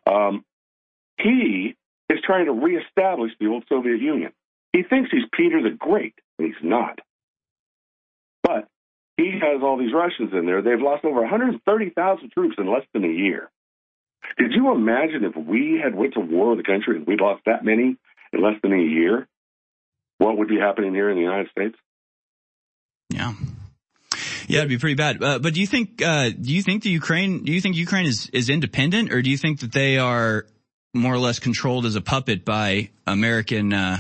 he is trying to reestablish the old Soviet Union. He thinks he's Peter the Great, and he's not. But he has all these Russians in there. They've lost over 130,000 troops in less than a year. Did you imagine if we had went to war with the country and we'd lost that many in less than a year, what would be happening here in the United States? Yeah. Yeah, it'd be pretty bad. But do you think Ukraine is independent, or do you think that they are more or less controlled as a puppet by American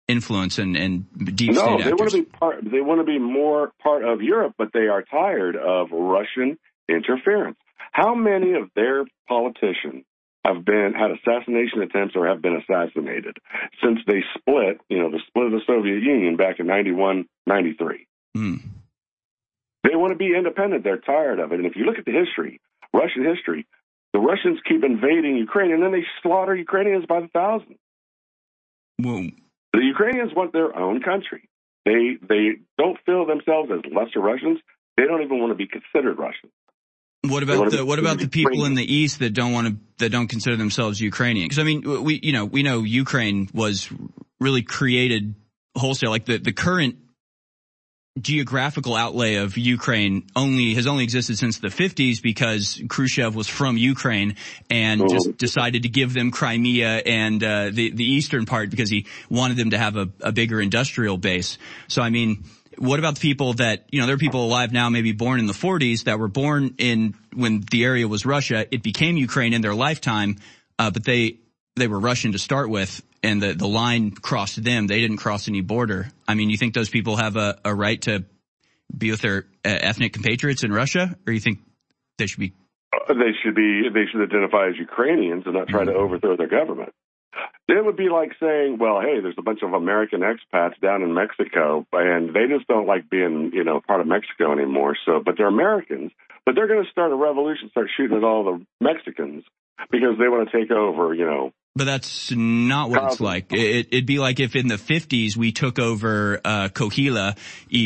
influence and deep state actors. They want to be more part of Europe, but they are tired of Russian interference. How many of their politicians have had assassination attempts or have been assassinated since they split, the split of the Soviet Union back in 91, 93? They want to be independent. They're tired of it. And if you look at the history, Russian history, the Russians keep invading Ukraine, and then they slaughter Ukrainians by the thousands. Well, the Ukrainians want their own country. They don't feel themselves as lesser Russians. They don't even want to be considered Russians. What about the people in the East that don't consider themselves Ukrainian? Because I mean, we know Ukraine was really created wholesale. Like the current geographical outlay of Ukraine has only existed since the 50s because Khrushchev was from Ukraine and just decided to give them Crimea and the eastern part because he wanted them to have a bigger industrial base. So I mean, what about the people that, there are people alive now maybe born in the 40s that were born when the area was Russia. It became Ukraine in their lifetime, but they were Russian to start with, and the line crossed them. They didn't cross any border. I mean, you think those people have a right to be with their ethnic compatriots in Russia, or you think they should be? They should identify as Ukrainians and not try to overthrow their government. It would be like saying, well, hey, there's a bunch of American expats down in Mexico, and they just don't like being, part of Mexico anymore. But they're Americans, but they're going to start a revolution, start shooting at all the Mexicans because they want to take over, But that's not what it's like. It'd be like if in the 50s we took over Coahuila,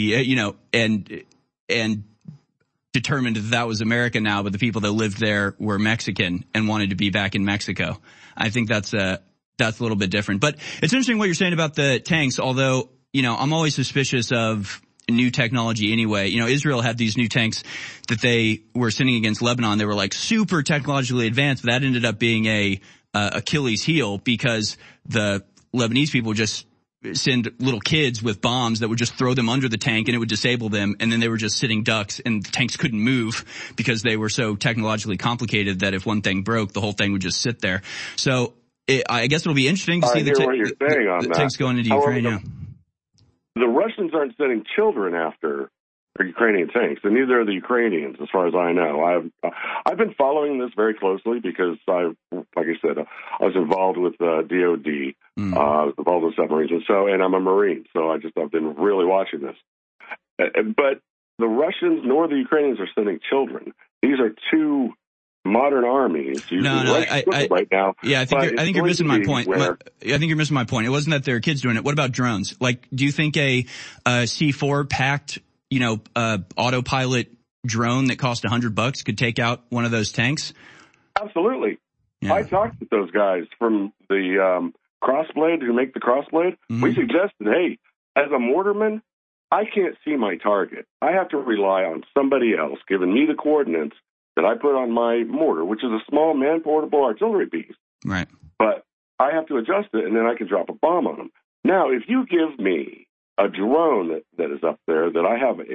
and determined that was America now, but the people that lived there were Mexican and wanted to be back in Mexico. I think that's a little bit different. But it's interesting what you're saying about the tanks, although, I'm always suspicious of new technology anyway. Israel had these new tanks that they were sending against Lebanon. They were like super technologically advanced, but that ended up being a Achilles heel because the Lebanese people just send little kids with bombs that would just throw them under the tank and it would disable them, and then they were just sitting ducks and the tanks couldn't move because they were so technologically complicated that if one thing broke, the whole thing would just sit there. So I guess it'll be interesting to see the tanks going into Ukraine. Yeah. The Russians aren't sending children after Ukrainian tanks, and neither are the Ukrainians, as far as I know. I've been following this very closely because I was involved with DOD, I was involved with submarines, and I'm a Marine, so I've been really watching this. But the Russians nor the Ukrainians are sending children. These are two modern armies right now. Yeah, I think you're missing my point. I think you're missing my point. It wasn't that there are kids doing it. What about drones? Like, do you think a C4 packed autopilot drone that cost $100 could take out one of those tanks? Absolutely. Yeah. I talked with those guys from the Crossblade who make the Crossblade. Mm-hmm. We suggested, hey, as a mortarman, I can't see my target. I have to rely on somebody else giving me the coordinates that I put on my mortar, which is a small man-portable artillery piece. Right. But I have to adjust it, and then I can drop a bomb on them. Now, if you give me a drone that is up there that I have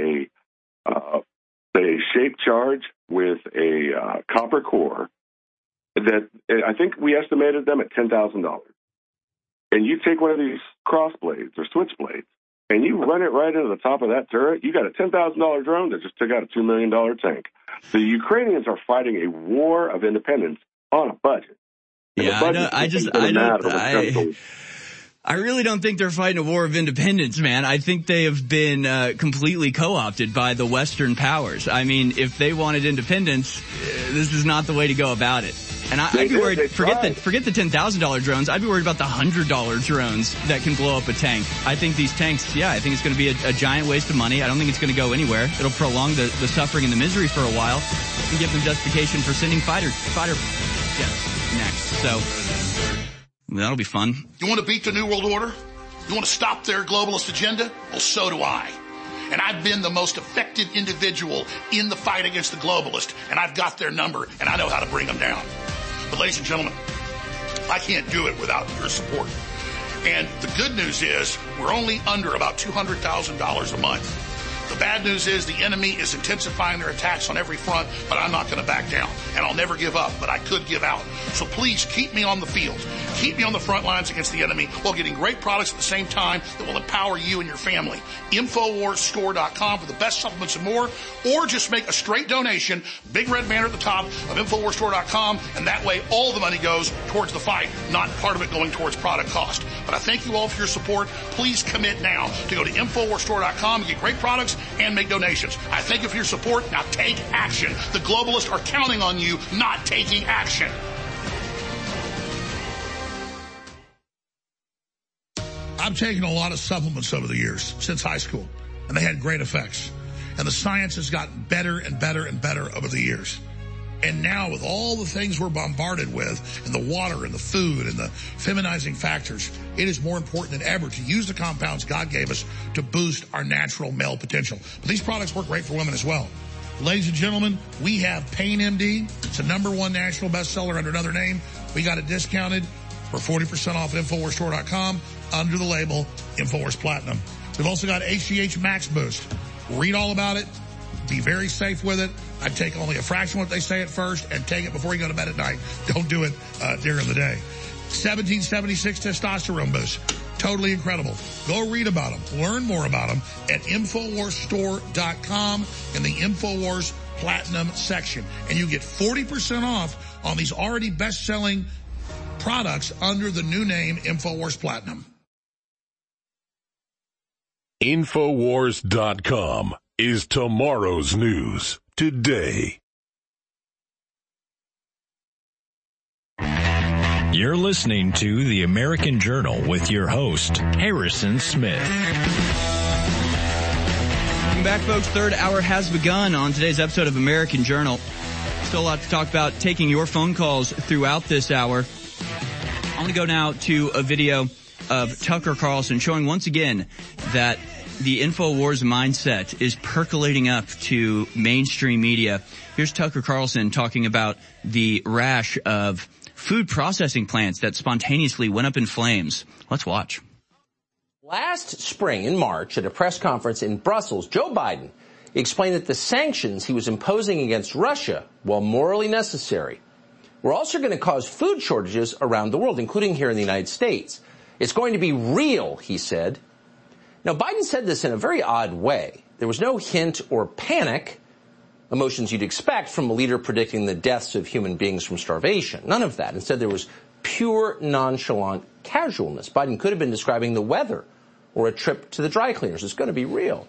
a shaped charge with a copper core, that I think we estimated them at $10,000. And you take one of these crossblades or switchblades, and you run it right into the top of that turret, you got a $10,000 drone that just took out a $2 million tank. The Ukrainians are fighting a war of independence on a budget. Yeah, I really don't think they're fighting a war of independence, man. I think they have been completely co-opted by the Western powers. I mean, if they wanted independence, this is not the way to go about it. And I'd be worried, forget the $10,000 drones, I'd be worried about the $100 drones that can blow up a tank. I think these tanks, I think it's going to be a giant waste of money. I don't think it's going to go anywhere. It'll prolong the suffering and the misery for a while and give them justification for sending fighter jets next. So that'll be fun. You want to beat the New World Order? You want to stop their globalist agenda? Well, so do I. And I've been the most effective individual in the fight against the globalist, and I've got their number, and I know how to bring them down. But ladies and gentlemen, I can't do it without your support. And the good news is we're only under about $200,000 a month. The bad news is the enemy is intensifying their attacks on every front, but I'm not going to back down. And I'll never give up, but I could give out. So please keep me on the field. Keep me on the front lines against the enemy while getting great products at the same time that will empower you and your family. InfoWarsStore.com for the best supplements and more, or just make a straight donation, big red banner at the top of InfoWarsStore.com, and that way all the money goes towards the fight, not part of it going towards product cost. But I thank you all for your support. Please commit now to go to InfoWarsStore.com and get great products and make donations. I thank you for your support. Now take action. The globalists are counting on you not taking action. I've taken a lot of supplements over the years, since high school, and they had great effects. And the science has gotten better and better and better over the years. And now with all the things we're bombarded with, and the water and the food and the feminizing factors, it is more important than ever to use the compounds God gave us to boost our natural male potential. But these products work great for women as well. Ladies and gentlemen, we have Pain MD. It's a #1 national bestseller under another name. We got it discounted for 40% off at InfoWarsStore.com under the label InfoWars Platinum. We've also got HGH Max Boost. Read all about it. Be very safe with it. I'd take only a fraction of what they say at first and take it before you go to bed at night. Don't do it during the day. 1776 testosterone boost. Totally incredible. Go read about them. Learn more about them at InfoWarsStore.com in the InfoWars Platinum section. And you get 40% off on these already best-selling products under the new name InfoWars Platinum. Infowars.com is tomorrow's news today. You're listening to The American Journal with your host, Harrison Smith. Welcome back, folks. Third hour has begun on today's episode of American Journal. Still a lot to talk about, taking your phone calls throughout this hour. I want to go now to a video of Tucker Carlson showing once again that the InfoWars mindset is percolating up to mainstream media. Here's Tucker Carlson talking about the rash of food processing plants that spontaneously went up in flames. Let's watch. Last spring in March at a press conference in Brussels, Joe Biden explained that the sanctions he was imposing against Russia, while morally necessary, were also going to cause food shortages around the world, including here in the United States. It's going to be real, he said. Now, Biden said this in a very odd way. There was no hint or panic, emotions you'd expect from a leader predicting the deaths of human beings from starvation. None of that. Instead, there was pure nonchalant casualness. Biden could have been describing the weather or a trip to the dry cleaners. It's going to be real.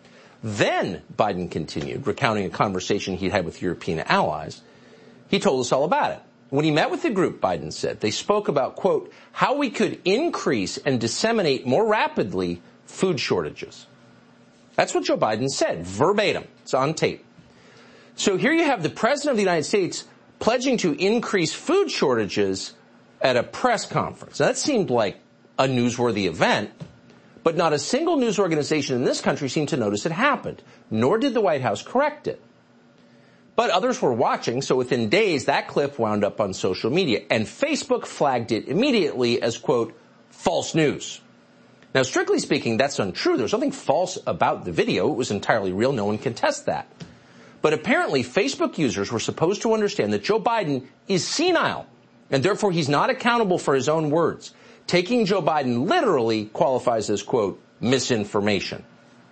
Then, Biden continued, recounting a conversation he'd had with European allies. He told us all about it. When he met with the group, Biden said, they spoke about, quote, how we could increase and disseminate more rapidly food shortages. That's what Joe Biden said, verbatim. It's on tape. So here you have the President of the United States pledging to increase food shortages at a press conference. Now, that seemed like a newsworthy event, but not a single news organization in this country seemed to notice it happened, nor did the White House correct it. But others were watching, so within days, that clip wound up on social media, and Facebook flagged it immediately as, quote, false news. Now, strictly speaking, that's untrue. There's nothing false about the video. It was entirely real. No one can test that. But apparently, Facebook users were supposed to understand that Joe Biden is senile, and therefore he's not accountable for his own words. Taking Joe Biden literally qualifies as, quote, misinformation.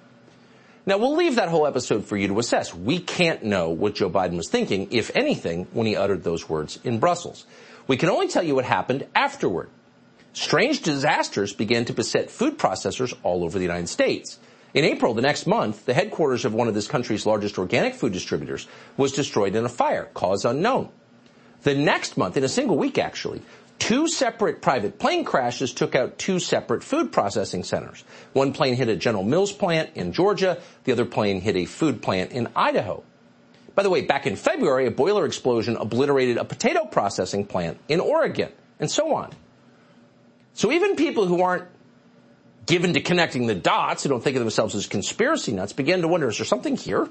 Now, we'll leave that whole episode for you to assess. We can't know what Joe Biden was thinking, if anything, when he uttered those words in Brussels. We can only tell you what happened afterward. Strange disasters began to beset food processors all over the United States. In April, the next month, the headquarters of one of this country's largest organic food distributors was destroyed in a fire, cause unknown. The next month, in a single week actually, 2 separate private plane crashes took out 2 separate food processing centers. One plane hit a General Mills plant in Georgia. The other plane hit a food plant in Idaho. By the way, back in February, a boiler explosion obliterated a potato processing plant in Oregon, and so on. So even people who aren't given to connecting the dots, who don't think of themselves as conspiracy nuts, began to wonder, is there something here?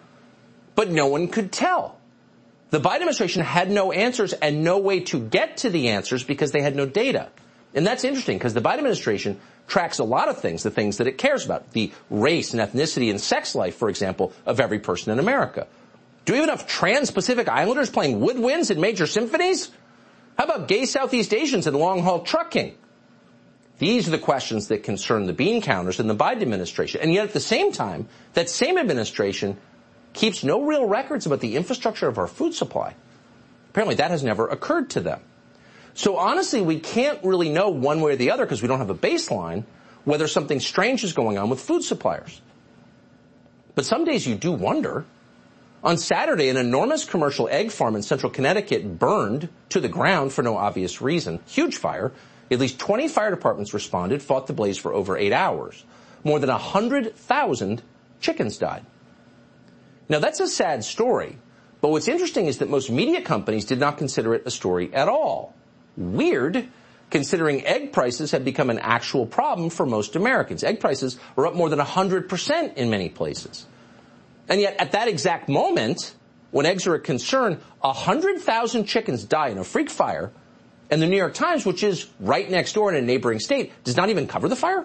But no one could tell. The Biden administration had no answers and no way to get to the answers because they had no data. And that's interesting because the Biden administration tracks a lot of things, the things that it cares about, the race and ethnicity and sex life, for example, of every person in America. Do we have enough trans-Pacific Islanders playing woodwinds in major symphonies? How about gay Southeast Asians and long-haul trucking? These are the questions that concern the bean counters in the Biden administration. And yet at the same time, that same administration keeps no real records about the infrastructure of our food supply. Apparently that has never occurred to them. So honestly, we can't really know one way or the other because we don't have a baseline whether something strange is going on with food suppliers. But some days you do wonder. On Saturday, an enormous commercial egg farm in central Connecticut burned to the ground for no obvious reason. Huge fire. At least 20 fire departments responded, fought the blaze for over 8 hours. More than 100,000 chickens died. Now, that's a sad story, but what's interesting is that most media companies did not consider it a story at all. Weird, considering egg prices have become an actual problem for most Americans. Egg prices are up more than 100% in many places. And yet, at that exact moment, when eggs are a concern, 100,000 chickens die in a freak fire, and the New York Times, which is right next door in a neighboring state, does not even cover the fire?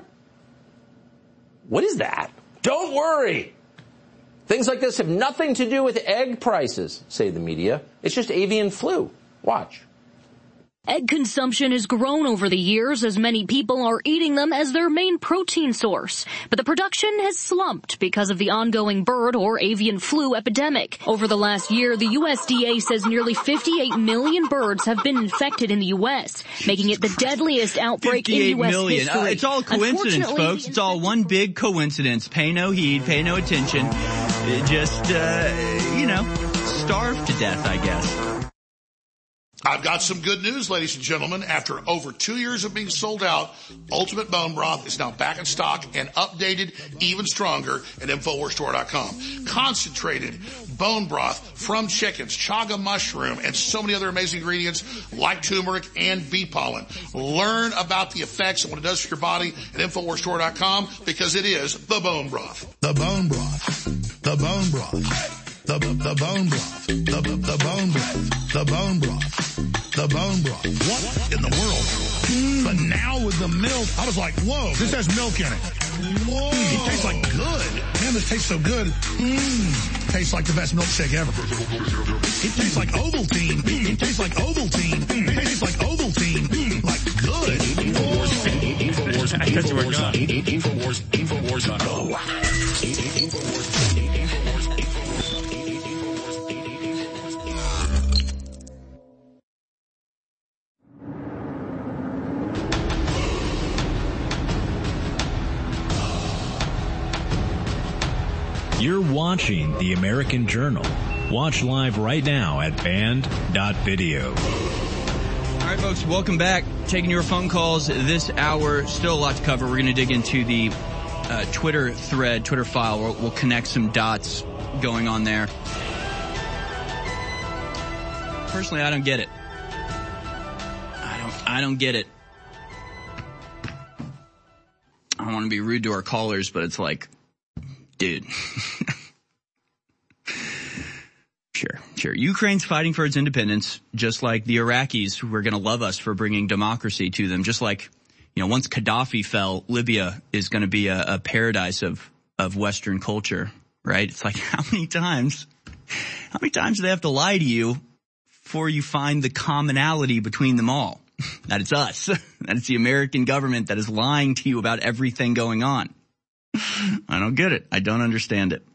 What is that? Don't worry. Things like this have nothing to do with egg prices, say the media. It's just avian flu. Watch. Egg consumption has grown over the years as many people are eating them as their main protein source. But the production has slumped because of the ongoing bird or avian flu epidemic. Over the last year, the USDA says nearly 58 million birds have been infected in the U.S., making it the deadliest outbreak in U.S. history. It's all coincidence, folks. It's all one big coincidence. Pay no heed, pay no attention. Just, starve to death, I guess. I've got some good news, ladies and gentlemen. After over 2 years of being sold out, Ultimate Bone Broth is now back in stock and updated even stronger at InfoWarsStore.com. Concentrated bone broth from chickens, chaga mushroom, and so many other amazing ingredients like turmeric and bee pollen. Learn about the effects and what it does for your body at InfoWarsStore.com because it is the bone broth. The bone broth. The bone broth. The bone broth. The bone broth. The bone broth. The bone broth. What in the world? But now with the milk, I was like, whoa, this has milk in it. Whoa. It tastes like good. Man, this tastes so good. Tastes like the best milkshake ever. It tastes like Ovaltine. It tastes like Ovaltine. It tastes like Ovaltine. Like good. InfoWars. That's where we're going. InfoWars.com. You're watching The American Journal. Watch live right now at band.video. All right, folks, welcome back. Taking your phone calls this hour. Still a lot to cover. We're going to dig into the Twitter thread, Twitter file. We'll connect some dots going on there. Personally, I don't get it. I don't get it. I don't want to be rude to our callers, but it's like, dude. Sure. Ukraine's fighting for its independence, just like the Iraqis who are going to love us for bringing democracy to them. Just like, once Gaddafi fell, Libya is going to be a paradise of Western culture, right? It's like, how many times do they have to lie to you before you find the commonality between them all? That it's us. That it's the American government that is lying to you about everything going on. I don't get it. I don't understand it.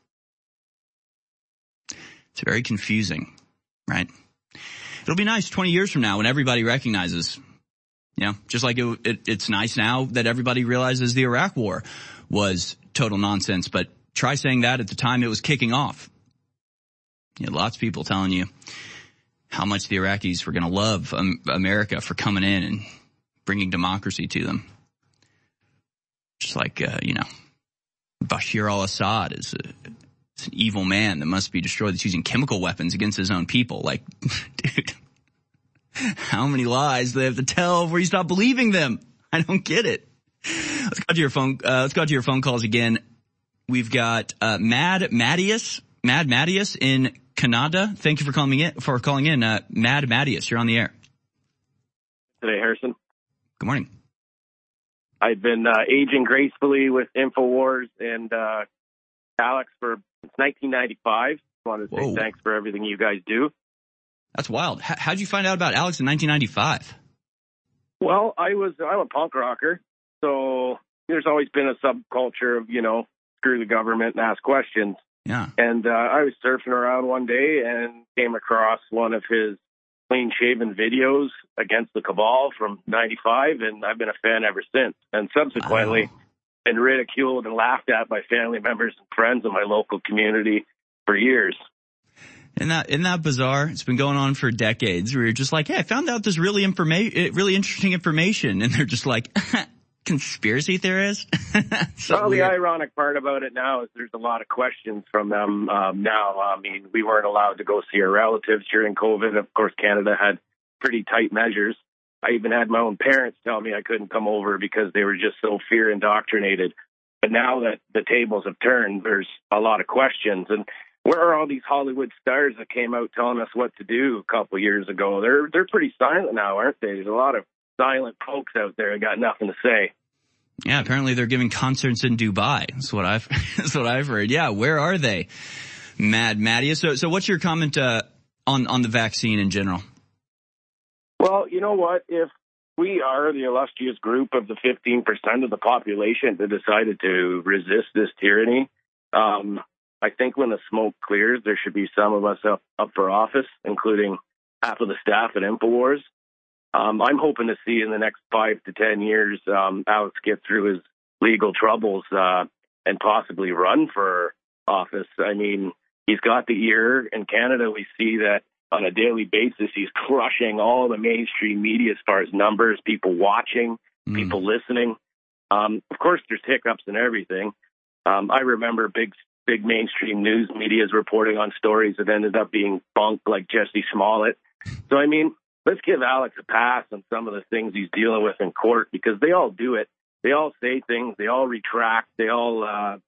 It's very confusing, right? It'll be nice 20 years from now when everybody recognizes, just like it's nice now that everybody realizes the Iraq war was total nonsense. But try saying that at the time it was kicking off. Lots of people telling you how much the Iraqis were going to love America for coming in and bringing democracy to them. Just like, Bashar al-Assad is an evil man that must be destroyed, that's using chemical weapons against his own people. Like, dude, how many lies do they have to tell before you stop believing them? I don't get it. Let's go to your phone calls again. We've got Mad Mattias in Canada. Thank you for calling in. Mad Mattias, you're on the air. Today, Harrison. Good morning. I've been aging gracefully with InfoWars and Alex since 1995. I wanted to say thanks for everything you guys do. That's wild. How'd you find out about Alex in 1995? Well, I'm a punk rocker, so there's always been a subculture of, screw the government and ask questions. Yeah. And I was surfing around one day and came across one of his clean-shaven videos against the cabal from 95, and I've been a fan ever since. And subsequently, been ridiculed and laughed at by family members and friends in my local community for years. Isn't that bizarre? It's been going on for decades where you're just like, hey, I found out this really interesting information. And they're just like, conspiracy theorist? Well, the ironic part about it now is there's a lot of questions from them now. I mean, we weren't allowed to go see our relatives during COVID. Of course, Canada had pretty tight measures. I even had my own parents tell me I couldn't come over because they were just so fear indoctrinated. But now that the tables have turned, there's a lot of questions. And where are all these Hollywood stars that came out telling us what to do a couple of years ago? They're pretty silent now, aren't they? There's a lot of silent folks out there that got nothing to say. Yeah, apparently they're giving concerts in Dubai. That's what I've heard. Yeah, where are they? Mad Mattia. So what's your comment on the vaccine in general? Well, you know what? If we are the illustrious group of the 15% of the population that decided to resist this tyranny, I think when the smoke clears, there should be some of us up for office, including half of the staff at InfoWars. I'm hoping to see in the next 5 to 10 years Alex get through his legal troubles and possibly run for office. I mean, he's got the ear. In Canada, we see that on a daily basis, he's crushing all the mainstream media as far as numbers, people watching, people listening. Of course, there's hiccups and everything. I remember big mainstream news media's reporting on stories that ended up being bunk, like Jesse Smollett. So, I mean, let's give Alex a pass on some of the things he's dealing with in court, because they all do it. They all say things. They all retract. They all,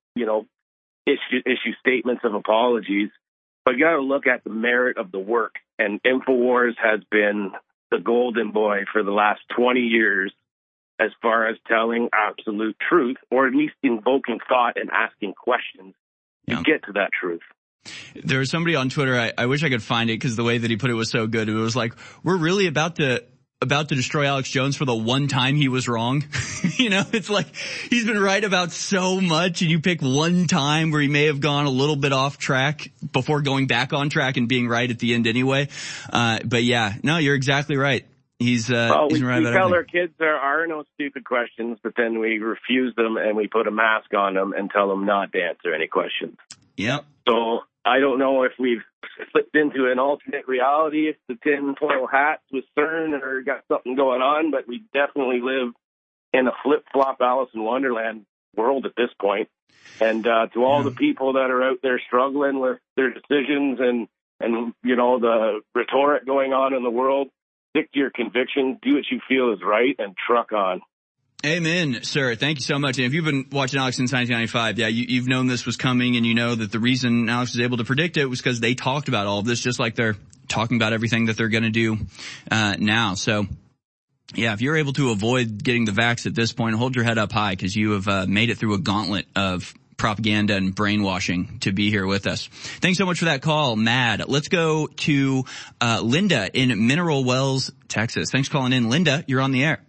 issue statements of apologies. But you got to look at the merit of the work. And InfoWars has been the golden boy for the last 20 years as far as telling absolute truth, or at least invoking thought and asking questions to get to that truth. There was somebody on Twitter, I wish I could find it because the way that he put it was so good. It was like, we're really about to destroy Alex Jones for the one time he was wrong. It's like he's been right about so much, and you pick one time where he may have gone a little bit off track before going back on track and being right at the end anyway. But yeah, no, you're exactly right. He's right about everything. We tell our kids there are no stupid questions, but then we refuse them and we put a mask on them and tell them not to answer any questions. Yep. So I don't know if we've slipped into an alternate reality, if the tinfoil hats with CERN or got something going on, but we definitely live in a flip-flop Alice in Wonderland world at this point. And to all the people that are out there struggling with their decisions and the rhetoric going on in the world, stick to your convictions, do what you feel is right, and truck on. Amen, sir. Thank you so much. And if you've been watching Alex since 1995, you've known this was coming, and you know that the reason Alex was able to predict it was because they talked about all of this, just like they're talking about everything that they're going to do now. So, yeah, if you're able to avoid getting the vax at this point, hold your head up high, because you have made it through a gauntlet of propaganda and brainwashing to be here with us. Thanks so much for that call, Mad. Let's go to Linda in Mineral Wells, Texas. Thanks for calling in. Linda, you're on the air.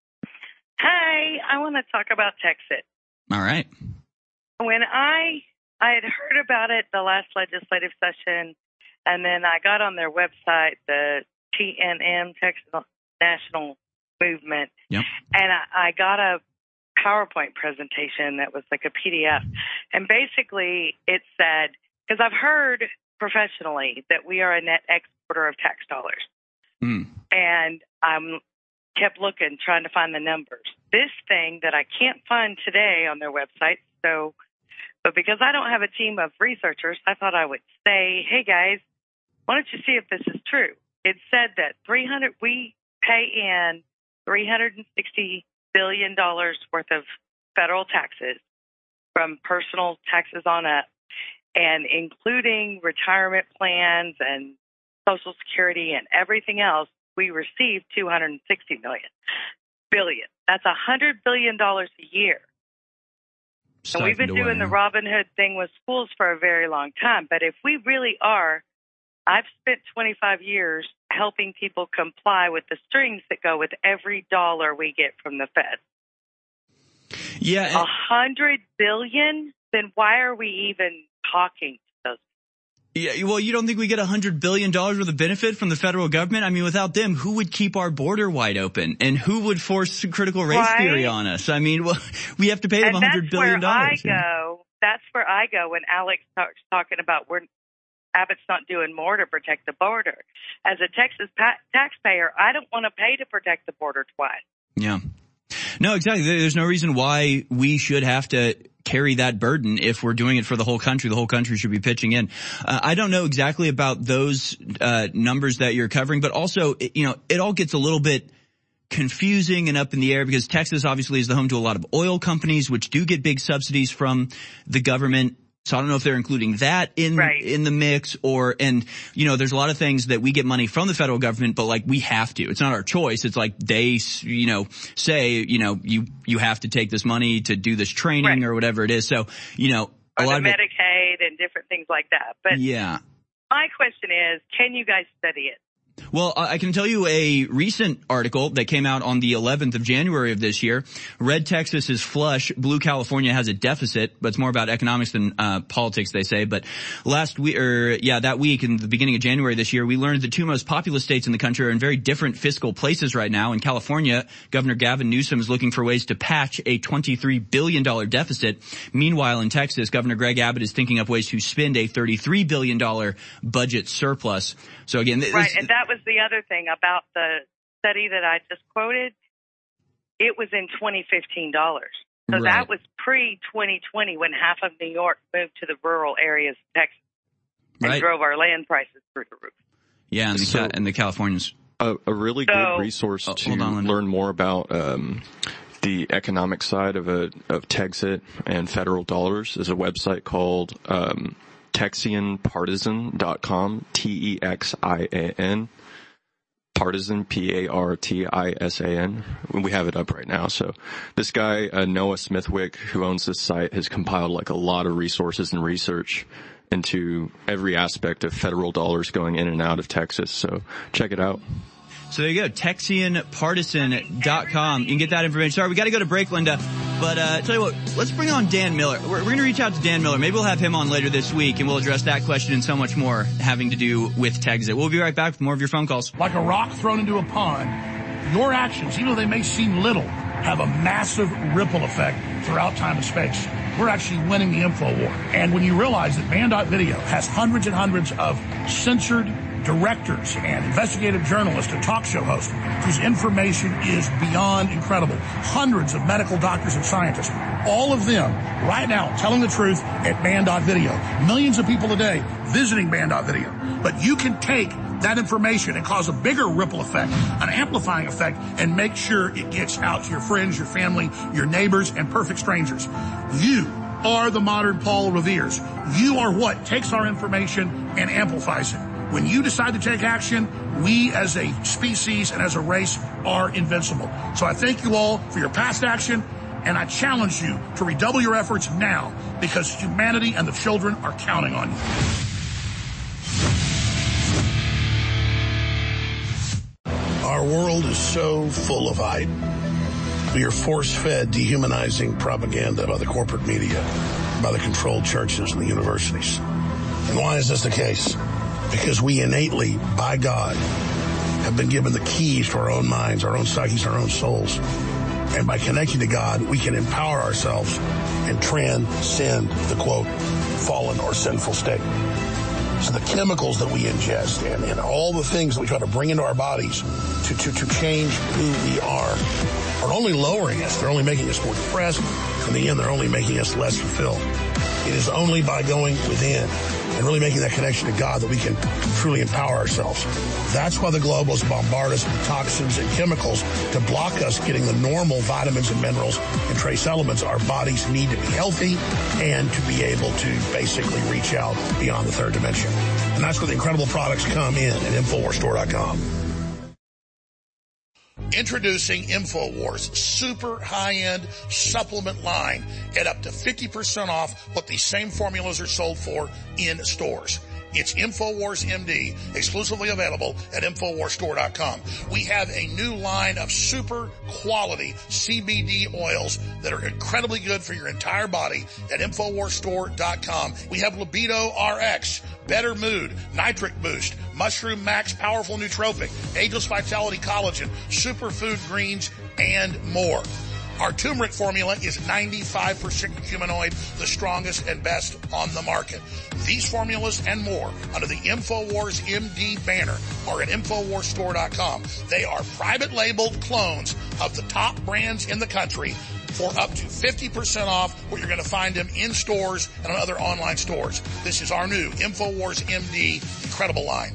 Hi, I want to talk about Texas. All right. When I had heard about it the last legislative session, and then I got on their website, the TNM, Texas National Movement, and I got a PowerPoint presentation that was like a PDF. And basically it said, because I've heard professionally that we are a net exporter of tax dollars. And I'm kept looking, trying to find the numbers. This thing that I can't find today on their website, but because I don't have a team of researchers, I thought I would say, hey guys, why don't you see if this is true? It said that we pay in $360 billion worth of federal taxes from personal taxes on up, and including retirement plans and Social Security and everything else, we receive $260 billion. That's $100 billion a year. And we've been doing the Robin Hood thing with schools for a very long time. But if we really are I've spent 25 years helping people comply with the strings that go with every dollar we get from the Fed. Yeah. $100 billion? Then why are we even talking to those? Yeah, well, you don't think we get $100 billion worth of benefit from the federal government? I mean, without them, who would keep our border wide open? And who would force critical race theory on us? I mean, well, we have to pay them $100 billion. That's where I go when Alex starts talking about Abbott's not doing more to protect the border. As a Texas taxpayer, I don't want to pay to protect the border twice. Yeah. No, exactly. There's no reason why we should have to carry that burden if we're doing it for the whole country. The whole country should be pitching in. I don't know exactly about those numbers that you're covering, but also, it all gets a little bit confusing and up in the air because Texas obviously is the home to a lot of oil companies, which do get big subsidies from the government. So I don't know if they're including that in the mix there's a lot of things that we get money from the federal government, but like we have to. It's not our choice. It's like they, say, you have to take this money to do this training or whatever it is. So, a lot of Medicaid and different things like that. But yeah. My question is, can you guys study it? Well, I can tell you a recent article that came out on the 11th of January of this year. Red Texas is flush. Blue California has a deficit, but it's more about economics than politics, they say. But that week in the beginning of January this year, we learned the two most populous states in the country are in very different fiscal places right now. In California, Governor Gavin Newsom is looking for ways to patch a $23 billion deficit. Meanwhile, in Texas, Governor Greg Abbott is thinking of ways to spend a $33 billion budget surplus. So again, and that was the other thing about the study that I just quoted. It was in 2015 dollars. So that was pre-2020 when half of New York moved to the rural areas of Texas and drove our land prices through the roof. Yeah, and the Californians. A really good resource to learn more about the economic side of Texit and federal dollars is a website called TexianPartisan.com, TEXIAN, Partisan, PARTISAN. We have it up right now. So this guy, Noah Smithwick, who owns this site, has compiled like a lot of resources and research into every aspect of federal dollars going in and out of Texas. So check it out. So there you go, TexianPartisan.com. You can get that information. Sorry, we got to go to break, Linda. But tell you what, let's bring on Dan Miller. We're going to reach out to Dan Miller. Maybe we'll have him on later this week, and we'll address that question and so much more having to do with Texit. We'll be right back with more of your phone calls. Like a rock thrown into a pond, your actions, even though they may seem little, have a massive ripple effect throughout time and space. We're actually winning the info war. And when you realize that Band.video has hundreds and hundreds of censored directors and investigative journalists and talk show hosts whose information is beyond incredible. Hundreds of medical doctors and scientists, all of them right now telling the truth at Band.video. Millions of people a day visiting Band.video. But you can take that information and cause a bigger ripple effect, an amplifying effect, and make sure it gets out to your friends, your family, your neighbors, and perfect strangers. You are the modern Paul Revere's. You are what takes our information and amplifies it. When you decide to take action, we as a species and as a race are invincible. So I thank you all for your past action, and I challenge you to redouble your efforts now because humanity and the children are counting on you. Our world is so full of hype. We are force-fed, dehumanizing propaganda by the corporate media, by the controlled churches and the universities. And why is this the case? Because we innately, by God, have been given the keys to our own minds, our own psyches, our own souls. And by connecting to God, we can empower ourselves and transcend the, quote, fallen or sinful state. So the chemicals that we ingest and all the things that we try to bring into our bodies to change who we are only lowering us. They're only making us more depressed. In the end, they're only making us less fulfilled. It is only by going within and really making that connection to God that we can truly empower ourselves. That's why the globalists bombard us with toxins and chemicals to block us getting the normal vitamins and minerals and trace elements our bodies need to be healthy and to be able to basically reach out beyond the third dimension. And that's where the incredible products come in at InfoWarsStore.com. Introducing InfoWars super high-end supplement line at up to 50% off what these same formulas are sold for in stores. It's InfoWars MD, exclusively available at InfoWarsStore.com. We have a new line of super quality CBD oils that are incredibly good for your entire body at InfoWarsStore.com. We have Libido RX, Better Mood, Nitric Boost, Mushroom Max Powerful Nootropic, Ageless Vitality Collagen, Superfood Greens, and more. Our turmeric formula is 95% humanoid, the strongest and best on the market. These formulas and more under the InfoWars MD banner are at InfoWarsStore.com. They are private labeled clones of the top brands in the country for up to 50% off, where you're going to find them in stores and on other online stores. This is our new InfoWars MD incredible line.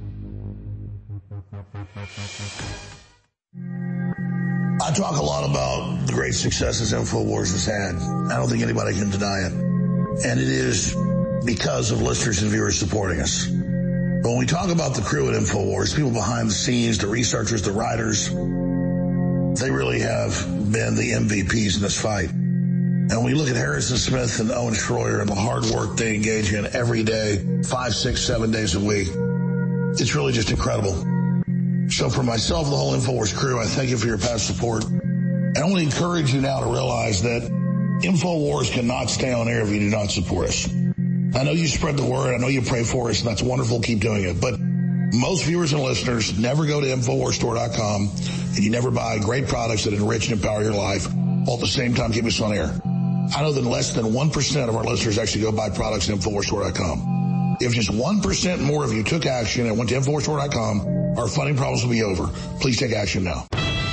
I talk a lot about the great successes InfoWars has had. I don't think anybody can deny it. And it is because of listeners and viewers supporting us. But when we talk about the crew at InfoWars, people behind the scenes, the researchers, the writers, they really have been the MVPs in this fight. And when we look at Harrison Smith and Owen Schroyer and the hard work they engage in every day, 5, 6, 7 days a week, it's really just incredible. So for myself and the whole InfoWars crew, I thank you for your past support. And I want to encourage you now to realize that InfoWars cannot stay on air if you do not support us. I know you spread the word. I know you pray for us, and that's wonderful. Keep doing it. But most viewers and listeners never go to InfoWarsStore.com, and you never buy great products that enrich and empower your life, while at the same time keep us on air. I know that less than 1% of our listeners actually go buy products at InfoWarsStore.com. If just 1% more of you took action and went to InfoWarsStore.com, our funding problems will be over. Please take action now.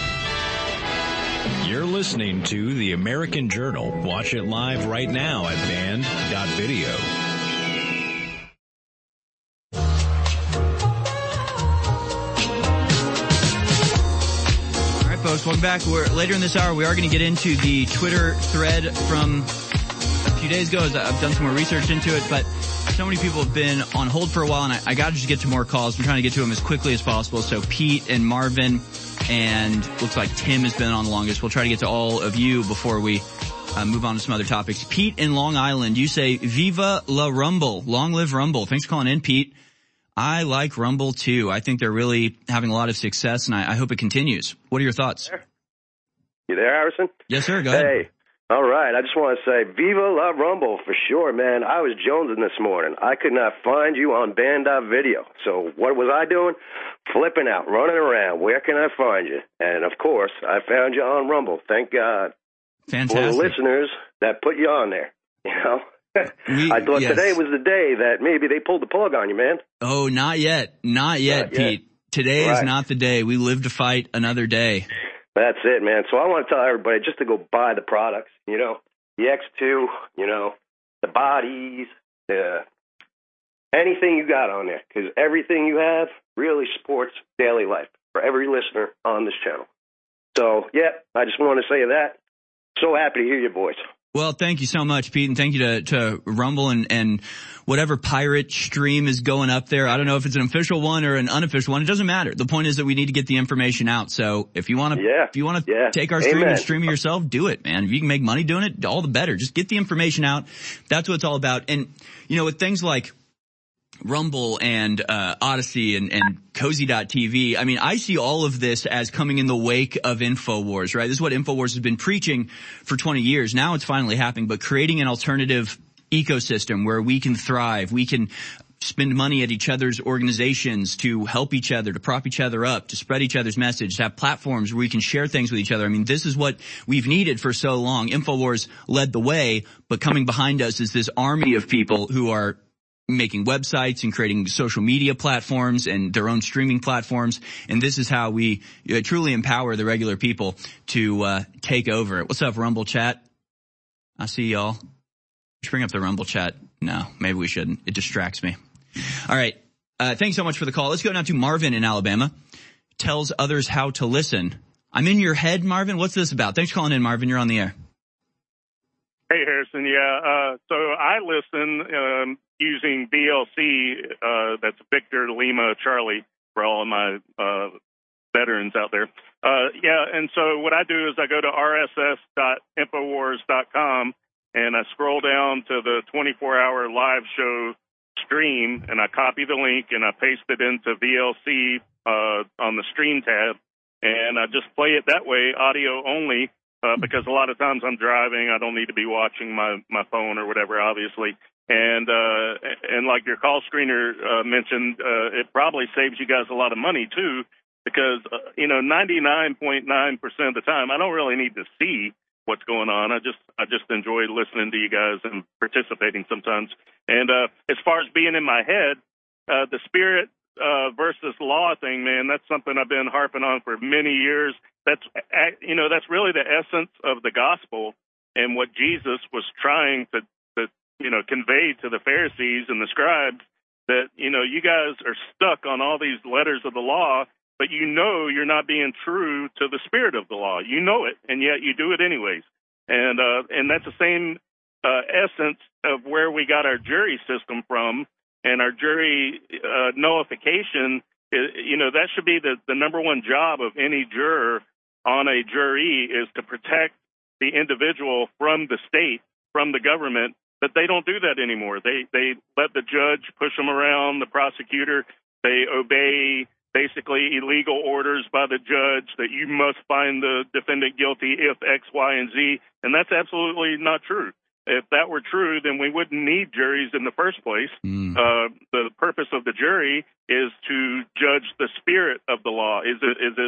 You're listening to The American Journal. Watch it live right now at band.video. All right, folks, welcome back. Later in this hour, we are going to get into the Twitter thread from a few days ago. I've done some more research into it, but so many people have been on hold for a while, and I got to just get to more calls. I'm trying to get to them as quickly as possible. So Pete and Marvin, and looks like Tim has been on the longest. We'll try to get to all of you before we move on to some other topics. Pete in Long Island, you say, Viva la Rumble. Long live Rumble. Thanks for calling in, Pete. I like Rumble, too. I think they're really having a lot of success, and I hope it continues. What are your thoughts? You there, Harrison? Yes, sir. Go ahead. Hey. All right, I just want to say, Viva la Rumble for sure, man. I was jonesing this morning. I could not find you on band.video. So what was I doing? Flipping out, running around. Where can I find you? And, of course, I found you on Rumble. Thank God. Fantastic. For the listeners that put you on there, you know. I thought today was the day that maybe they pulled the plug on you, man. Oh, not yet. Not yet, Pete. Today is not the day. We live to fight another day. That's it, man. So I want to tell everybody just to go buy the products, you know, the X2, you know, the bodies, anything you got on there, because everything you have really supports daily life for every listener on this channel. So, yeah, I just want to say that. So happy to hear your voice. Well, thank you so much, Pete, and thank you to Rumble and whatever pirate stream is going up there. I don't know if it's an official one or an unofficial one. It doesn't matter. The point is that we need to get the information out. So if you want to take our stream and stream it yourself, do it, man. If you can make money doing it, all the better. Just get the information out. That's what it's all about. And, you know, with things like Rumble and Odyssey and Cozy.tv. I mean, I see all of this as coming in the wake of InfoWars, right? This is what InfoWars has been preaching for 20 years. Now it's finally happening, but creating an alternative ecosystem where we can thrive, we can spend money at each other's organizations to help each other, to prop each other up, to spread each other's message, to have platforms where we can share things with each other. I mean, this is what we've needed for so long. InfoWars led the way, but coming behind us is this army of people who are making websites and creating social media platforms and their own streaming platforms. And this is how we truly empower the regular people to take over it. What's up, Rumble chat? I see y'all. Should bring up the Rumble chat. No, maybe we shouldn't. It distracts me. All right. Thanks so much for the call. Let's go now to Marvin in Alabama. Tells others how to listen. I'm in your head, Marvin. What's this about? Thanks for calling in, Marvin. You're on the air. Hey, Harrison. Yeah. So I listen using VLC. That's Victor Lima Charlie for all of my veterans out there. Yeah. And so what I do is I go to rss.infowars.com and I scroll down to the 24-hour live show stream, and I copy the link and I paste it into VLC on the stream tab, and I just play it that way, audio only, because a lot of times I'm driving. I don't need to be watching my phone or whatever, obviously. And like your call screener mentioned, it probably saves you guys a lot of money too, because 99.9% of the time I don't really need to see what's going on. I just enjoy listening to you guys and participating sometimes. And as far as being in my head, the spirit versus law thing, man, that's something I've been harping on for many years. That's really the essence of the gospel and what Jesus was trying to convey to the Pharisees and the scribes, that, you guys are stuck on all these letters of the law, but you're not being true to the spirit of the law. You know it, and yet you do it anyways. And that's the same essence of where we got our jury system from, and our jury nullification. That should be the number one job of any juror on a jury, is to protect the individual from the state, from the government. But they don't do that anymore. They let the judge push them around, the prosecutor. They obey basically illegal orders by the judge that you must find the defendant guilty if X, Y, and Z. And that's absolutely not true. If that were true, then we wouldn't need juries in the first place. The purpose of the jury is to judge the spirit of the law. Is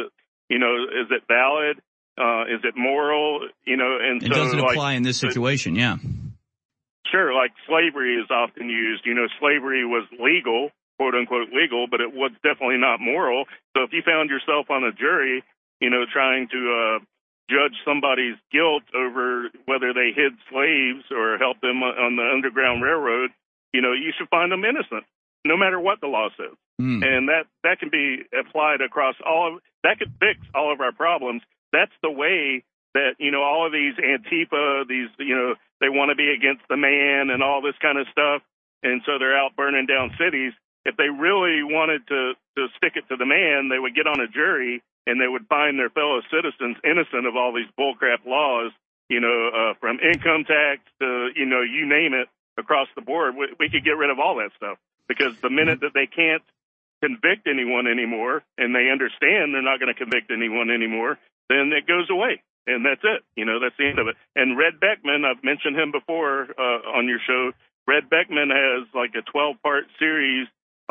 it valid? Is it moral? And it doesn't apply in this situation. Yeah. Sure, like slavery is often used. Slavery was legal, quote unquote legal, but it was definitely not moral. So if you found yourself on a jury, trying to judge somebody's guilt over whether they hid slaves or helped them on the Underground Railroad, you should find them innocent, no matter what the law says. And that can be applied across that could fix all of our problems. That's the way that, all of these Antifa, they want to be against the man and all this kind of stuff. And so they're out burning down cities. If they really wanted to stick it to the man, they would get on a jury and they would find their fellow citizens innocent of all these bullcrap laws, from income tax to, you name it, across the board. We could get rid of all that stuff, because the minute that they can't convict anyone anymore and they understand they're not going to convict anyone anymore, then it goes away. And that's it. That's the end of it. And Red Beckman, I've mentioned him before on your show. Red Beckman has like a 12-part series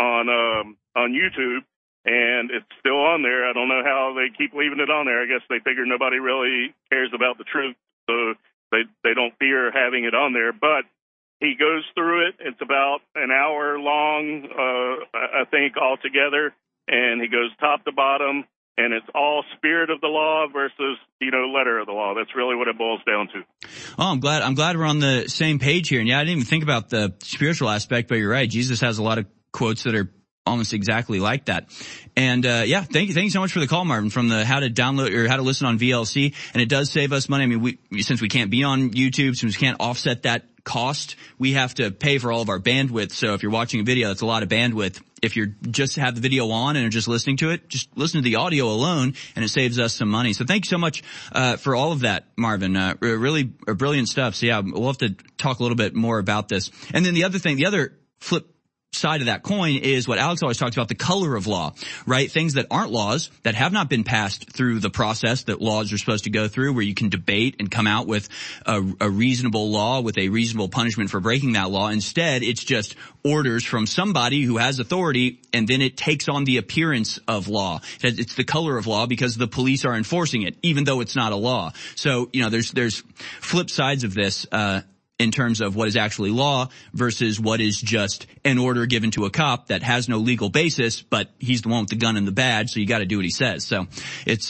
on YouTube, and it's still on there. I don't know how they keep leaving it on there. I guess they figure nobody really cares about the truth, so they don't fear having it on there. But he goes through it. It's about an hour long, I think, altogether, and he goes top to bottom. And it's all spirit of the law versus, letter of the law. That's really what it boils down to. Oh, I'm glad we're on the same page here. And yeah, I didn't even think about the spiritual aspect, but you're right. Jesus has a lot of quotes that are almost exactly like that. And thank you so much for the call, Marvin, from the how to download or how to listen on VLC. And it does save us money. I mean, since we can't be on YouTube, since we can't offset that cost, we have to pay for all of our bandwidth. So if you're watching a video, that's a lot of bandwidth. If you're just have the video on and are just listening to it, just listen to the audio alone, and it saves us some money. So thank you so much for all of that, Marvin. Really brilliant stuff. So yeah, we'll have to talk a little bit more about this. And then the other flip side of that coin is what Alex always talks about, the color of law, right? Things that aren't laws, that have not been passed through the process that laws are supposed to go through, where you can debate and come out with a reasonable law with a reasonable punishment for breaking that law. Instead, it's just orders from somebody who has authority, and then it takes on the appearance of law. It's the color of law because the police are enforcing it, even though it's not a law. So, there's flip sides of this, in terms of what is actually law versus what is just an order given to a cop that has no legal basis, but he's the one with the gun and the badge, so you got to do what he says. So it's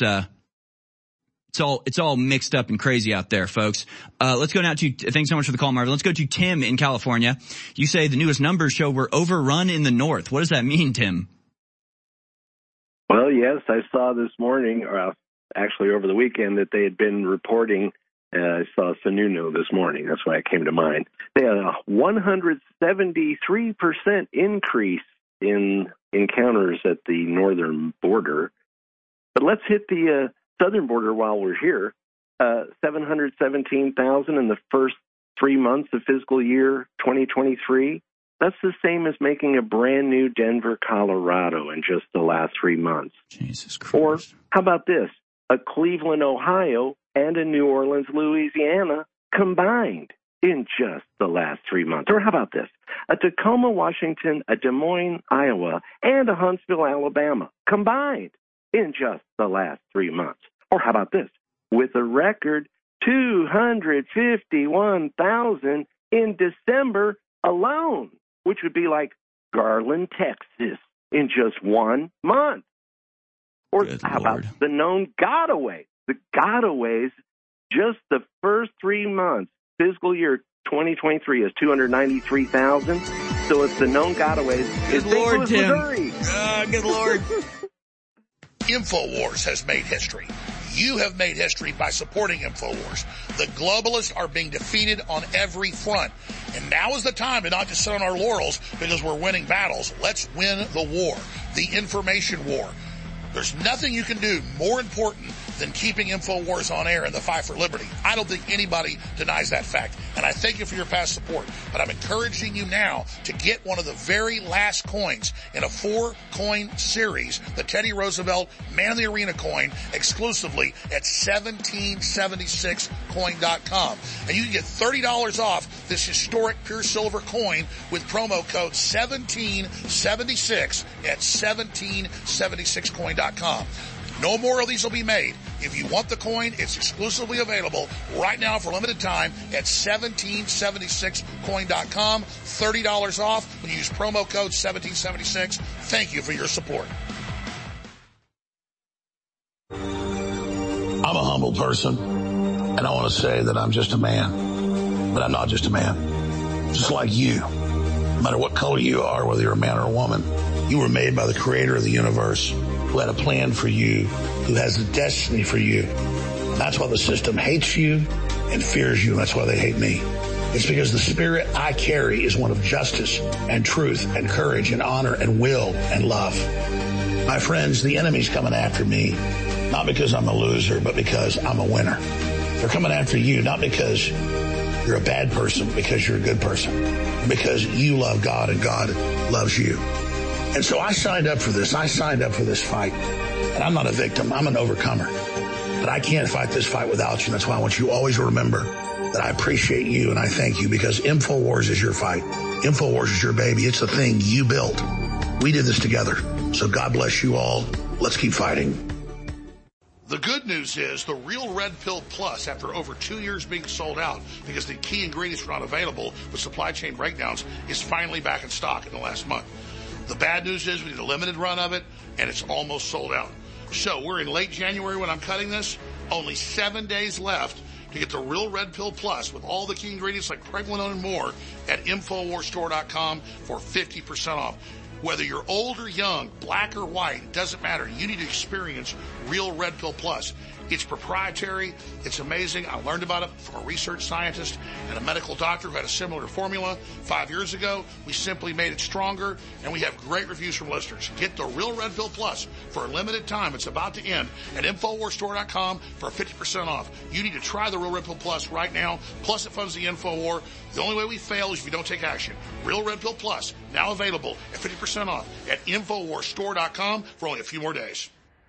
all mixed up and crazy out there, folks. Let's go now to, thanks so much for the call, Marvin. Let's go to Tim in California. You say the newest numbers show we're overrun in the north. What does that mean, Tim? Well, yes, I saw this morning, or actually over the weekend, that they had been reporting. I saw Sununu this morning. That's why it came to mind. They had a 173% increase in encounters at the northern border. But let's hit the southern border while we're here. 717,000 in the first 3 months of fiscal year 2023. That's the same as making a brand new Denver, Colorado in just the last 3 months. Jesus Christ. Or how about this? A Cleveland, Ohio, and a New Orleans, Louisiana combined in just the last 3 months. Or how about this? A Tacoma, Washington, a Des Moines, Iowa, and a Huntsville, Alabama combined in just the last 3 months. Or how about this? With a record 251,000 in December alone, which would be like Garland, Texas in just 1 month. Or how about the known gotaways? The gotaways, just the first 3 months, fiscal year 2023 is 293,000. So it's the known gotaways. Good Lord, Tim. Good Lord. InfoWars has made history. You have made history by supporting InfoWars. The globalists are being defeated on every front. And now is the time to not just sit on our laurels because we're winning battles. Let's win the war, the information war. There's nothing you can do more important than keeping InfoWars on air and the fight for liberty. I don't think anybody denies that fact. And I thank you for your past support. But I'm encouraging you now to get one of the very last coins in a 4-coin series, the Teddy Roosevelt Man in the Arena coin, exclusively at 1776coin.com. And you can get $30 off this historic pure silver coin with promo code 1776 at 1776coin.com. No more of these will be made. If you want the coin, it's exclusively available right now for a limited time at 1776coin.com. $30 off when you use promo code 1776. Thank you for your support. I'm a humble person, and I want to say that I'm just a man. But I'm not just a man. Just like you. No matter what color you are, whether you're a man or a woman, you were made by the creator of the universe, who had a plan for you, who has a destiny for you. That's why the system hates you and fears you, and that's why they hate me. It's because the spirit I carry is one of justice and truth and courage and honor and will and love. My friends, the enemy's coming after me, not because I'm a loser, but because I'm a winner. They're coming after you, not because you're a bad person, but because you're a good person, because you love God and God loves you. And so I signed up for this. I signed up for this fight. And I'm not a victim. I'm an overcomer. But I can't fight this fight without you. That's why I want you always to remember that I appreciate you and I thank you, because InfoWars is your fight. InfoWars is your baby. It's the thing you built. We did this together. So God bless you all. Let's keep fighting. The good news is the Real Red Pill Plus, after over 2 years being sold out because the key ingredients were not available with supply chain breakdowns, is finally back in stock in the last month. The bad news is we did a limited run of it, and it's almost sold out. So we're in late January when I'm cutting this. Only 7 days left to get the Real Red Pill Plus with all the key ingredients like pregnenolone and more at InfoWarsStore.com for 50% off. Whether you're old or young, black or white, it doesn't matter. You need to experience Real Red Pill Plus. It's proprietary. It's amazing. I learned about it from a research scientist and a medical doctor who had a similar formula 5 years ago. We simply made it stronger, and we have great reviews from listeners. Get the Real Red Pill Plus for a limited time. It's about to end at InfoWarsStore.com for 50% off. You need to try the Real Red Pill Plus right now. Plus, it funds the InfoWar. The only way we fail is if you don't take action. Real Red Pill Plus, now available at 50% off at InfoWarsStore.com for only a few more days.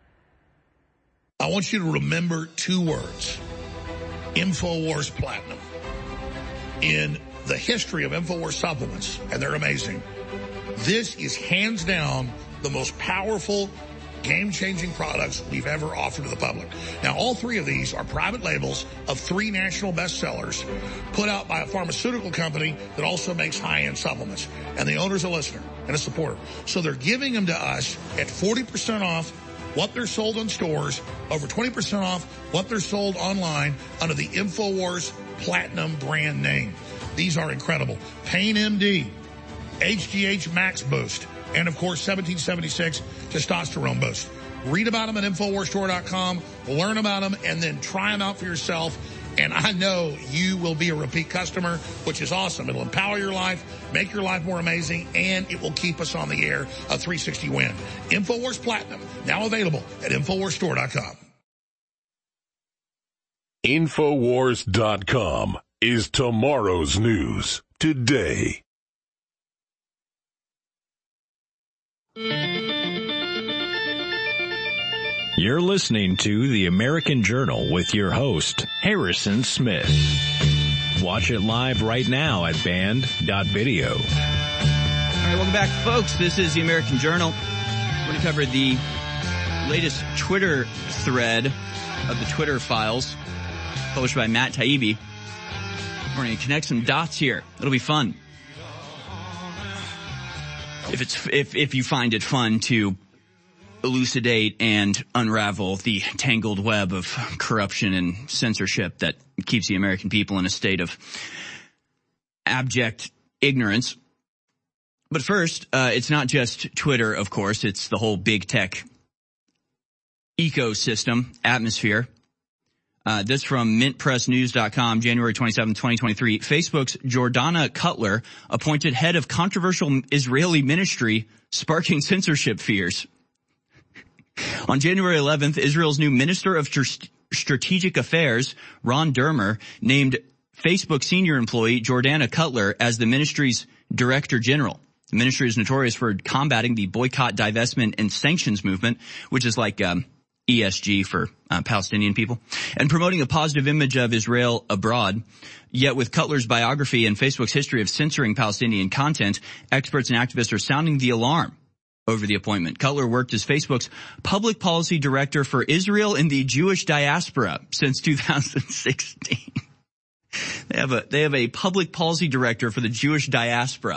I want you to remember 2 words. InfoWars Platinum. In the history of InfoWars supplements, and they're amazing, this is hands down the most powerful, game-changing products we've ever offered to the public. Now, all 3 of these are private labels of 3 national bestsellers put out by a pharmaceutical company that also makes high-end supplements. And the owner's a listener and a supporter. So they're giving them to us at 40% off what they're sold in stores, over 20% off what they're sold online under the InfoWars Platinum brand name. These are incredible. Pain MD, HGH Max Boost, and of course 1776 Testosterone Boost. Read about them at InfoWarsStore.com, learn about them, and then try them out for yourself. And I know you will be a repeat customer, which is awesome. It'll empower your life, make your life more amazing, and it will keep us on the air a 360 win. InfoWars Platinum, now available at InfoWarsStore.com. InfoWars.com is tomorrow's news today. You're listening to The American Journal with your host, Harrison Smith. Watch it live right now at band.video. All right, welcome back, folks. This is The American Journal. We're going to cover the latest Twitter thread of the Twitter files published by Matt Taibbi. We're going to connect some dots here. It'll be fun. If you find it fun to elucidate and unravel the tangled web of corruption and censorship that keeps the American people in a state of abject ignorance. But first, it's not just Twitter, of course. It's the whole big tech ecosystem, atmosphere. This from mintpressnews.com, January 27, 2023. Facebook's Jordana Cutler appointed head of controversial Israeli ministry, sparking censorship fears. On January 11th, Israel's new Minister of Strategic Affairs, Ron Dermer, named Facebook senior employee Jordana Cutler as the ministry's director general. The ministry is notorious for combating the boycott, divestment, and sanctions movement, which is like ESG for Palestinian people, and promoting a positive image of Israel abroad. Yet with Cutler's biography and Facebook's history of censoring Palestinian content, experts and activists are sounding the alarm over the appointment. Cutler worked as Facebook's public policy director for Israel and the Jewish diaspora since 2016. They have a public policy director for the Jewish diaspora.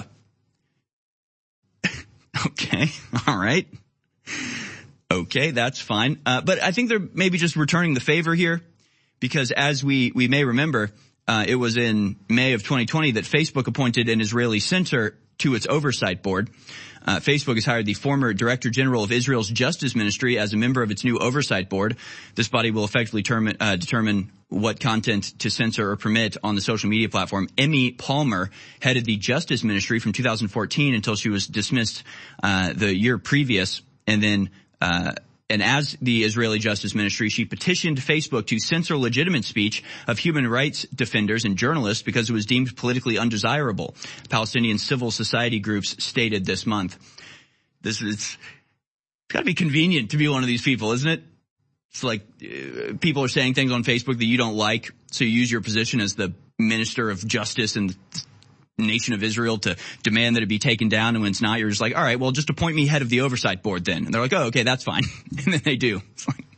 Okay, all right. Okay, that's fine. But I think they're maybe just returning the favor here, because as we may remember, it was in May of 2020 that Facebook appointed an Israeli censor to its oversight board. Facebook has hired the former Director General of Israel's Justice Ministry as a member of its new oversight board. This body will effectively determine what content to censor or permit on the social media platform. Emmy Palmer headed the Justice Ministry from 2014 until she was dismissed the year previous, and then and as the Israeli Justice Ministry, she petitioned Facebook to censor legitimate speech of human rights defenders and journalists because it was deemed politically undesirable, Palestinian civil society groups stated this month. It's got to be convenient to be one of these people, isn't it? It's like people are saying things on Facebook that you don't like, so you use your position as the Minister of Justice and nation of Israel to demand that it be taken down, and when it's not, you're just like, all right, well, just appoint me head of the oversight board then. And they're like, oh, okay, that's fine. And then they do. It's like,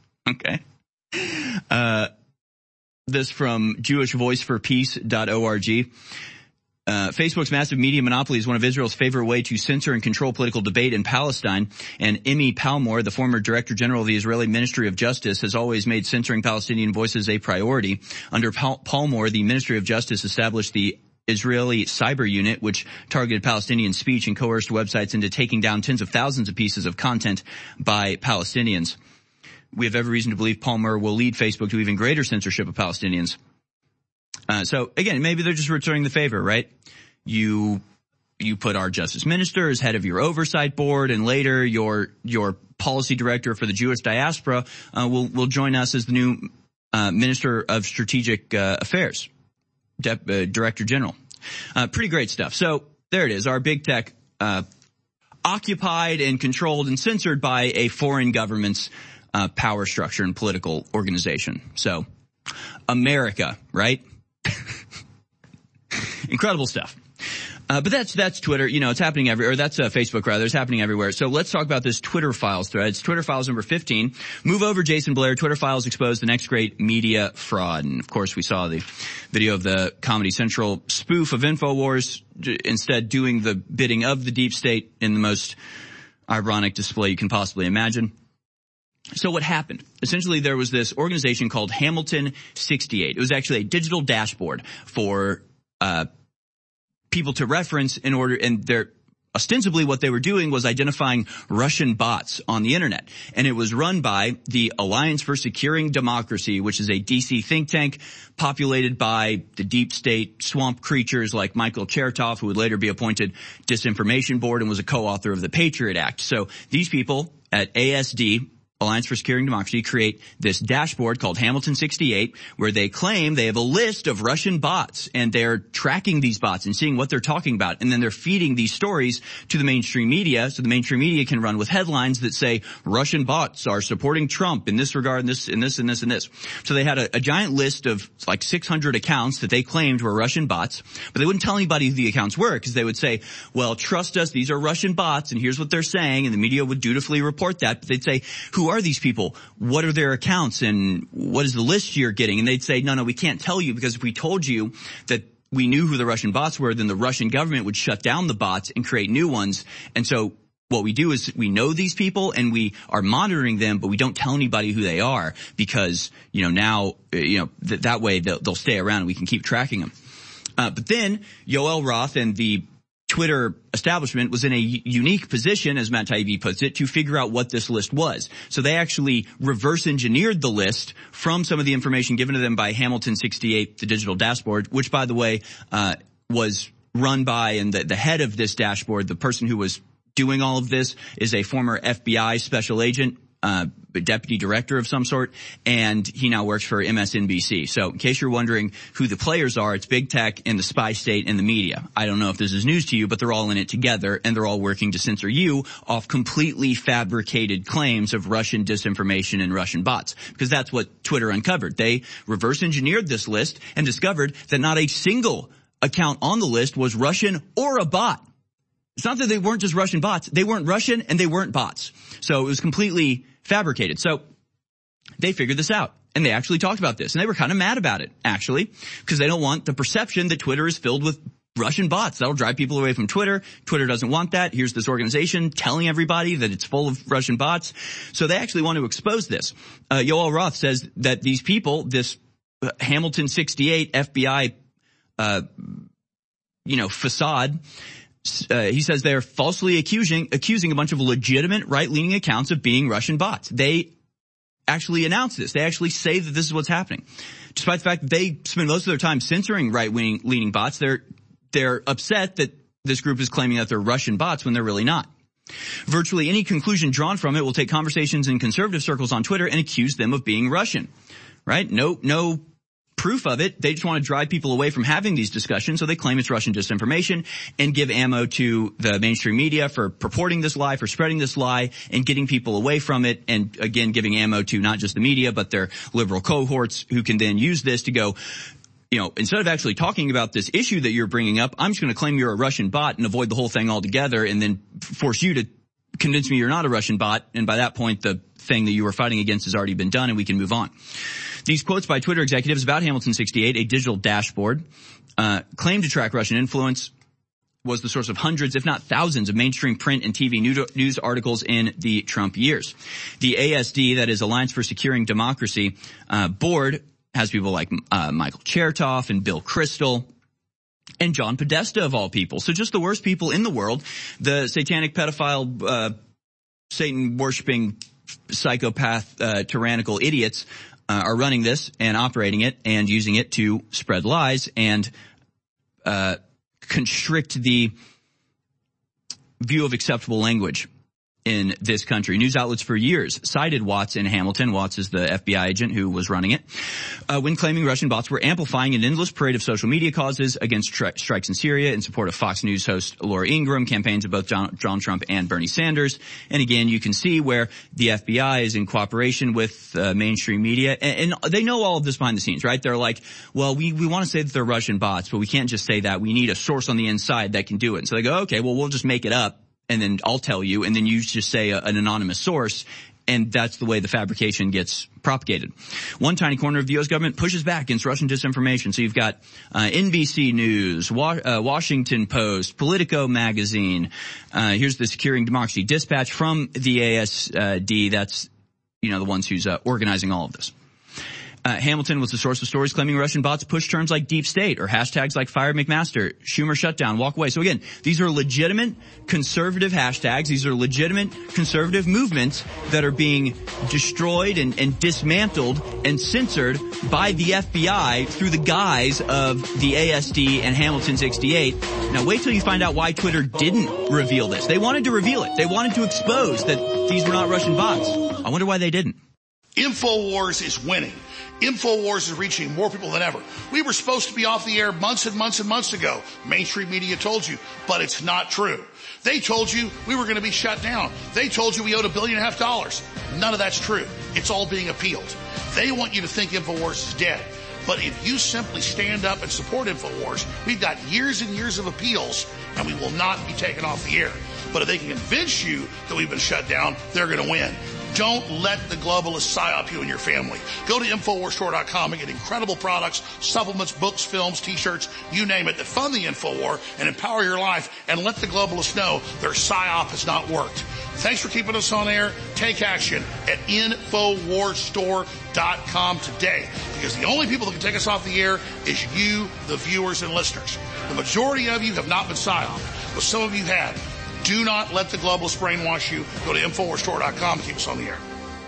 okay. This from jewishvoiceforpeace.org. Facebook's massive media monopoly is one of Israel's favorite way to censor and control political debate in Palestine. And Emmy Palmer, the former Director General of the Israeli Ministry of Justice, has always made censoring Palestinian voices a priority. Under Palmer, the Ministry of Justice established the Israeli cyber unit, which targeted Palestinian speech and coerced websites into taking down tens of thousands of pieces of content by Palestinians. We have every reason to believe Palmer will lead Facebook to even greater censorship of Palestinians. So again, maybe they're just returning the favor, right? You put our justice minister as head of your oversight board, and later your policy director for the Jewish diaspora will join us as the new Minister of Strategic Affairs. Director General. Pretty great stuff. So there it is. Our big tech, occupied and controlled and censored by a foreign government's, power structure and political organization. So America, right? Incredible stuff. But that's Twitter. You know, it's happening everywhere. Or that's Facebook, rather. It's happening everywhere. So let's talk about this Twitter Files thread. It's Twitter Files number 15. Move over, Jason Blair. Twitter Files expose the next great media fraud. And of course, we saw the video of the Comedy Central spoof of InfoWars, instead doing the bidding of the deep state in the most ironic display you can possibly imagine. So what happened? Essentially, there was this organization called Hamilton 68. It was actually a digital dashboard for people to reference in order, and they're ostensibly what they were doing was identifying Russian bots on the internet. And it was run by the Alliance for Securing Democracy, which is a DC think tank populated by the deep state swamp creatures like Michael Chertoff, who would later be appointed Disinformation Board and was a co-author of the Patriot Act. So these people at ASD Alliance for Securing Democracy, create this dashboard called Hamilton 68, where they claim they have a list of Russian bots, and they're tracking these bots and seeing what they're talking about, and then they're feeding these stories to the mainstream media, so the mainstream media can run with headlines that say Russian bots are supporting Trump in this regard, and this, and this, and this, and this. So they had a giant list of like 600 accounts that they claimed were Russian bots, but they wouldn't tell anybody who the accounts were, because they would say, well, trust us, these are Russian bots, and here's what they're saying, and the media would dutifully report that, but they'd say, who are these people? What are their accounts, and what is the list you're getting? And they'd say, no, we can't tell you, because if we told you that we knew who the Russian bots were, then the Russian government would shut down the bots and create new ones. And so what we do is we know these people and we are monitoring them, but we don't tell anybody who they are, because, now, that way they'll stay around and we can keep tracking them. But then Yoel Roth and the Twitter establishment was in a unique position, as Matt Taibbi puts it, to figure out what this list was. So they actually reverse engineered the list from some of the information given to them by Hamilton 68, the digital dashboard, which, by the way, was run by, and the head of this dashboard, the person who was doing all of this, is a former FBI special agent, deputy director of some sort, and he now works for MSNBC. So in case you're wondering who the players are, it's big tech and the spy state and the media. I don't know if this is news to you, but they're all in it together, and they're all working to censor you off completely fabricated claims of Russian disinformation and Russian bots, because that's what Twitter uncovered. They reverse engineered this list and discovered that not a single account on the list was Russian or a bot. It's not that they weren't just Russian bots. They weren't Russian and they weren't bots. So it was completely fabricated. So they figured this out, and they actually talked about this, and they were kind of mad about it, actually, because they don't want the perception that Twitter is filled with Russian bots. That'll drive people away from Twitter. Twitter doesn't want that. Here's this organization telling everybody that it's full of Russian bots. So they actually want to expose this. Yoel Roth says that these people, this Hamilton 68 FBI, facade, he says they're falsely accusing a bunch of legitimate right-leaning accounts of being Russian bots. They actually announce this. They actually say that this is what's happening. Despite the fact that they spend most of their time censoring right-leaning bots, they're upset that this group is claiming that they're Russian bots when they're really not. Virtually any conclusion drawn from it will take conversations in conservative circles on Twitter and accuse them of being Russian. Right? No proof of it. They just want to drive people away from having these discussions, so they claim it's Russian disinformation and give ammo to the mainstream media for purporting this lie, for spreading this lie, and getting people away from it, and again giving ammo to not just the media but their liberal cohorts, who can then use this to go, instead of actually talking about this issue that you're bringing up, I'm just going to claim you're a Russian bot and avoid the whole thing altogether, and then force you to convince me you're not a Russian bot, and by that point the thing that you were fighting against has already been done and we can move on. These quotes by Twitter executives about Hamilton 68, a digital dashboard, claim to track Russian influence, was the source of hundreds, if not thousands, of mainstream print and TV news articles in the Trump years. The ASD, that is Alliance for Securing Democracy, board has people like Michael Chertoff and Bill Kristol and John Podesta, of all people. So just the worst people in the world, the satanic pedophile, Satan-worshipping, psychopath, tyrannical idiots are running this and operating it and using it to spread lies and constrict the view of acceptable language in this country. News outlets for years cited Watts in Hamilton. Watts is the FBI agent who was running it. When claiming Russian bots were amplifying an endless parade of social media causes against strikes in Syria in support of Fox News host Laura Ingraham, campaigns of both Donald Trump and Bernie Sanders. And again, you can see where the FBI is in cooperation with mainstream media. And they know all of this behind the scenes, right? They're like, well, we want to say that they're Russian bots, but we can't just say that. We need a source on the inside that can do it. And so they go, okay, well, we'll just make it up, and then I'll tell you, and then you just say an anonymous source, and that's the way the fabrication gets propagated. One tiny corner of the U.S. government pushes back against Russian disinformation. So you've got NBC News, Washington Post, Politico magazine. Here's the Securing Democracy Dispatch from the ASD. That's, the ones who's organizing all of this. Hamilton was the source of stories claiming Russian bots push terms like deep state or hashtags like fire McMaster, Schumer shutdown, walk away. So again, these are legitimate conservative hashtags. These are legitimate conservative movements that are being destroyed and dismantled and censored by the FBI through the guise of the ASD and Hamilton 68. Now wait till you find out why Twitter didn't reveal this. They wanted to reveal it. They wanted to expose that these were not Russian bots. I wonder why they didn't. InfoWars is winning. InfoWars is reaching more people than ever. We were supposed to be off the air months and months and months ago. Mainstream media told you, but it's not true. They told you we were going to be shut down. They told you we owed $1.5 billion. None of that's true. It's all being appealed. They want you to think InfoWars is dead. But if you simply stand up and support InfoWars, we've got years and years of appeals, and we will not be taken off the air. But if they can convince you that we've been shut down, they're going to win. Don't let the globalists psyop you and your family. Go to InfoWarsStore.com and get incredible products, supplements, books, films, t-shirts, you name it, that fund the InfoWar and empower your life, and let the globalists know their psyop has not worked. Thanks for keeping us on air. Take action at InfoWarsStore.com today, because the only people that can take us off the air is you, the viewers and listeners. The majority of you have not been psyoped, but some of you have. Do not let the globalists brainwash you. Go to InfoWarsStore.com and keep us on the air.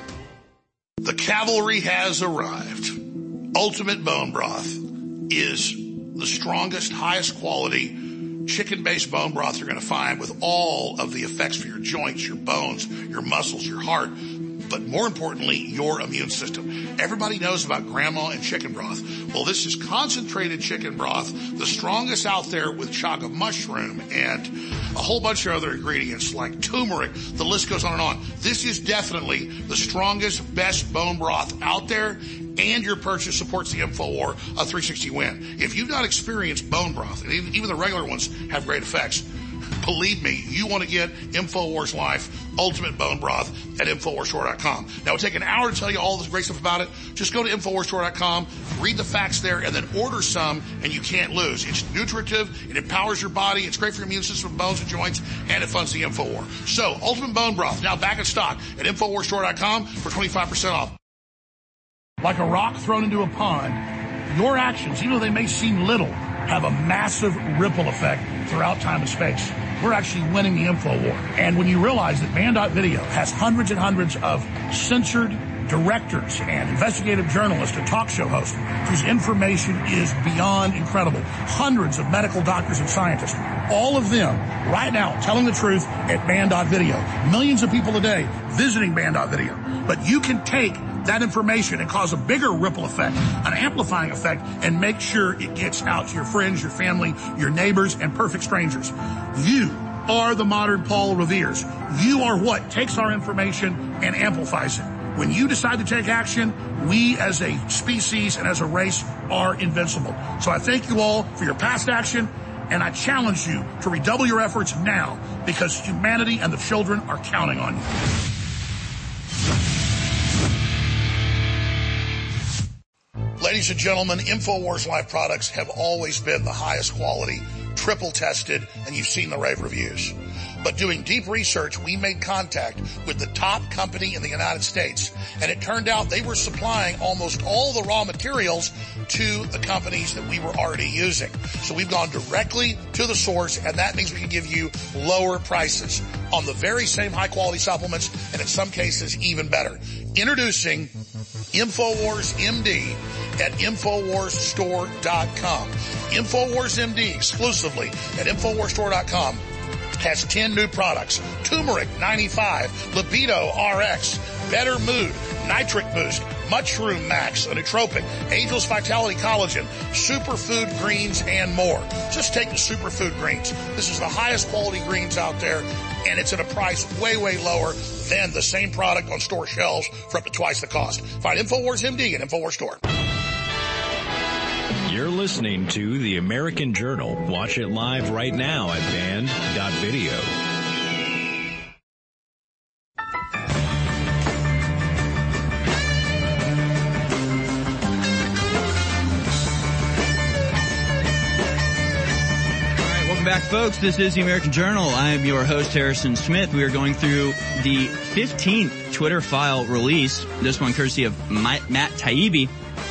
The cavalry has arrived. Ultimate Bone Broth is the strongest, highest quality chicken-based bone broth you're going to find, with all of the effects for your joints, your bones, your muscles, your heart, but more importantly, your immune system. Everybody knows about grandma and chicken broth. Well, this is concentrated chicken broth, the strongest out there, with chaga mushroom and a whole bunch of other ingredients like turmeric. The list goes on and on. This is definitely the strongest, best bone broth out there, and your purchase supports the InfoWar 360 win. If you've not experienced bone broth, and even the regular ones have great effects, believe me, you want to get InfoWars Life Ultimate Bone Broth at InfoWarsStore.com. Now, it'll take an hour to tell you all this great stuff about it. Just go to InfoWarsStore.com, read the facts there, and then order some, and you can't lose. It's nutritive, it empowers your body, it's great for your immune system, bones and joints, and it funds the InfoWar. So, Ultimate Bone Broth, now back in stock at InfoWarsStore.com for 25% off. Like a rock thrown into a pond, your actions, even though they may seem little, have a massive ripple effect throughout time and space. We're actually winning the InfoWar. And when you realize that Band.video has hundreds and hundreds of censored directors and investigative journalists and talk show hosts whose information is beyond incredible, hundreds of medical doctors and scientists, all of them right now telling the truth at Band.video. Millions of people a day visiting Band.video. But you can take that information and cause a bigger ripple effect, an amplifying effect, and make sure it gets out to your friends, your family, your neighbors, and perfect strangers. You are the modern Paul Revere's. You are what takes our information and amplifies it. When you decide to take action, we as a species and as a race are invincible. So I thank you all for your past action, and I challenge you to redouble your efforts now, because humanity and the children are counting on you. Ladies and gentlemen, InfoWars Life products have always been the highest quality, triple tested, and you've seen the rave reviews. But doing deep research, we made contact with the top company in the United States, and it turned out they were supplying almost all the raw materials to the companies that we were already using. So we've gone directly to the source, and that means we can give you lower prices on the very same high quality supplements, and in some cases even better. Introducing InfoWars MD at InfoWarsStore.com. InfoWars MD exclusively at InfoWarsStore.com has 10 new products. Turmeric 95, Libido RX, Better Mood, Nitric Boost, Mushroom Max, a nootropic, Angel's Vitality Collagen, Superfood Greens, and more. Just take the Superfood Greens. This is the highest quality greens out there, and it's at a price way, way lower than the same product on store shelves for up to twice the cost. Find InfoWars MD at InfoWars Store. You're listening to The American Journal. Watch it live right now at Band.video. Welcome back, folks. This is The American Journal. I am your host, Harrison Smith. We are going through the 15th Twitter file release. This one courtesy of Matt Taibbi.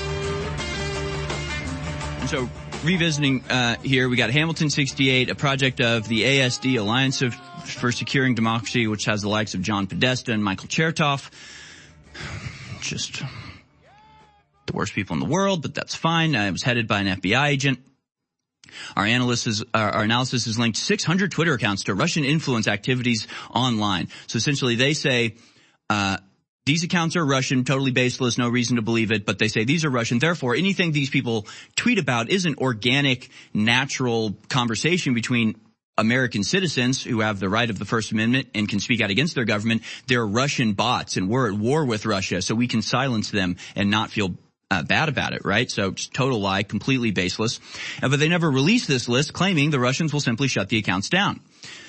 And so, revisiting here, we got Hamilton 68, a project of the ASD, Alliance for Securing Democracy, which has the likes of John Podesta and Michael Chertoff. Just the worst people in the world, but that's fine. It was headed by an FBI agent. Our analysis is linked 600 Twitter accounts to Russian influence activities online. So essentially they say, the these accounts are Russian, totally baseless, no reason to believe it, but they say these are Russian. Therefore, anything these people tweet about isn't organic, natural conversation between American citizens who have the right of the First Amendment and can speak out against their government. They're Russian bots, and we're at war with Russia, so we can silence them and not feel bad about it, right? So just total lie, completely baseless. But they never released this list, claiming the Russians will simply shut the accounts down.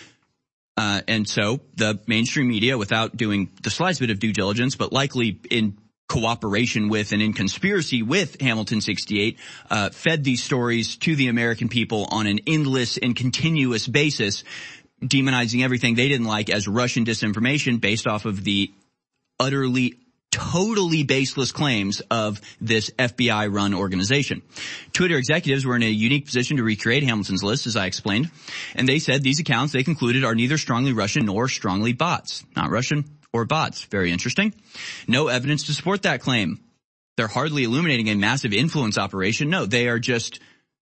And so the mainstream media, without doing the slightest bit of due diligence, but likely in cooperation with and in conspiracy with Hamilton 68, fed these stories to the American people on an endless and continuous basis, demonizing everything they didn't like as Russian disinformation based off of the totally baseless claims of this FBI-run organization. Twitter executives were in a unique position to recreate Hamilton's list, as I explained, and they said these accounts, they concluded, are neither strongly Russian nor strongly bots. Not Russian or bots. Very interesting. No evidence to support that claim. They're hardly illuminating a massive influence operation. No, they are just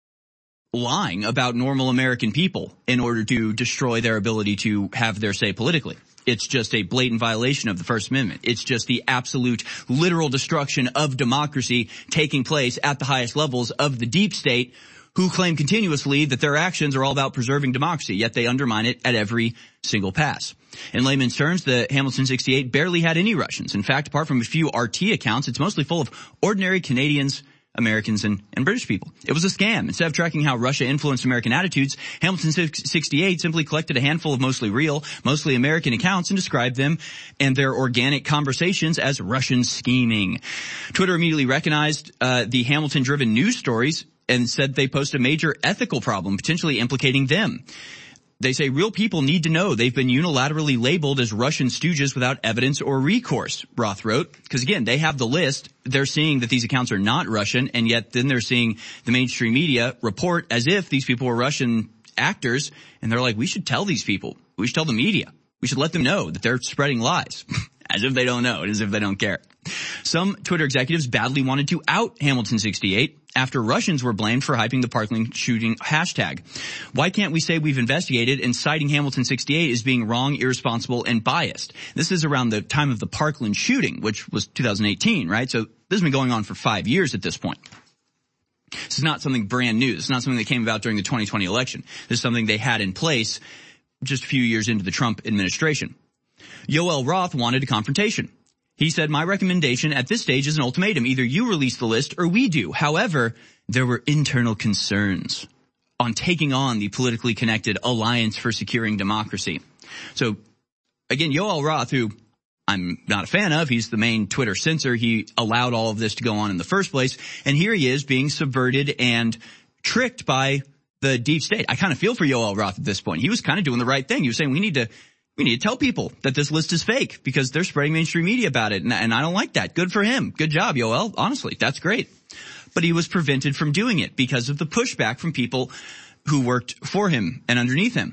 lying about normal American people in order to destroy their ability to have their say politically. It's just a blatant violation of the First Amendment. It's just the absolute literal destruction of democracy taking place at the highest levels of the deep state, who claim continuously that their actions are all about preserving democracy, yet they undermine it at every single pass. In layman's terms, the Hamilton 68 barely had any Russians. In fact, apart from a few RT accounts, it's mostly full of ordinary Canadians, Americans, and British people. It was a scam. Instead of tracking how Russia influenced American attitudes, Hamilton 68 simply collected a handful of mostly real, mostly American accounts and described them and their organic conversations as Russian scheming. Twitter immediately recognized the Hamilton-driven news stories and said they posed a major ethical problem, potentially implicating them. They say real people need to know they've been unilaterally labeled as Russian stooges without evidence or recourse, Roth wrote. Because again, they have the list. They're seeing that these accounts are not Russian, and yet then they're seeing the mainstream media report as if these people were Russian actors, and they're like, we should tell these people. We should tell the media. We should let them know that they're spreading lies. As if they don't know, as if they don't care. Some Twitter executives badly wanted to out Hamilton 68 after Russians were blamed for hyping the Parkland shooting hashtag. Why can't we say we've investigated and citing Hamilton 68 as being wrong, irresponsible, and biased? This is around the time of the Parkland shooting, which was 2018, right? So this has been going on for 5 years at this point. This is not something brand new. This is not something that came about during the 2020 election. This is something they had in place just a few years into the Trump administration. Yoel Roth wanted a confrontation. He said, my recommendation at this stage is an ultimatum. Either you release the list or we do. However, there were internal concerns on taking on the politically connected Alliance for Securing Democracy. So, again, Yoel Roth, who I'm not a fan of, he's the main Twitter censor. He allowed all of this to go on in the first place. And here he is being subverted and tricked by the deep state. I kind of feel for Yoel Roth at this point. He was kind of doing the right thing. He was saying we need to tell people that this list is fake because they're spreading mainstream media about it. And I don't like that. Good for him. Good job, Yoel. Honestly, that's great. But he was prevented from doing it because of the pushback from people who worked for him and underneath him.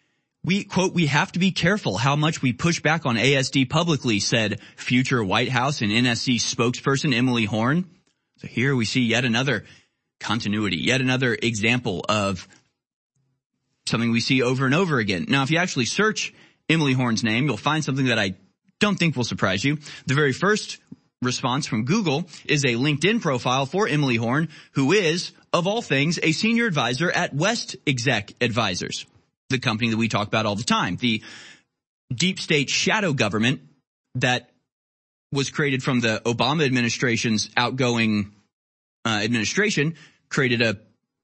We, quote, we have to be careful how much we push back on ASD publicly, said future White House and NSC spokesperson Emily Horn. So here we see yet another continuity, yet another example of something we see over and over again. Now, if you actually search Emily Horn's name, you'll find something that I don't think will surprise you. The very first response from Google is a LinkedIn profile for Emily Horn, who is, of all things, a senior advisor at West Exec Advisors, the company that we talk about all the time, the deep state shadow government that was created from the Obama administration's outgoing administration, created a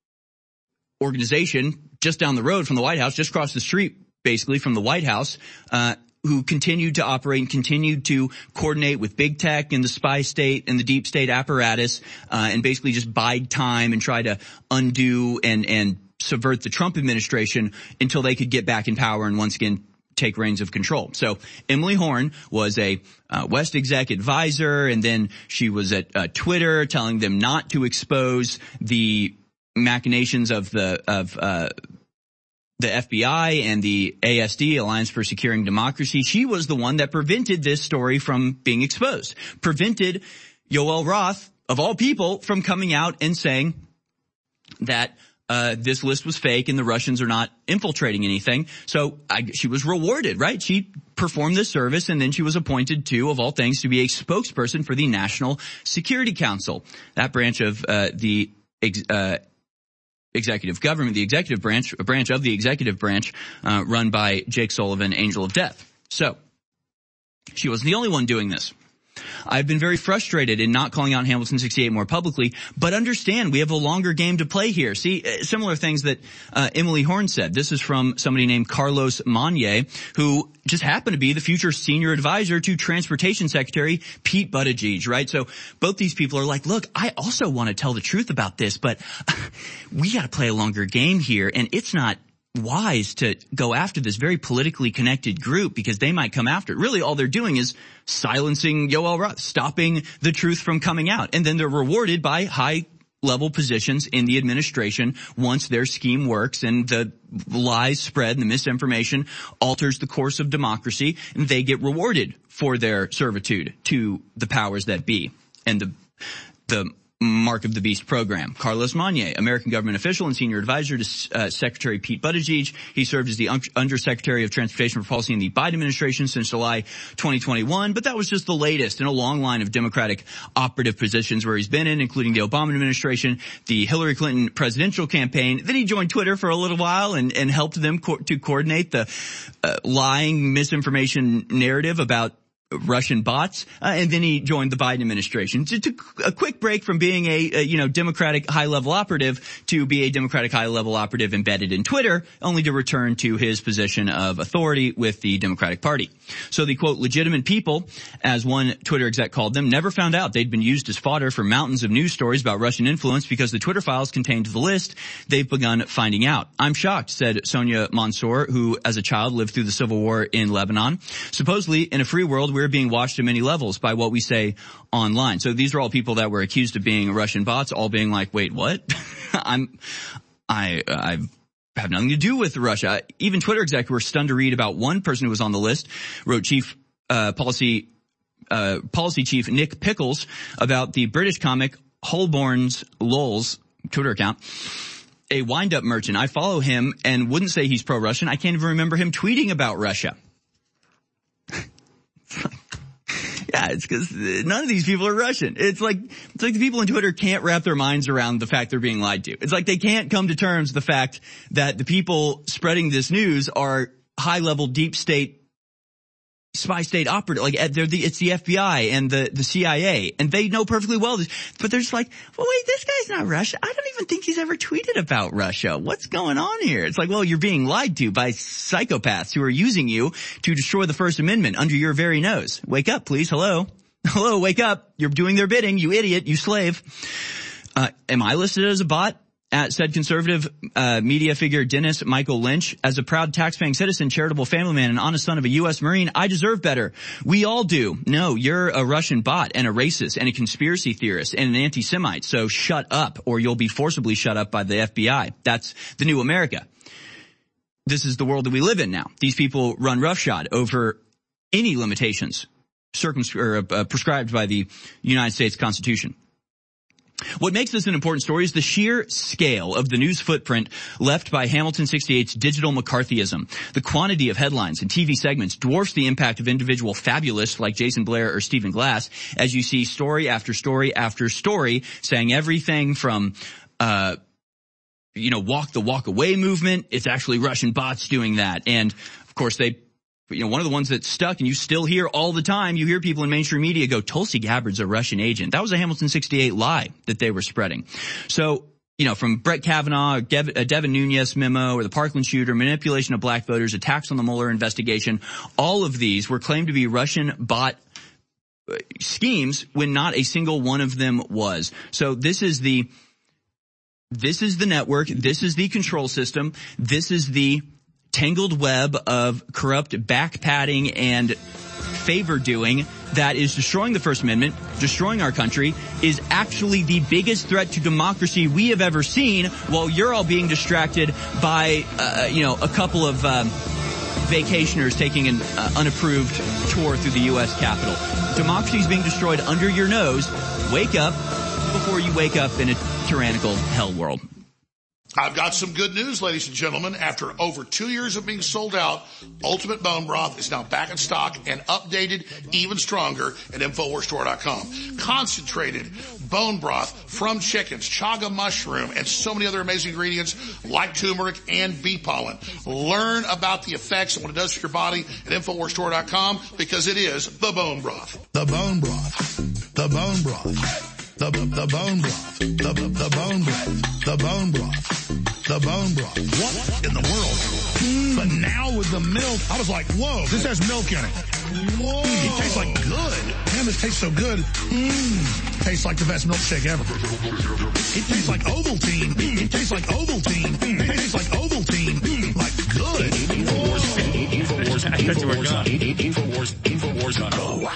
organization just down the road from the White House, just across the street, basically, from the White House, who continued to operate and continued to coordinate with big tech and the spy state and the deep state apparatus, and basically just bide time and try to undo and subvert the Trump administration until they could get back in power and once again take reins of control. So Emily Horn was a West Exec advisor, and then she was at Twitter telling them not to expose the machinations of the FBI and the ASD, Alliance for Securing Democracy. She was the one that prevented this story from being exposed, prevented Yoel Roth, of all people, from coming out and saying that this list was fake and the Russians are not infiltrating anything. So she was rewarded, right? She performed this service, and then she was appointed to, of all things, to be a spokesperson for the National Security Council, that branch of the executive government, the executive branch, a branch of the executive branch run by Jake Sullivan, Angel of Death. So she wasn't the only one doing this. I've been very frustrated in not calling out Hamilton 68 more publicly, but understand we have a longer game to play here. See, similar things that Emily Horn said. This is from somebody named Carlos Manye, who just happened to be the future senior advisor to Transportation Secretary Pete Buttigieg, right? So both these people are like, look, I also want to tell the truth about this, but we got to play a longer game here, and it's not wise to go after this very politically connected group because they might come after it. Really, all they're doing is silencing Yoel Roth, stopping the truth from coming out. And then they're rewarded by high-level positions in the administration once their scheme works and the lies spread and the misinformation alters the course of democracy, and they get rewarded for their servitude to the powers that be and the Mark of the Beast program. Carlos Manye, American government official and senior advisor to Secretary Pete Buttigieg. He served as the Undersecretary of Transportation for Policy in the Biden administration since July 2021, but that was just the latest in a long line of Democratic operative positions where he's been in, including the Obama administration, the Hillary Clinton presidential campaign. Then he joined Twitter for a little while and helped them to coordinate the lying misinformation narrative about Russian bots, and then he joined the Biden administration. Took a quick break from being a Democratic high-level operative to be a Democratic high-level operative embedded in Twitter, only to return to his position of authority with the Democratic Party. So the, quote, legitimate people, as one Twitter exec called them, never found out they'd been used as fodder for mountains of news stories about Russian influence because the Twitter files contained the list. They've begun finding out. I'm shocked, said Sonia Mansour, who as a child lived through the civil war in Lebanon. Supposedly, in a free world, we're being watched at many levels by what we say online. So these are all people that were accused of being Russian bots, all being like, wait, what? I have nothing to do with Russia. Even Twitter execs were stunned to read about one person who was on the list, wrote policy chief Nick Pickles about the British comic Holborn's Lulz Twitter account. A wind-up merchant. I follow him and wouldn't say he's pro-Russian. I can't even remember him tweeting about Russia. Yeah, it's because none of these people are Russian. It's like the people on Twitter can't wrap their minds around the fact they're being lied to. It's like they can't come to terms with the fact that the people spreading this news are high-level deep state spy state operative, like it's the FBI and the CIA, and they know perfectly well this, but they're just like, well, wait, this guy's not Russia. I don't even think he's ever tweeted about Russia. What's going on here? It's like, well, you're being lied to by psychopaths who are using you to destroy the First Amendment under your very nose. Wake up, please. Hello, wake up. You're doing their bidding, you idiot, you slave. Am I listed as a bot? Said conservative media figure Dennis Michael Lynch, as a proud tax-paying citizen, charitable family man, and honest son of a U.S. Marine, I deserve better. We all do. No, you're a Russian bot and a racist and a conspiracy theorist and an anti-Semite, so shut up or you'll be forcibly shut up by the FBI. That's the new America. This is the world that we live in now. These people run roughshod over any limitations prescribed by the United States Constitution. What makes this an important story is the sheer scale of the news footprint left by Hamilton 68's digital McCarthyism. The quantity of headlines and TV segments dwarfs the impact of individual fabulists like Jason Blair or Stephen Glass, as you see story after story after story saying everything from walk the walk away movement. It's actually Russian bots doing that. And of course one of the ones that stuck, and you still hear all the time, you hear people in mainstream media go, Tulsi Gabbard's a Russian agent. That was a Hamilton 68 lie that they were spreading. So, from Brett Kavanaugh, Devin Nunes memo, or the Parkland shooter, manipulation of black voters, attacks on the Mueller investigation, all of these were claimed to be Russian bot schemes when not a single one of them was. So this is the network, this is the control system, this is the tangled web of corrupt back-patting and favor-doing that is destroying the First Amendment, destroying our country, is actually the biggest threat to democracy we have ever seen, while you're all being distracted by, a couple of vacationers taking an unapproved tour through the U.S. Capitol. Democracy is being destroyed under your nose. Wake up before you wake up in a tyrannical hell world. I've got some good news, ladies and gentlemen. After over 2 years of being sold out, Ultimate Bone Broth is now back in stock and updated even stronger at InfoWarsStore.com. Concentrated bone broth from chickens, chaga mushroom, and so many other amazing ingredients like turmeric and bee pollen. Learn about the effects and what it does for your body at InfoWarsStore.com because it is the bone broth. The bone broth. The bone broth. The bone broth. The bone broth. The bone broth. The bone broth. What in the world? But now with the milk, I was like, whoa, this has milk in it. Whoa. It tastes like good. Man, this tastes so good. Tastes like the best milkshake ever. It tastes like Ovaltine. It tastes like Ovaltine. It tastes like Ovaltine. Like good. Infowars.com.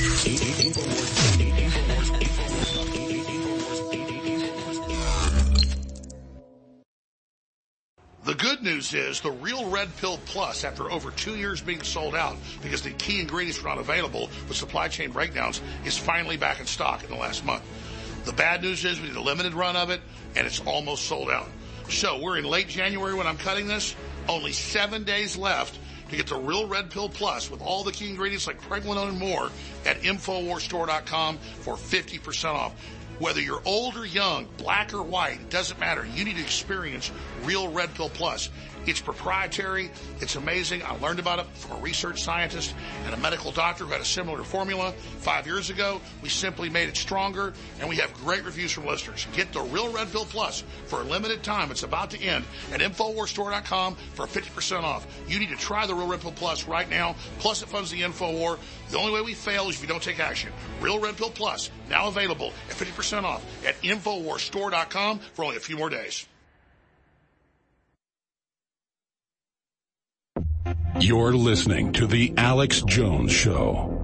The good news is the Real Red Pill Plus, after over 2 years being sold out because the key ingredients were not available with supply chain breakdowns, is finally back in stock in the last month. The bad news is we did a limited run of it, and it's almost sold out. So we're in late January when I'm cutting this. Only 7 days left to get the Real Red Pill Plus with all the key ingredients like pregnenolone and more at InfoWarsStore.com for 50% off. Whether you're old or young, black or white, it doesn't matter. You need to experience Real Red Pill Plus. It's proprietary. It's amazing. I learned about it from a research scientist and a medical doctor who had a similar formula 5 years ago. We simply made it stronger, and we have great reviews from listeners. Get the Real Red Pill Plus for a limited time. It's about to end at InfoWarsStore.com for 50% off. You need to try the Real Red Pill Plus right now. Plus, it funds the InfoWar. The only way we fail is if you don't take action. Real Red Pill Plus, now available at 50% off at InfoWarsStore.com for only a few more days. You're listening to The Alex Jones Show.